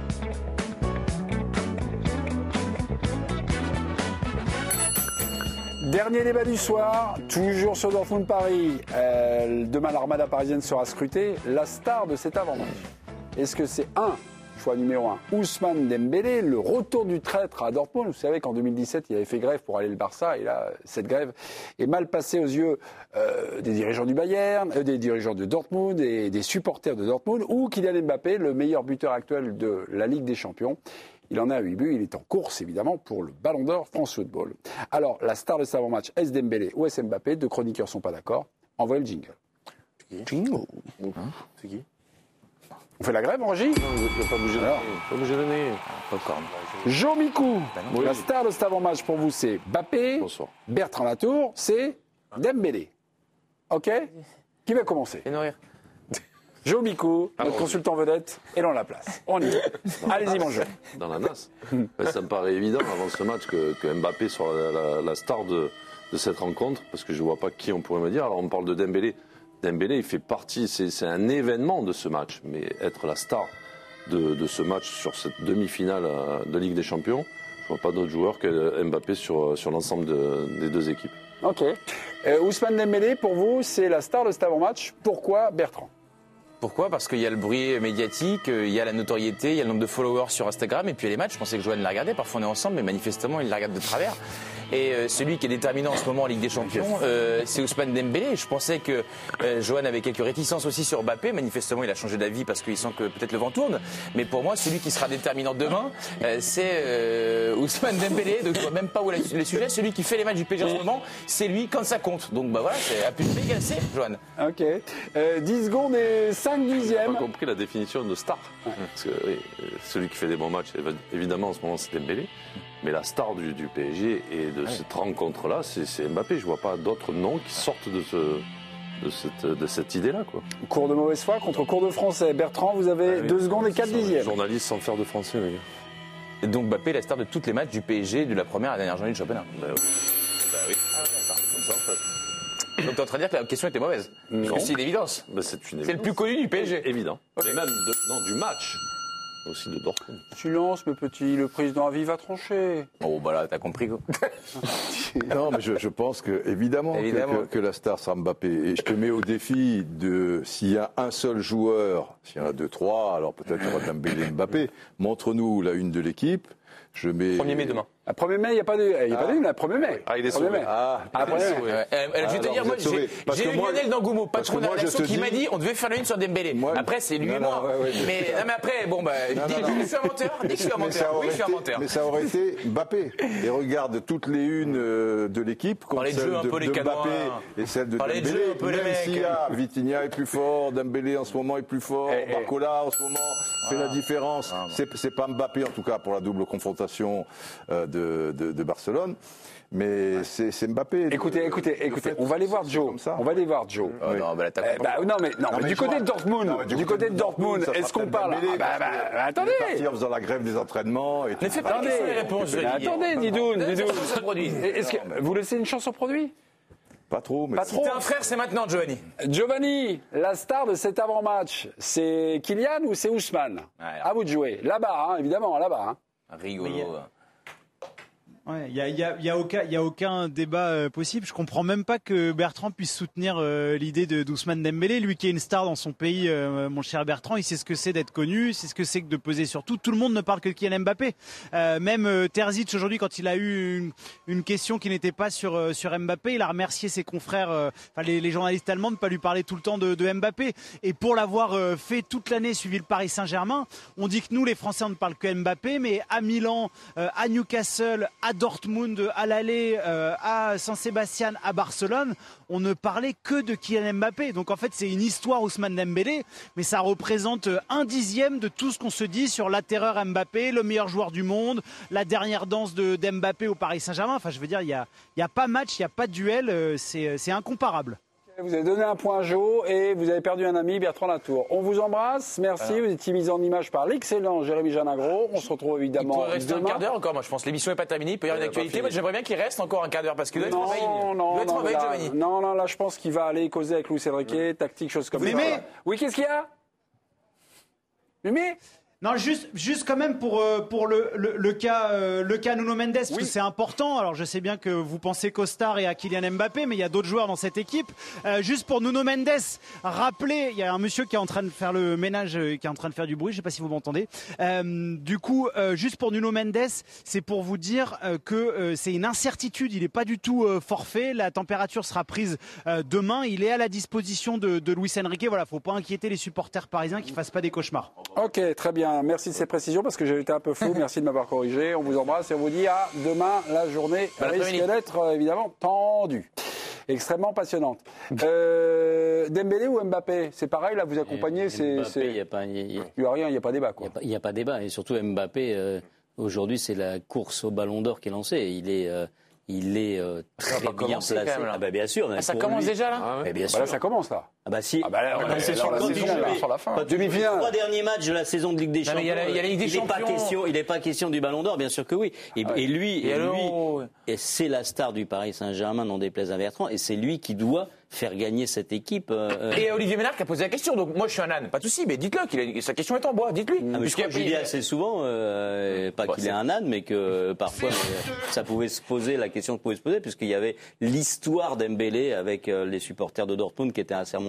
Dernier débat du soir, toujours sur Dortmund Paris. Euh, demain, l'Armada parisienne sera scrutée. La star de cet avant-match, est-ce que c'est un choix numéro un, Ousmane Dembélé, le retour du traître à Dortmund? Vous savez qu'en deux mille dix-sept, il avait fait grève pour aller le Barça, et là, cette grève est mal passée aux yeux euh, des dirigeants du Bayern, euh, des dirigeants de Dortmund et des supporters de Dortmund, ou Kylian Mbappé, le meilleur buteur actuel de la Ligue des Champions. Il en a huit buts, il est en course évidemment pour le Ballon d'Or France Football. Alors, la star de cet avant-match, est-ce Dembélé ou est-ce Mbappé? Deux chroniqueurs sont pas d'accord. Envoyez le jingle. Jingle C'est qui? On fait la grève en régie? Non, il ne pas bouger le nez. Pas bouger le nez. Popcorn. Jean Micou, Oui. la star de cet avant-match pour vous, c'est Mbappé. Bonsoir. Bertrand Latour, c'est Dembélé. OK? Qui va commencer? Et nourrir. Jean Micou, notre Alors, consultant vedette, est dans la place. On y va. Allez-y, mon jeu. Dans la N A S. Ben, ça me paraît évident avant ce match que, que Mbappé soit la, la- la star de, de cette rencontre, parce que je ne vois pas qui on pourrait me dire. Alors on parle de Dembélé. Dembélé, il fait partie, c'est, c'est un événement de ce match, mais être la star de, de ce match sur cette demi-finale euh, de Ligue des Champions, je ne vois pas d'autres joueurs que Mbappé sur, sur l'ensemble de- des deux équipes. OK. Euh, Ousmane Dembélé, pour vous, c'est la star de cet avant-match. Pourquoi Bertrand? Pourquoi ? Parce qu'il y a le bruit médiatique, il y a la notoriété, il y a le nombre de followers sur Instagram, et puis il y a les matchs. Je pensais que Johan l'a regardé, parfois on est ensemble, mais manifestement il la regarde de travers. Et euh, celui qui est déterminant en ce moment en Ligue des Champions, euh, c'est Ousmane Dembélé. Je pensais que euh, Johan avait quelques réticences aussi sur Mbappé. Manifestement, il a changé d'avis parce qu'il sent que peut-être le vent tourne. Mais pour moi, celui qui sera déterminant demain, euh, c'est euh, Ousmane Dembélé. Donc je vois même pas où est le sujet. Celui qui fait les matchs du P S G en ce moment, c'est lui quand ça compte. Donc bah voilà, c'est à plus de B égale C, Johan. Ok. Euh, dix secondes et cinq dixièmes. J'ai pas compris la définition de star. Ouais. Parce que oui, celui qui fait des bons matchs, évidemment en ce moment c'est Dembélé. Mais la star du, du P S G et de ouais. cette rencontre-là, c'est Mbappé. Je vois pas d'autres noms qui sortent de, ce, de cette, de cette idée-là. Cours de mauvaise foi contre cours de français. Bertrand, vous avez ah, oui. deux secondes et quatre dixièmes. Journaliste sans faire de français, les gars. Et donc Mbappé, la star de tous les matchs du P S G de la première à la dernière journée du championnat. Bah oui. Bah oui. Ah, comme ça, en fait. Donc tu es en train de dire que la question était mauvaise. Non. C'est une évidence. Bah, c'est le plus connu du P S G. Évident. Okay. Et même de, non, du match. Aussi de Dortmund. Silence, mes petits, le président Aviv va trancher. Oh, bah là, t'as compris, quoi. Non, mais je, je pense que, évidemment, évidemment. Que, que, que la star sera Mbappé. Et je te mets au défi de, s'il y a un seul joueur, s'il y en a deux, trois, alors peut-être il y aura Dembélé et Mbappé, montre-nous la une de l'équipe. Je mets. premier mai demain. Le premier mai, il n'y a pas de, il y a ah. pas de, le premier mai. Ah, il est sauvé. Ah, ah, premier mai. Euh, euh, je vais te dire, moi, j'ai eu Lionel Dangoumo, patron de la rédaction, qui m'a dit, on devait faire la une sur Dembélé. Moi, après, c'est lui et moi. Ouais, ouais, mais, non, mais après, bon, bah, dis que je suis un menteur, dis que je suis un menteur. Oui, je suis un menteur. Mais ça aurait été Mbappé. Et regarde toutes les unes de l'équipe, comme celle de Mbappé et celle de Dembélé. Même s'il y a Vitinha est plus fort, Dembélé en ce moment est plus fort, Barcola en ce moment fait la différence. C'est pas Mbappé, en tout cas, pour la double confrontation de, de, de Barcelone, mais c'est Mbappé. Écoutez, le, écoutez, écoutez, on va aller voir Joe. On va aller voir Joe. Oh, oui. Non, bah, là, eh, bah, non, mais, non, non, mais du côté de Dortmund, non, du, du côté de Dortmund, est-ce qu'on parle ah, bah, bah, bah, attendez. En faisant la grève des entraînements. Et ne fais pas les réponses. Attendez, Didoun, Didoun. Vous laissez une chance au produit? Pas trop, mais pas trop. Si t'es un frère, c'est maintenant, Giovanni. Giovanni, la star de cet avant-match, c'est Kylian ou c'est Ousmane? Ouais, à vous de jouer. Là-bas, hein, évidemment, là-bas. Hein. Rigolo. Il ouais, n'y a, y a, y a, aucun, y a aucun débat euh, possible. Je comprends même pas que Bertrand puisse soutenir euh, l'idée de d'Ousmane Dembélé. Lui qui est une star dans son pays, euh, mon cher Bertrand, il sait ce que c'est d'être connu, il sait ce que c'est que de peser sur tout. Tout le monde ne parle que de Kylian Mbappé. Euh, même euh, Terzic aujourd'hui, quand il a eu une, une question qui n'était pas sur, euh, sur Mbappé, il a remercié ses confrères, euh, enfin les, les journalistes allemands, de ne pas lui parler tout le temps de, de Mbappé. Et pour l'avoir euh, fait toute l'année, suivi le Paris Saint-Germain, on dit que nous, les Français, on ne parle que Mbappé, mais à Milan, euh, à Newcastle, à Dortmund, à l'aller, euh, à San Sébastien, à Barcelone, on ne parlait que de Kylian Mbappé. Donc en fait, c'est une histoire Ousmane Dembélé, mais ça représente un dixième de tout ce qu'on se dit sur la terreur Mbappé, le meilleur joueur du monde, la dernière danse de d'Mbappé au Paris Saint-Germain. Enfin, je veux dire, il n'y a, y a pas match, il n'y a pas de duel, euh, c'est incomparable. Vous avez donné un point à Joe et vous avez perdu un ami, Bertrand Latour. On vous embrasse, merci. Alors. Vous étiez mis en image par l'excellent Jérémy Janagro. On se retrouve évidemment. Il pourrait rester demain. un quart d'heure encore, moi je pense. L'émission n'est pas terminée. Il peut y avoir une actualité. Moi j'aimerais bien qu'il reste encore un quart d'heure parce qu'il doit être en veille. Non, non, non, là, non, non, là je pense qu'il va aller causer avec Louis Cédric, tactique, chose comme ça. Mais oui, qu'est-ce qu'il y a Mimi Non, juste, juste quand même pour, euh, pour le, le, le, cas, euh, le cas Nuno Mendes, parce oui. que c'est important. Alors je sais bien que vous pensez qu'au Star et à Kylian Mbappé, mais il y a d'autres joueurs dans cette équipe. Euh, juste pour Nuno Mendes, rappelez, il y a un monsieur qui est en train de faire le ménage, euh, qui est en train de faire du bruit, je ne sais pas si vous m'entendez. Euh, du coup, euh, juste pour Nuno Mendes, c'est pour vous dire euh, que euh, c'est une incertitude, il n'est pas du tout euh, forfait. La température sera prise euh, demain, il est à la disposition de, de Luis Enrique. Voilà, il ne faut pas inquiéter les supporters parisiens qui ne fassent pas des cauchemars. Ok, très bien. Merci de ces précisions parce que j'ai été un peu flou. Merci de m'avoir corrigé. On vous embrasse et on vous dit à demain. La journée risque d'être euh, évidemment tendue. Extrêmement passionnante. Euh, Dembélé ou Mbappé, c'est pareil, là, vous accompagnez. Il n'y a pas y a, y a rien, il n'y a pas débat. Il n'y a, a pas débat. Et surtout, Mbappé, euh, aujourd'hui, c'est la course au ballon d'or qui est lancée. Il est. Euh, Il est euh, très bien placé. Même, ah bah bien sûr. Ah, ça commence lui. déjà là. Ah ouais. bien bah sûr. là, ça commence là. Ah bah si. Ah bah là, c'est sur, la sur la fin. Demi-finale. Les trois derniers matchs de la saison de Ligue des Champions. Il y a la, y a la Ligue des il Champions. N'est pas question, il n'est pas question du Ballon d'Or, bien sûr que oui. Et, ah ouais. et lui, et, et lui, et c'est la star du Paris Saint-Germain, n'en déplaise à Bertrand, et c'est lui qui doit faire gagner cette équipe. Euh, et Olivier Ménard qui a posé la question. Donc moi je suis un âne, pas de souci, mais dites-le. Qu'il a, sa question est en bois. Dites-lui. Ah, je crois que je dis assez souvent, euh, pas bon, qu'il est un âne, mais que parfois euh, ça pouvait se poser, la question pouvait se poser, puisqu'il y avait l'histoire d'Embélé avec euh, les supporters de Dortmund qui étaient assez remontés.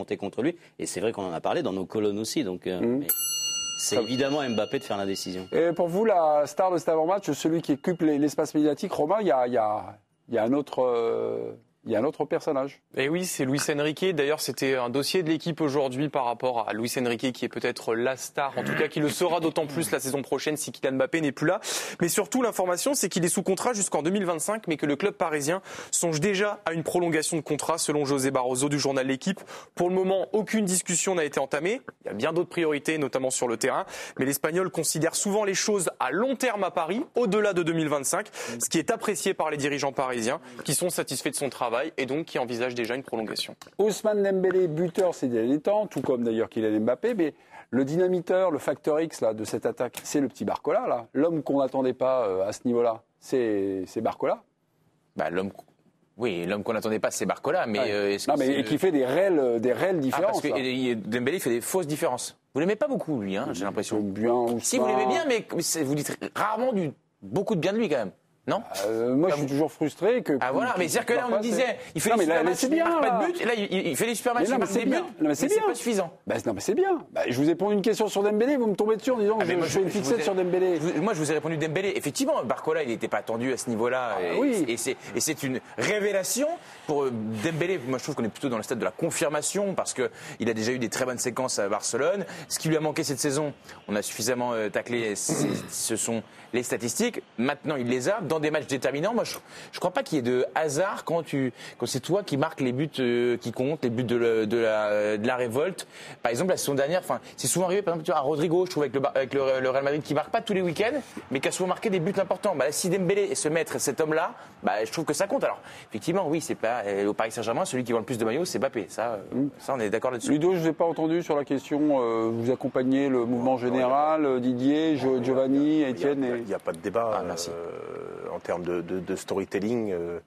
porté contre lui. Et c'est vrai qu'on en a parlé dans nos colonnes aussi. Donc, euh, mmh. c'est Ça... évidemment à Mbappé de faire la décision. Et pour vous, la star de cet avant-match, celui qui occupe l'espace médiatique, Romain, il y a, y, a, y a un autre... Euh... Il y a un autre personnage. Et oui, c'est Luis Enrique. D'ailleurs, c'était un dossier de l'équipe aujourd'hui par rapport à Luis Enrique, qui est peut-être la star, en tout cas qui le sera d'autant plus la saison prochaine si Kylian Mbappé n'est plus là. Mais surtout, l'information, c'est qu'il est sous contrat jusqu'en deux mille vingt-cinq, mais que le club parisien songe déjà à une prolongation de contrat, selon José Barroso du journal L'Équipe. Pour le moment, aucune discussion n'a été entamée. Il y a bien d'autres priorités, notamment sur le terrain. Mais l'Espagnol considère souvent les choses à long terme à Paris, au-delà de deux mille vingt-cinq, ce qui est apprécié par les dirigeants parisiens, qui sont satisfaits de son travail et donc qui envisage déjà une prolongation. Ousmane Dembélé, buteur ces derniers temps, tout comme d'ailleurs Kylian Mbappé, mais le dynamiteur, le facteur X là, de cette attaque, c'est le petit Barcola, là. L'homme qu'on n'attendait pas euh, à ce niveau-là, c'est, c'est Barcola. Bah, l'homme... Oui, l'homme qu'on n'attendait pas, c'est Barcola, mais... Ouais. Euh, est-ce non, que mais c'est... et qui fait des réelles, des réelles différences. Ah, parce que et, et Dembélé fait des fausses différences. Vous l'aimez pas beaucoup, lui, hein, j'ai l'impression. Bien, si, vous l'aimez bien, mais vous dites rarement du... beaucoup de bien de lui, quand même. Non euh, Moi, je suis toujours frustré que. Ah voilà, mais c'est-à-dire que là, on me disait, il fait non, des super là, matchs, il marque pas de but, et là, il, il fait des super matchs, il marque des buts, mais c'est, mais c'est pas suffisant. Bah, non, mais c'est bien. Bah, je vous ai posé une question sur Dembélé, vous me tombez dessus en disant que ah, je, moi, je fais une fixette ai... sur Dembélé. Je, moi, je vous ai répondu Dembélé. Effectivement, Barcola, il n'était pas attendu à ce niveau-là, ah, et, oui. et, c'est, et c'est une révélation pour Dembélé. Moi, je trouve qu'on est plutôt dans le stade de la confirmation, parce qu'il a déjà eu des très bonnes séquences à Barcelone. Ce qui lui a manqué cette saison, on a suffisamment taclé, ce sont les statistiques. Maintenant, il les a dans des matchs déterminants. Moi, je ne crois pas qu'il y ait de hasard quand, tu, quand c'est toi qui marques les buts euh, qui comptent, les buts de, le, de, la, de la révolte. Par exemple, la saison dernière, c'est souvent arrivé par exemple, à Rodrigo, je trouve, avec, le, avec le, le Real Madrid, qui ne marque pas tous les week-ends, mais qui a souvent marqué des buts importants. Bah, si Dembélé est ce maître, cet homme-là, bah, je trouve que ça compte. Alors, effectivement, oui, c'est pas au Paris Saint-Germain, celui qui vend le plus de maillots, c'est Mbappé. Ça, mm. ça, on est d'accord là-dessus. Ludo, je ne vous ai pas entendu sur la question. Euh, vous accompagnez le mouvement général, euh, Didier, jo- Giovanni, Etienne. Il n'y a, a, a pas de débat ah, euh, en termes de, de, de storytelling. Euh,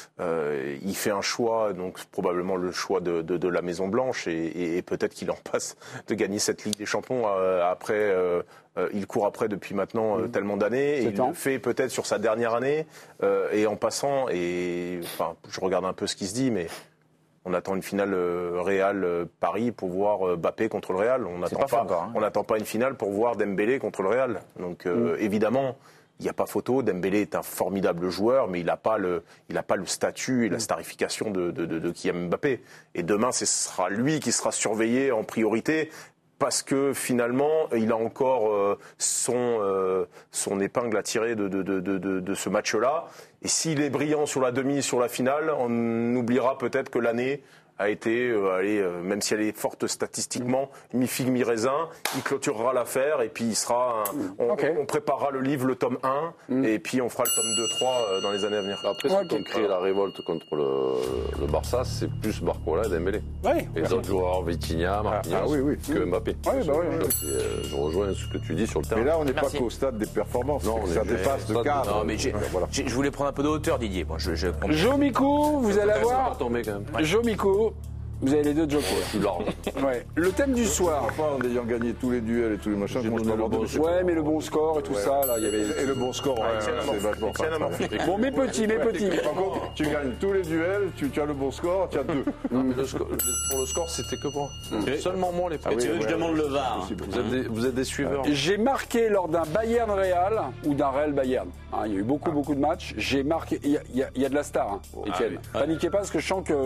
euh, il fait un choix, donc probablement le choix de, de, de la Maison Blanche, et, et, et peut-être qu'il en passe de gagner cette Ligue des Champions euh, après. Euh, euh, il court après depuis maintenant euh, mmh. tellement d'années, et il le fait peut-être sur sa dernière année, euh, et en passant. Et enfin, je regarde un peu ce qui se dit, mais. On attend une finale euh, Real-Paris pour voir euh, Mbappé contre le Real. On n'attend pas, pas, hein. on pas une finale pour voir Dembélé contre le Real. Donc euh, mmh. évidemment, il n'y a pas photo. Dembélé est un formidable joueur, mais il n'a pas le, il n'a pas le statut et la starification de, de, de, de Kylian Mbappé. Et demain, ce sera lui qui sera surveillé en priorité. Parce que finalement, il a encore euh, son, euh, son épingle à tirer de, de, de, de, de ce match-là. Et s'il est brillant sur la demi, sur la finale, on oubliera peut-être que l'année a été, euh, allez, euh, même si elle est forte statistiquement, mi-figue, mi-raisin, il clôturera l'affaire et puis il sera, un, on, okay. on, on préparera le livre, le tome un, mm. et puis on fera le tome deux trois euh, dans les années à venir. Après, ce okay. qui crée la révolte contre le, le Barça, c'est plus Barcola et Dembélé. Oui, les autres joueurs, Vitinha, Marquinhos, ah, ah, oui, oui. que Mbappé. Oui, bah, oui, oui. Euh, je rejoins ce que tu dis sur le terrain. Mais là, on n'est pas qu'au stade des performances, non, ça dépasse le cadre. Non, mais j'ai, voilà. j'ai, je voulais prendre un peu de hauteur, Didier. Bon, je, je... Jo Mikou, vous allez avoir... Jo Mikou. Vous avez les deux jokers. Je suis large. Ouais. Le thème du soir. Pas en ayant gagné tous les duels et tous les machins. Le bon ouais, mais le bon score et tout ouais. ça, là, il y avait. Et le bon score, ouais, c'est vachement bon, mes petits, mes petits. Par contre, tu gagnes tous les duels, tu, tu as le bon score, tu as deux. Non, mais le score, pour le score, c'était que moi. Okay. Seulement moi, les frères. Ah oui, tu veux que je demande le V A R. Vous êtes des, vous êtes des suiveurs. J'ai marqué lors d'un Bayern Real ou d'un Real Bayern. Hein, il y a eu beaucoup, beaucoup de matchs. J'ai marqué. Il y, y, y a de la star, hein, Etienne. Ah, oui. Paniquez pas, parce que je sens que,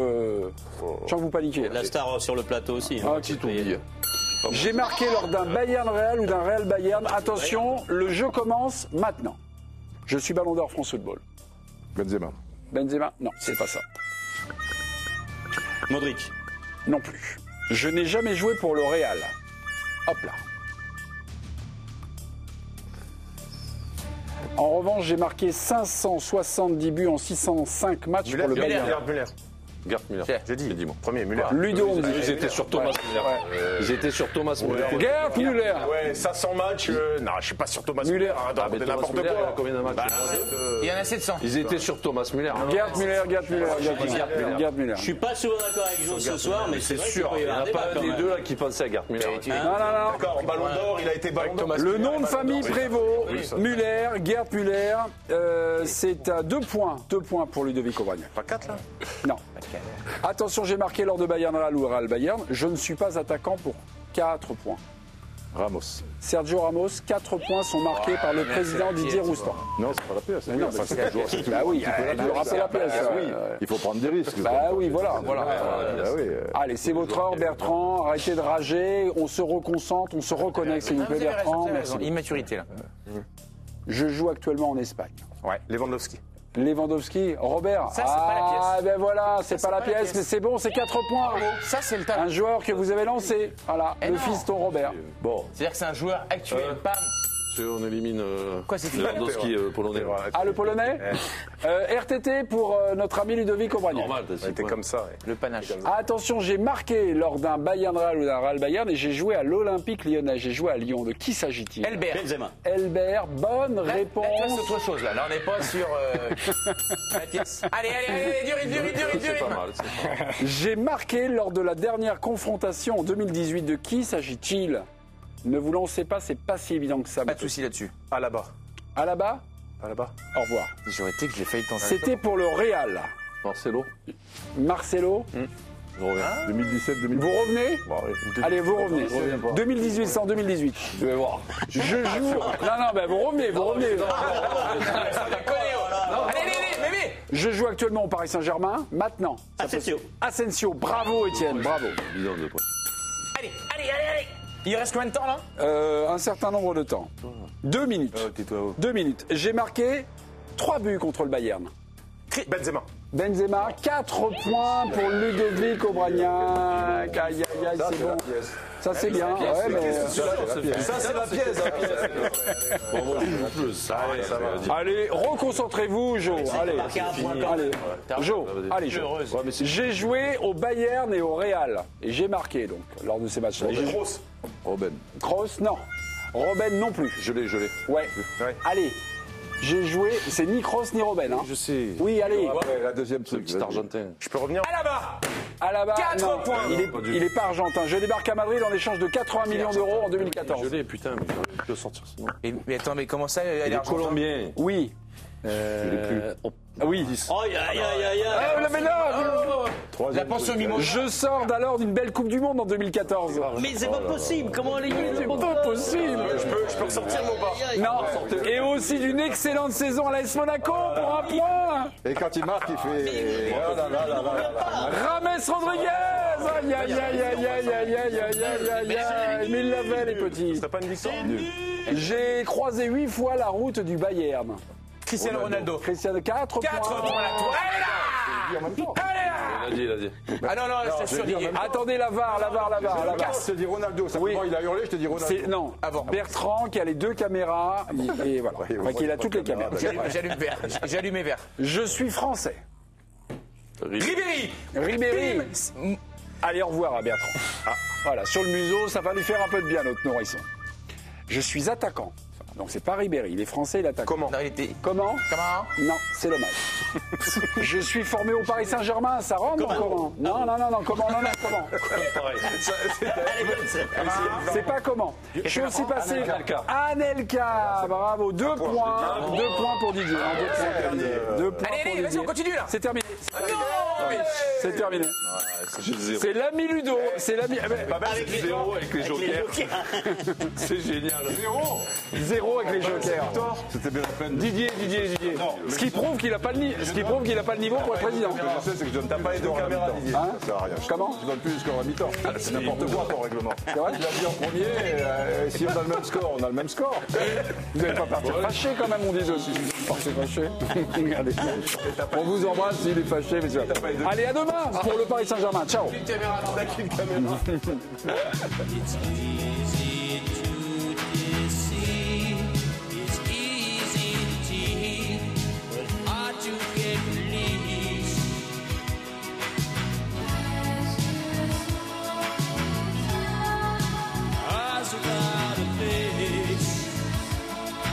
je sens que vous paniquez. La star sur le plateau aussi. Ah, qui tout dit. J'ai marqué lors d'un Bayern Real ou d'un Real Bayern. Attention, le jeu commence maintenant. Je suis Ballon d'Or France Football. Benzema. Benzema, non, c'est pas ça. Modric. Non plus. Je n'ai jamais joué pour le Real. Hop là. En revanche, j'ai marqué cinq cent soixante-dix buts en six cent cinq matchs Müller, pour le Müller, Bayern. Müller. Gerd Müller. J'ai dit, dit premier Müller. Ludo, on dit. Ils étaient sur Thomas Müller. Ouais. Euh, Ils étaient sur Thomas Müller. Gerd Müller. Ouais, cinq cents matchs. Euh, non, je suis pas sur Thomas Müller. Ah, mais n'importe quoi. Il y a combien de matchs bah, euh... Il y en a sept cents. Ils étaient sur Thomas Müller. Gerd Müller, Gerd Müller, Gerd Müller. Je suis pas souvent d'accord avec Jean ce soir, mais c'est sûr. Il n'y en a pas un des deux là qui pensait à Gerd Müller. Non, non, non. D'accord, Ballon d'Or, il a été Ballon d'Or. Le nom de famille prévaut. Müller, Gerd Müller. C'est à deux points. Deux points pour Ludovic Aubragnac. Pas quatre là? Non. Attention, j'ai marqué lors de Bayern Real ou Real Bayern. Je ne suis pas attaquant pour quatre points. Ramos. Sergio Ramos, quatre points sont marqués Ouais, par le mais président c'est la Didier pièce, Roustan. Non, c'est pas la pièce. Mais non, Enfin, c'est c'est la un joueur, pièce. c'est Bah oui, toujours il la faut pièce. rappeler la pièce. Bah oui, Euh, il faut prendre des risques. Bah oui, voilà. voilà. Bah oui, euh, Allez, c'est votre heure, Bertrand. Arrêtez de rager. On se reconcentre, on se reconnecte, s'il vous Vous plaît, avez raison, Bertrand. vous avez Merci. raison. Immaturité, là. Je joue actuellement en Espagne. Ouais, Lewandowski. Lewandowski, Robert. Ça, c'est pas la pièce. Ah, ben voilà, c'est Ça, pas la pièce, mais c'est bon, c'est quatre points. Ça, c'est le talent. Un joueur que vous avez lancé. Voilà, Eh le non. fiston Robert. Bon, C'est-à-dire que c'est un joueur actuel. Euh, Bam. on élimine euh, Quoi, c'est fini Lewandowski euh, polonais. Ah, le polonais euh, R T T pour euh, notre ami Ludovic Obraniak. Normal, t'as six C'était points. comme ça. ouais. Le panache. Attention, j'ai marqué lors d'un Bayern Real ou d'un Real Bayern et j'ai joué à l'Olympique Lyonnais. J'ai joué à Lyon. De qui s'agit-il? Elbert. Benzema. Elbert, bonne Là, là, tu vois, c'est réponse. autre chose, là. Là, on n'est pas sur euh, la pièce. Allez, allez, allez, du rythme, du rythme, du rythme, du C'est pas rythme. mal. c'est pas mal. J'ai marqué lors de la dernière confrontation en deux mille dix-huit. De qui s'agit-il? Ne vous lancez pas, c'est pas si évident que ça. Pas de souci là-dessus. À la bas. À la bas, À la bas. au revoir. J'aurais été que j'ai failli tenter. C'était pour le Real. Marcelo, Marcelo, je reviens. deux mille dix-sept deux mille vous revenez? Bon, allez. Allez, vous revenez. Je reviens pas. deux mille dix-huit, c'est en deux mille dix-huit. Je vais voir. Je joue. Non, non, ben vous revenez, vous revenez. Allez, allez, allez, bébé. Je joue actuellement au Paris Saint-Germain. Maintenant. Asensio. Asensio, bravo Étienne, bravo. Bidon de points. Allez, allez, allez, allez. Il reste combien de temps, là? Euh, un certain nombre de temps. Deux minutes. Deux minutes. J'ai marqué trois buts contre le Bayern. Benzema. Benzema, quatre points pour Ludovic Obraniak. Aïe, aïe, aïe, c'est bon. Ça, c'est bien. Ouais, mais... Ça, c'est la pièce. Bon, moi, je joue plus. Ça, ouais, ça va. Allez, reconcentrez-vous, Jo. Allez, allez, Jo, allez, Jo. J'ai joué au Bayern et au Real. Et j'ai marqué, donc, lors de ces matchs-là. J'ai- Grosse. Robben. Kroos, non. Robben non plus. Je l'ai, je l'ai. Ouais. Ouais. Allez, j'ai joué, c'est ni Kroos ni Robben. Hein. Je sais. Oui, allez. Ouais, la deuxième Ce truc. petit vas-y. Argentin. Je peux revenir? À la barre. À la barre, Quatre non, points. Il est, Pas du il est pas argentin. Je débarque à Madrid en échange de quatre-vingts millions d'euros en deux mille quatorze. Je l'ai, putain, mais j'aurais pu le sortir sinon. Mais, mais attends, mais comment ça, elle Il est est argentin? colombien. Oui. Je l'ai plus. Ah oui. Aïe, aïe, aïe, aïe, Ah, aïe. mais là, La pension mimo. je sors d'alors d'une belle Coupe du Monde en deux mille quatorze. Mais c'est pas possible. Comment les C'est pas possible. Je peux, je peux ressortir mon pas. Non. Et aussi d'une excellente saison à l'A S Monaco pour un point. Et quand il marque, il fait. Oh là là là là là. Rames Rodriguez. Aïe, aïe, aïe, aïe, aïe, aïe, aïe, aïe, aïe, aïe, aïe. Mais il l'avait, les petits. T'as pas une victoire? J'ai croisé huit fois la route du Bayern. Cristiano Ronaldo. Cristiano, quatre points. quatre points, la toile. Elle est là. En même temps. Elle est là. Il a dit, il a dit. Ah non, non, c'est sûr, Didier. Attendez, la V A R, la V A R, la V A R, la V A R. Je te dis Ronaldo. Simplement, il a hurlé, je te dis Ronaldo. C'est, non, Bertrand qui a les deux caméras et, et voilà. Enfin, qu'il a toutes les caméras. J'allume j'allume vert. J'allume mes verts. Je suis français. Ribéry. Ribéry. Allez, au revoir à Bertrand. Ah, voilà, sur le museau, ça va lui faire un peu de bien, notre nourrisson. Je suis attaquant. Donc c'est pas Ribéry, il est français, il attaque. Comment? Non, il était. Comment Comment? Non, c'est dommage. Je suis formé au Paris Saint-Germain, ça rentre ou comment? Non, non, non, non, comment? Non, non, comment? C'est pas comment. Je suis aussi passé. Anelka, bravo, deux points, deux points pour Didier. hein, Deux points pour Didier. Deux points Allez, pour allez, vas-y, Didier. on continue là. C'est terminé. C'est terminé. C'est l'ami Ludo. C'est l'ami. Avec les zéro avec les jokers. C'est génial. Zéro avec les jokers. C'était bien la peine. Didier, Didier, Didier. Ce qui prouve qu'il n'a pas le ni- ce qui prouve qu'il a pas le niveau pour être président. Ce que je sais, c'est que je donne pas les deux caméras, Didier. Hein Ça sert à rien. Comment Je donne plus le score à mi-temps. C'est n'importe quoi ton règlement. C'est vrai Tu l'as dit en premier, euh, si on a le même score, on a le même score. Vous n'allez pas partir fâché quand même, on dit deux. Partez fâché. Regardez. On vous embrasse s'il est fâché, mais c'est vrai. Allez, à demain pour le Paris Saint-Germain. Ciao. Une caméra, non, une caméra.